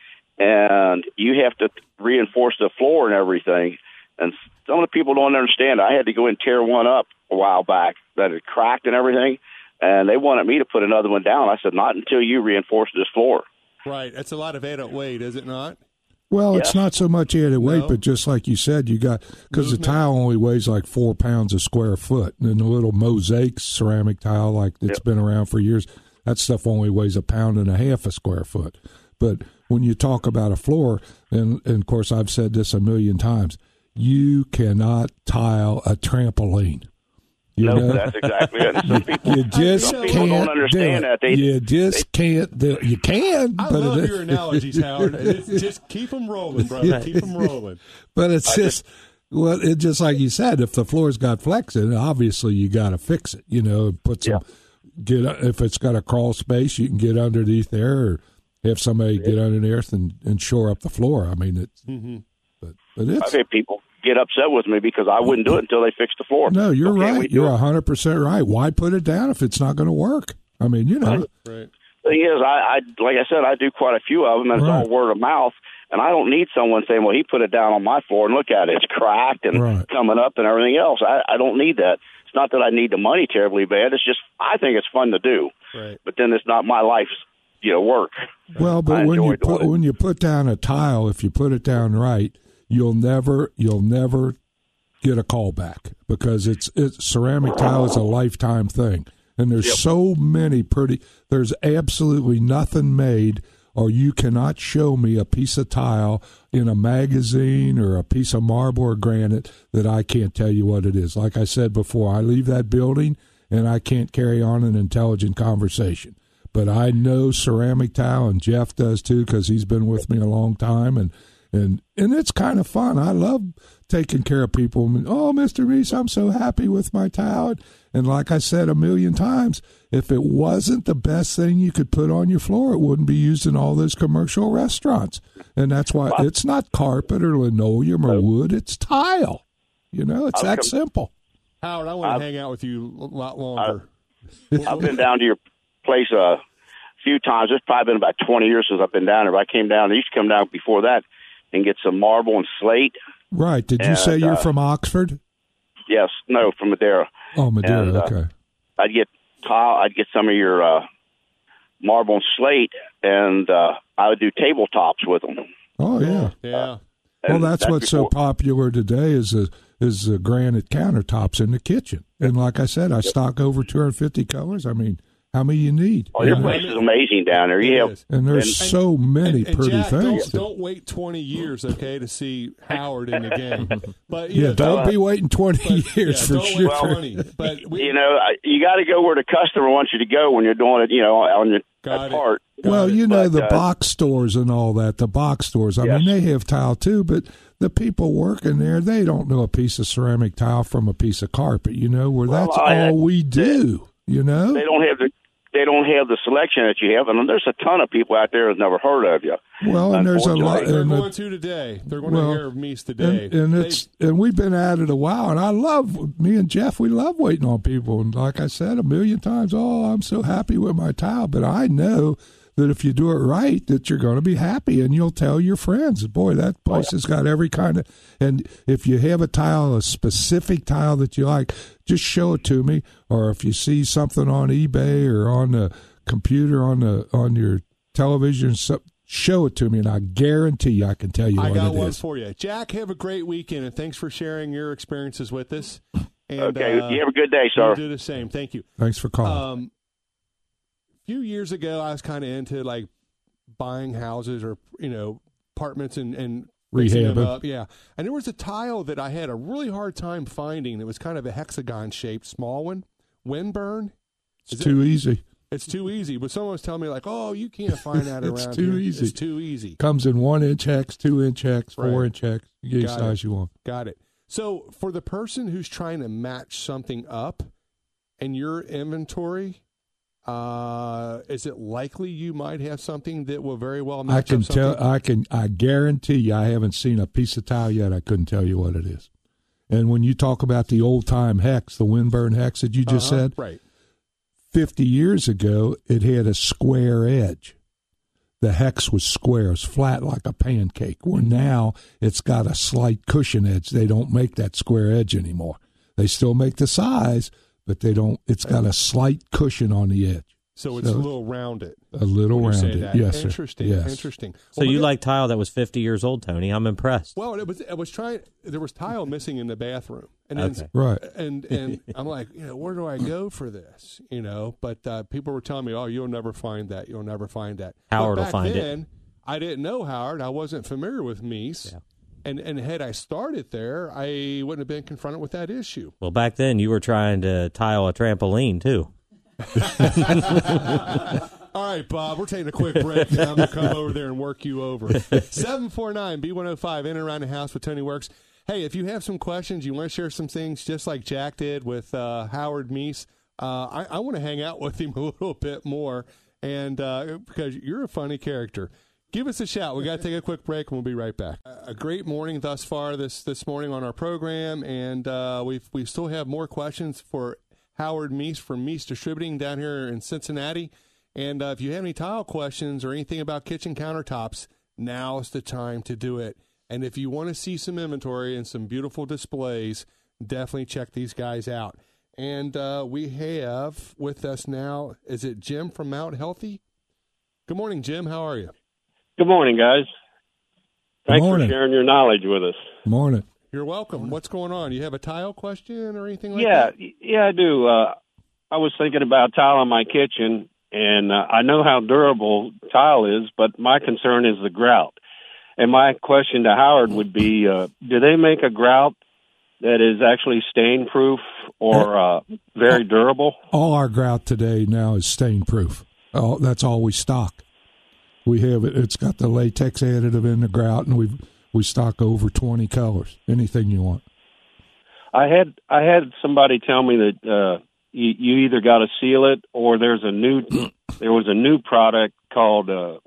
S9: And you have to reinforce the floor and everything. And some of the people don't understand. I had to go and tear one up a while back that had cracked and everything, and they wanted me to put another one down. I said, not until you reinforce this floor.
S3: Right. That's a lot of added weight, is it not?
S7: Well, It's not so much added weight, but just like you said, you got, because the tile only weighs like 4 pounds a square foot, and the little mosaic ceramic tile, like it's been around for years, that stuff only weighs 1.5 pounds a square foot. But when you talk about a floor, and of course I've said this a million times, you cannot tile a trampoline.
S9: That's exactly it. Some people,
S7: you just can't
S9: don't understand that.
S7: You just can't do it. You can.
S3: I love your analogies, Howard. Just keep them rolling, brother. Keep them rolling.
S7: But it's just like you said, if the floor's got flex in it, obviously you got to fix it. Put some if it's got a crawl space, you can get underneath there, or have somebody get underneath and shore up the floor. I mean, it's. Mm-hmm. But it's.
S9: I've had people get upset with me because I wouldn't do it until they fixed the floor.
S7: No, you're right. You're 100% right. Why put it down if it's not going to work? I mean, Right.
S9: The thing is, I like I said, I do quite a few of them, and it's all word of mouth. And I don't need someone saying, well, he put it down on my floor, and look at it. It's cracked and coming up and everything else. I don't need that. It's not that I need the money terribly bad. It's just I think it's fun to do. Right. But then it's not my life's work.
S7: Well, but when you put down a tile, if you put it down right, you'll never get a call back, because it's ceramic tile is a lifetime thing, and there's so many there's absolutely nothing made, or you cannot show me a piece of tile in a magazine or a piece of marble or granite that I can't tell you what it is. Like I said before, I leave that building and I can't carry on an intelligent conversation, but I know ceramic tile, and Jeff does too, because he's been with me a long time, and it's kind of fun. I love taking care of people. Oh, Mr. Reese, I'm so happy with my tile. And like I said a million times, if it wasn't the best thing you could put on your floor, it wouldn't be used in all those commercial restaurants. And that's why it's not carpet or linoleum or wood. It's tile. It's that simple.
S3: Howard, I want to hang out with you a lot longer.
S9: I've been down to your place a few times. It's probably been about 20 years since I've been down there. But I came down. I used to come down before that and get some marble and slate.
S7: Right. Did you say you're from Oxford?
S9: Yes. No, from Madeira.
S7: Oh, Madeira. Okay.
S9: I'd get tile. I'd get some of your marble and slate, and I would do tabletops with them.
S7: Oh, yeah.
S3: Yeah.
S7: Well, that's what's so popular today is the granite countertops in the kitchen. And like I said, I stock over 250 colors. I mean, how many you need?
S9: Oh, your place is amazing down there.
S7: And there's so many pretty
S3: Jack,
S7: things.
S3: Don't wait 20 years, okay, to see Howard in the game. But
S7: don't be waiting 20 years for sure.
S3: But
S9: you got to go where the customer wants you to go when you're doing it. On your part.
S7: Well, the box stores and all that. The box stores. I mean, they have tile too, but the people working there, they don't know a piece of ceramic tile from a piece of carpet. That's all we do.
S9: They don't have the selection that you have, and there's a ton of people out there who've never heard of you.
S7: Well, and there's a lot.
S3: They're going to today. They're going to hear of Mies today.
S7: And we've been at it a while, and me and Jeff, we love waiting on people. And like I said a million times, I'm so happy with my tile, but I know that if you do it right, that you're going to be happy, and you'll tell your friends, boy, that place has got every kind of, and if you have a specific tile that you like, just show it to me, or if you see something on eBay or on the computer, on your television, show it to me, and I guarantee you I can tell you what it is.
S3: I got one for you. Jack, have a great weekend, and thanks for sharing your experiences with us. And,
S9: okay, you have a good day, sir.
S3: You do the same. Thank you.
S7: Thanks for calling.
S3: Few years ago, I was kind of into like buying houses or apartments and fixing them
S7: Rehabbing.
S3: up. Yeah. And there was a tile that I had a really hard time finding. It was kind of a hexagon-shaped, small one. Windburn.
S7: It's too easy.
S3: It's too easy. But someone was telling me, like, oh, you can't find that around
S7: It's too
S3: here.
S7: easy.
S3: It's too easy.
S7: Comes in 1-inch hex, 2-inch hex,
S3: Right.
S7: 4-inch hex. You get the
S3: Got
S7: size
S3: it.
S7: you want.
S3: Got it. So for the person who's trying to match something up in your inventory, is it likely you might have something that will very well match
S7: I can
S3: up something?
S7: I guarantee you, I haven't seen a piece of tile yet. I couldn't tell you what it is. And when you talk about the old time hex, the Windburn hex that you just said,
S3: right.
S7: 50 years ago, it had a square edge. The hex was square, it was flat like a pancake. Where now it's got a slight cushion edge. They don't make that square edge anymore. They still make the size, but they don't. It's got a slight cushion on the edge.
S3: So it's a little rounded.
S7: A little
S3: when you say
S7: rounded,
S3: that.
S7: yes, sir.
S3: Interesting.
S7: Yes.
S3: Interesting.
S4: So you like tile that was 50 years old, Tony? I'm impressed.
S3: Well, I was trying. There was tile missing in the bathroom, and then,
S4: Okay.
S7: Right.
S3: and I'm like, where do I go for this? But people were telling me, oh, you'll never find that. You'll never find that.
S4: Howard
S3: But
S4: will
S3: back
S4: find
S3: then,
S4: it.
S3: I didn't know Howard. I wasn't familiar with Mies.
S4: Yeah.
S3: And had I started there, I wouldn't have been confronted with that issue.
S4: Well, back then you were trying to tile a trampoline too.
S3: All right, Bob, we're taking a quick break, and I'm going to come over there and work you over. 749-B105, in and around the house with Tony Works. Hey, if you have some questions, you want to share some things just like Jack did with Howard Mies, I want to hang out with him a little bit more, and because you're a funny character. Give us a shout. We got to take a quick break, and we'll be right back. A great morning thus far this morning on our program, and we still have more questions for Howard Mies from Mies Distributing down here in Cincinnati. And if you have any tile questions or anything about kitchen countertops, now's the time to do it. And if you want to see some inventory and some beautiful displays, definitely check these guys out. And we have with us now, is it Jim from Mount Healthy? Good morning, Jim. How are you?
S10: Good morning, guys. Thanks
S7: morning.
S10: for sharing your knowledge with us.
S7: Morning.
S3: You're welcome. What's going on? You have a tile question or anything like
S10: Yeah,
S3: that?
S10: yeah, I do. I was thinking about tile in my kitchen, and I know how durable tile is, but my concern is the grout. And my question to Howard would be, do they make a grout that is actually stain-proof or very durable?
S7: All our grout today now is stain-proof. Oh, that's all we stock. We have it. It's got the latex additive in the grout, and we stock over 20 colors. Anything you want.
S10: I had somebody tell me that you either got to seal it or there was a new product called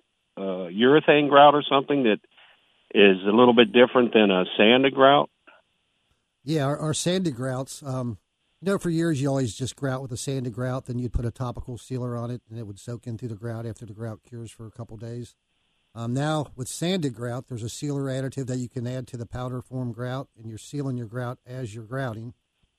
S10: urethane grout or something that is a little bit different than a sanded grout.
S6: Yeah, our sanded grouts, for years you always just grout with a sanded grout, then you'd put a topical sealer on it, and it would soak in through the grout after the grout cures for a couple days. Now, with sanded grout, there's a sealer additive that you can add to the powder form grout, and you're sealing your grout as you're grouting.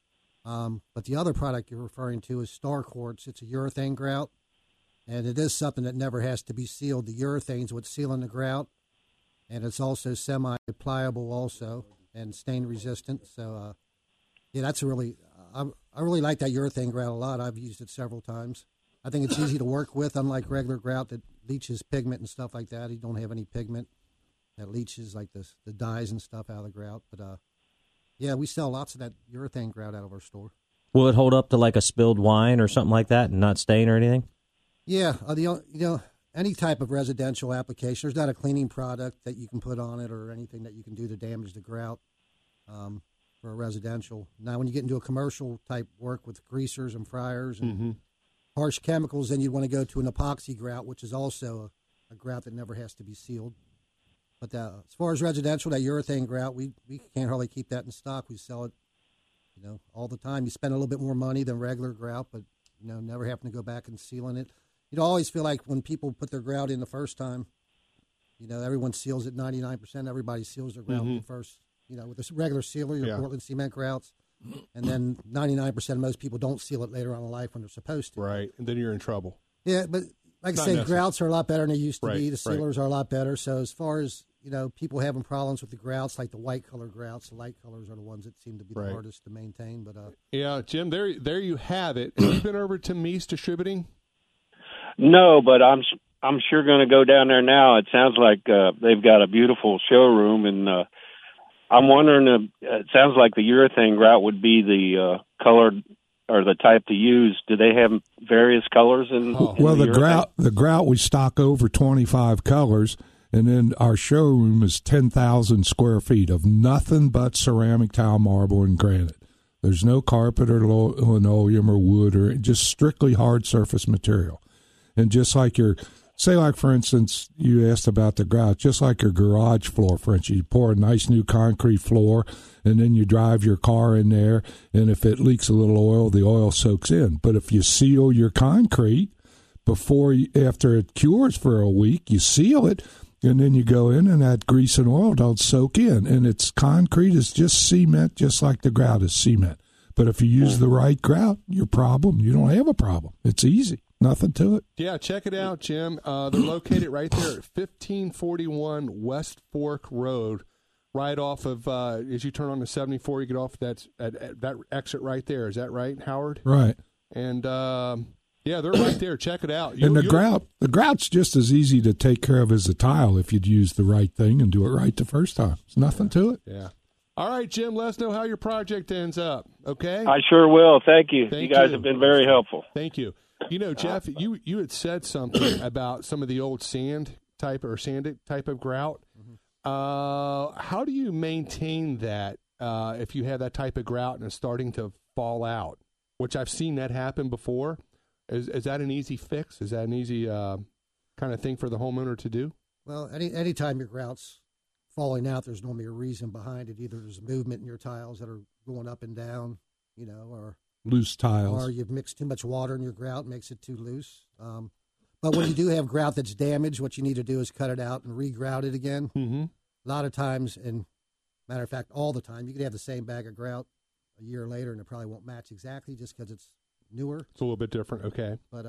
S6: But the other product you're referring to is Star Quartz. It's a urethane grout, and it is something that never has to be sealed. The urethane's what's sealing the grout, and it's also semi-pliable also and stain-resistant. So, that's a really I really like that urethane grout a lot. I've used it several times. I think it's easy to work with, unlike regular grout that leaches pigment and stuff like that. You don't have any pigment that leaches like the dyes and stuff out of the grout. But, we sell lots of that urethane grout out of our store.
S4: Will it hold up to like a spilled wine or something like that and not stain or anything?
S6: Yeah, any type of residential application. There's not a cleaning product that you can put on it or anything that you can do to damage the grout for a residential. Now, when you get into a commercial type work with greasers and fryers and harsh chemicals, then you'd want to go to an epoxy grout, which is also a grout that never has to be sealed. But as far as residential, that urethane grout, we can't hardly keep that in stock. We sell it, all the time. You spend a little bit more money than regular grout, but, never having to go back and sealing it. I always feel like when people put their grout in the first time, everyone seals it 99%. Everybody seals their grout the first, with a regular sealer, your Portland cement grouts. And then 99% of most people don't seal it later on in life when they're supposed to.
S3: Right, and then you're in trouble.
S6: Yeah, but like I say, grouts are a lot better than they used to be. The sealers are a lot better. So as far as, people having problems with the grouts, like the white color grouts, the light colors are the ones that seem to be the hardest to maintain. But
S3: yeah, Jim, there you have it. Have you been over to Mies Distributing?
S10: No, but I'm sure going to go down there now. It sounds like they've got a beautiful showroom, and I'm wondering. It sounds like the urethane grout would be the colored or the type to use. Do they have various colors in?
S7: Well, the grout we stock over 25 colors, and then our showroom is 10,000 square feet of nothing but ceramic tile, marble, and granite. There's no carpet or linoleum or wood or just strictly hard surface material. And just like say like for instance, you asked about the grout, just like your garage floor, for instance, you pour a nice new concrete floor and then you drive your car in there, and if it leaks a little oil, the oil soaks in. But if you seal your concrete after it cures for a week, you seal it, and then you go in and that grease and oil don't soak in. And it's concrete is just cement, just like the grout is cement. But if you use the right grout, you don't have a problem. It's easy. Nothing to it.
S3: Yeah, check it out, Jim. They're located right there at 1541 West Fork Road, right off of, as you turn on the 74, you get off that exit right there. Is that right, Howard?
S7: Right.
S3: And, yeah, they're right there. Check it out.
S7: And the grout's just as easy to take care of as the tile if you'd use the right thing and do it right the first time. There's nothing to it.
S3: Yeah. All right, Jim, let us know how your project ends up, okay?
S10: I sure will. Thank you. You guys have been very helpful.
S3: Thank you. You know, Jeff, you had said something about some of the old sanded type of grout. Mm-hmm. How do you maintain that if you have that type of grout and it's starting to fall out, which I've seen that happen before? Is that an easy fix? Is that an easy kind of thing for the homeowner to do?
S6: Well, any time your grout's falling out, there's normally a reason behind it. Either there's movement in your tiles that are going up and down, or
S7: loose tiles,
S6: or you've mixed too much water in your grout, makes it too loose. But when you do have grout that's damaged, what you need to do is cut it out and re-grout it again.
S3: Mm-hmm.
S6: A lot of times, and matter of fact, all the time, you could have the same bag of grout a year later, and it probably won't match exactly just because it's newer.
S3: It's a little bit different, okay.
S6: But,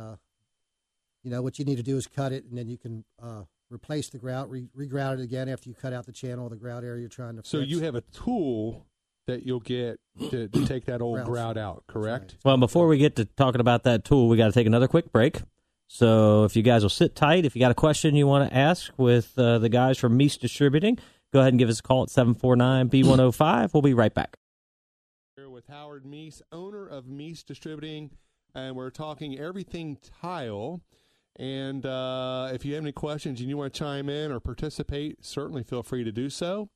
S6: what you need to do is cut it, and then you can replace the grout, re-grout it again after you cut out the channel of the grout area you're trying to fix.
S3: So you have a tool that you'll get to take that old grout out, correct?
S6: Right.
S4: Well, before we get to talking about that tool, we got to take another quick break. So if you guys will sit tight, if you got a question you want to ask with the guys from Meese Distributing, go ahead and give us a call at 749-B105. We'll be right back.
S3: Here with Howard Meese, owner of Meese Distributing, and we're talking everything tile. And if you have any questions and you want to chime in or participate, certainly feel free to do so.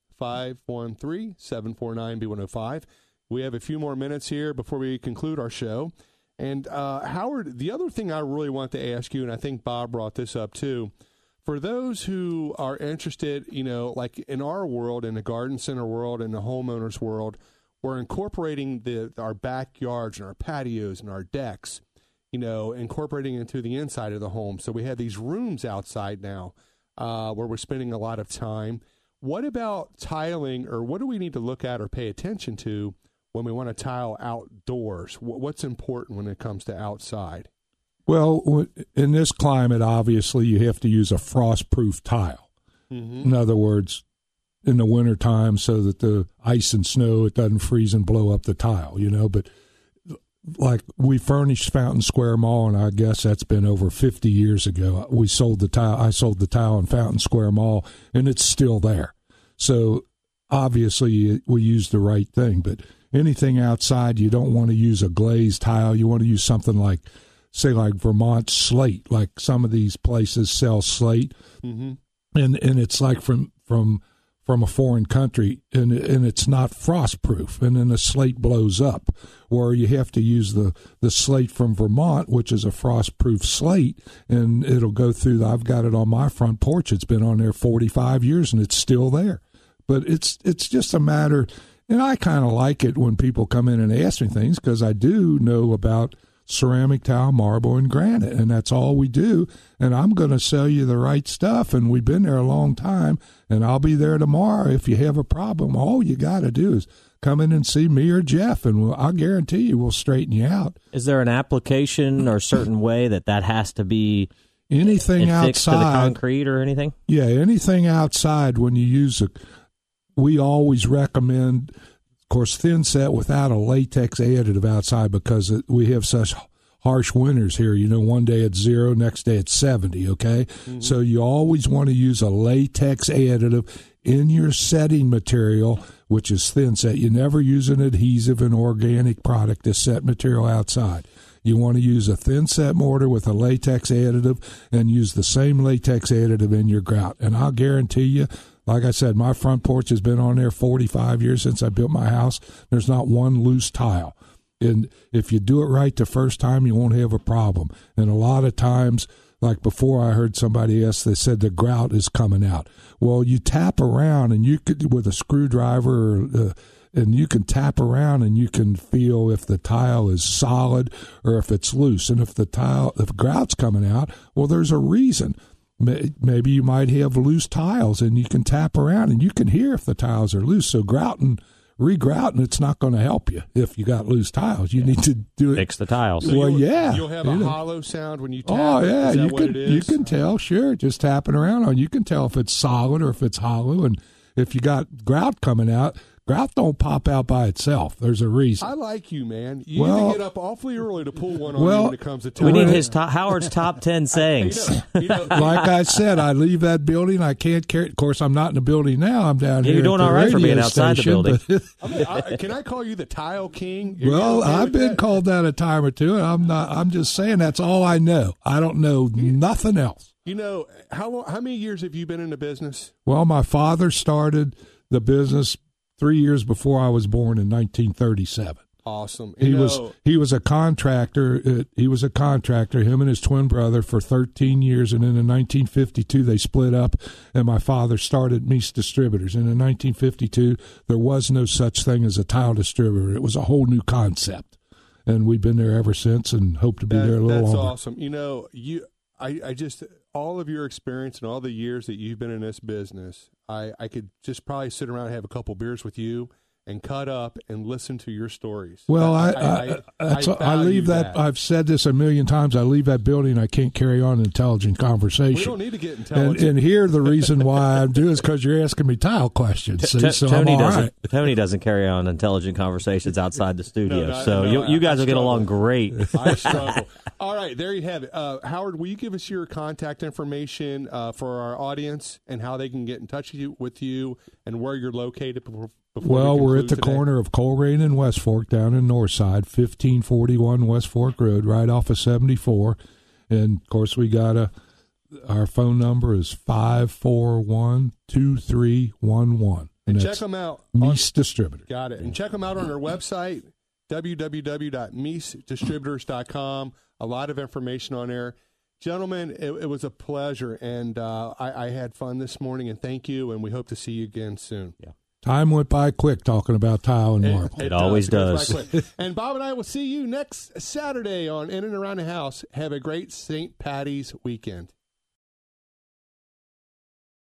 S3: 513-749-B105. We have a few more minutes here before we conclude our show. And Howard, the other thing I really want to ask you, and I think Bob brought this up too, for those who are interested, like in our world, in the garden center world, in the homeowners world, we're incorporating our backyards and our patios and our decks, incorporating into the inside of the home. So we have these rooms outside now where we're spending a lot of time. What about tiling, or what do we need to look at or pay attention to when we want to tile outdoors? What's important when it comes to outside?
S7: Well, in this climate, obviously, you have to use a frost-proof tile. Mm-hmm. In other words, in the wintertime, so that the ice and snow, it doesn't freeze and blow up the tile, But like we furnished Fountain Square Mall, and I guess that's been over 50 years ago. We sold the tile. I sold the tile in Fountain Square Mall, and it's still there. So obviously we use the right thing. But anything outside, you don't want to use a glazed tile. You want to use something like, say, like Vermont slate. Like some of these places sell slate,
S3: mm-hmm.
S7: and it's like from a foreign country, and it's not frost-proof, and then the slate blows up. Or you have to use the slate from Vermont, which is a frost-proof slate, and it'll go through. I've got it on my front porch. It's been on there 45 years, and it's still there. But it's just a matter, and I kind of like it when people come in and ask me things, because I do know about ceramic tile, marble, and granite, and that's all we do. And I'm going to sell you the right stuff, and we've been there a long time, and I'll be there tomorrow. If you have a problem, all you got to do is come in and see me or Jeff, and I'll guarantee you we'll straighten you out.
S4: Is there an application or certain way that has to be
S7: anything
S4: affixed
S7: outside
S4: to the concrete or anything?
S7: Yeah, anything outside when you use it, we always recommend, of course, thin set without a latex additive outside, because we have such harsh winters here. One day it's 0, next day it's 70, okay? Mm-hmm. So you always want to use a latex additive in your setting material, which is thin set. You never use an adhesive and organic product to set material outside. You want to use a thin set mortar with a latex additive and use the same latex additive in your grout. And I'll guarantee you, like I said, my front porch has been on there 45 years since I built my house. There's not one loose tile. And if you do it right the first time, you won't have a problem. And a lot of times, like before, I heard somebody else, they said the grout is coming out. Well, you tap around and you could, with a screwdriver, and you can tap around and you can feel if the tile is solid or if it's loose. And if grout's coming out, well, there's a reason. Maybe you might have loose tiles and you can tap around and you can hear if the tiles are loose. So regrouting, it's not going to help you if you got loose tiles. You need to do it.
S4: Fix the tiles.
S3: So
S7: well,
S3: you'll have a hollow sound when you tap.
S7: Oh, yeah.
S3: Is that what it is?
S7: You can tell, sure. Just tapping around on, you can tell if it's solid or if it's hollow. And if you got grout coming out, grout don't pop out by itself. There's a reason.
S3: I like you, man. You need to get up awfully early to pull one on you when it comes to time.
S4: We need Howard's top 10 sayings.
S7: Like I said, I leave that building. I can't carry it. Of course, I'm not in the building now. I'm down here.
S4: You're doing all right for being outside the building.
S3: Can I call you the Tile King?
S7: Well, I've been called that a time or two, and I'm just saying that's all I know. I don't know nothing else.
S3: How many years have you been in the business?
S7: Well, my father started the business 3 years before I was born in 1937.
S3: Awesome.
S7: He was a contractor. Him and his twin brother for 13 years, and then in 1952 they split up, and my father started Meese Distributors. And in 1952 there was no such thing as a tile distributor. It was a whole new concept, and we've been there ever since, and hope to be there a little longer.
S3: That's awesome. I just, all of your experience and all the years that you've been in this business, I could just probably sit around and have a couple beers with you and cut up and listen to your stories.
S7: Well, I leave that. I've said this a million times. I leave that building. I can't carry on an intelligent conversation. We
S3: don't need to get intelligent.
S7: And here, the reason why I'm doing is because you're asking me tile questions.
S4: Tony doesn't carry on intelligent conversations outside the studio. You guys will get along great.
S3: I struggle. All right, there you have it. Howard, will you give us your contact information for our audience and how they can get in touch with you and where you're located?
S7: We're at the corner of Colerain and West Fork down in Northside, 1541 West Fork Road, right off of 74. And, of course, we got our phone number is 541-2311.
S3: And check them out.
S7: Meese Distributors.
S3: Got it. And check them out on their website, www.meesedistributors.com. A lot of information on there. Gentlemen, it was a pleasure, and I had fun this morning, and thank you, and we hope to see you again soon.
S7: Yeah. Time went by quick talking about tile and marble.
S4: It always does.
S3: And Bob and I will see you next Saturday on In and Around the House. Have a great St. Patty's weekend.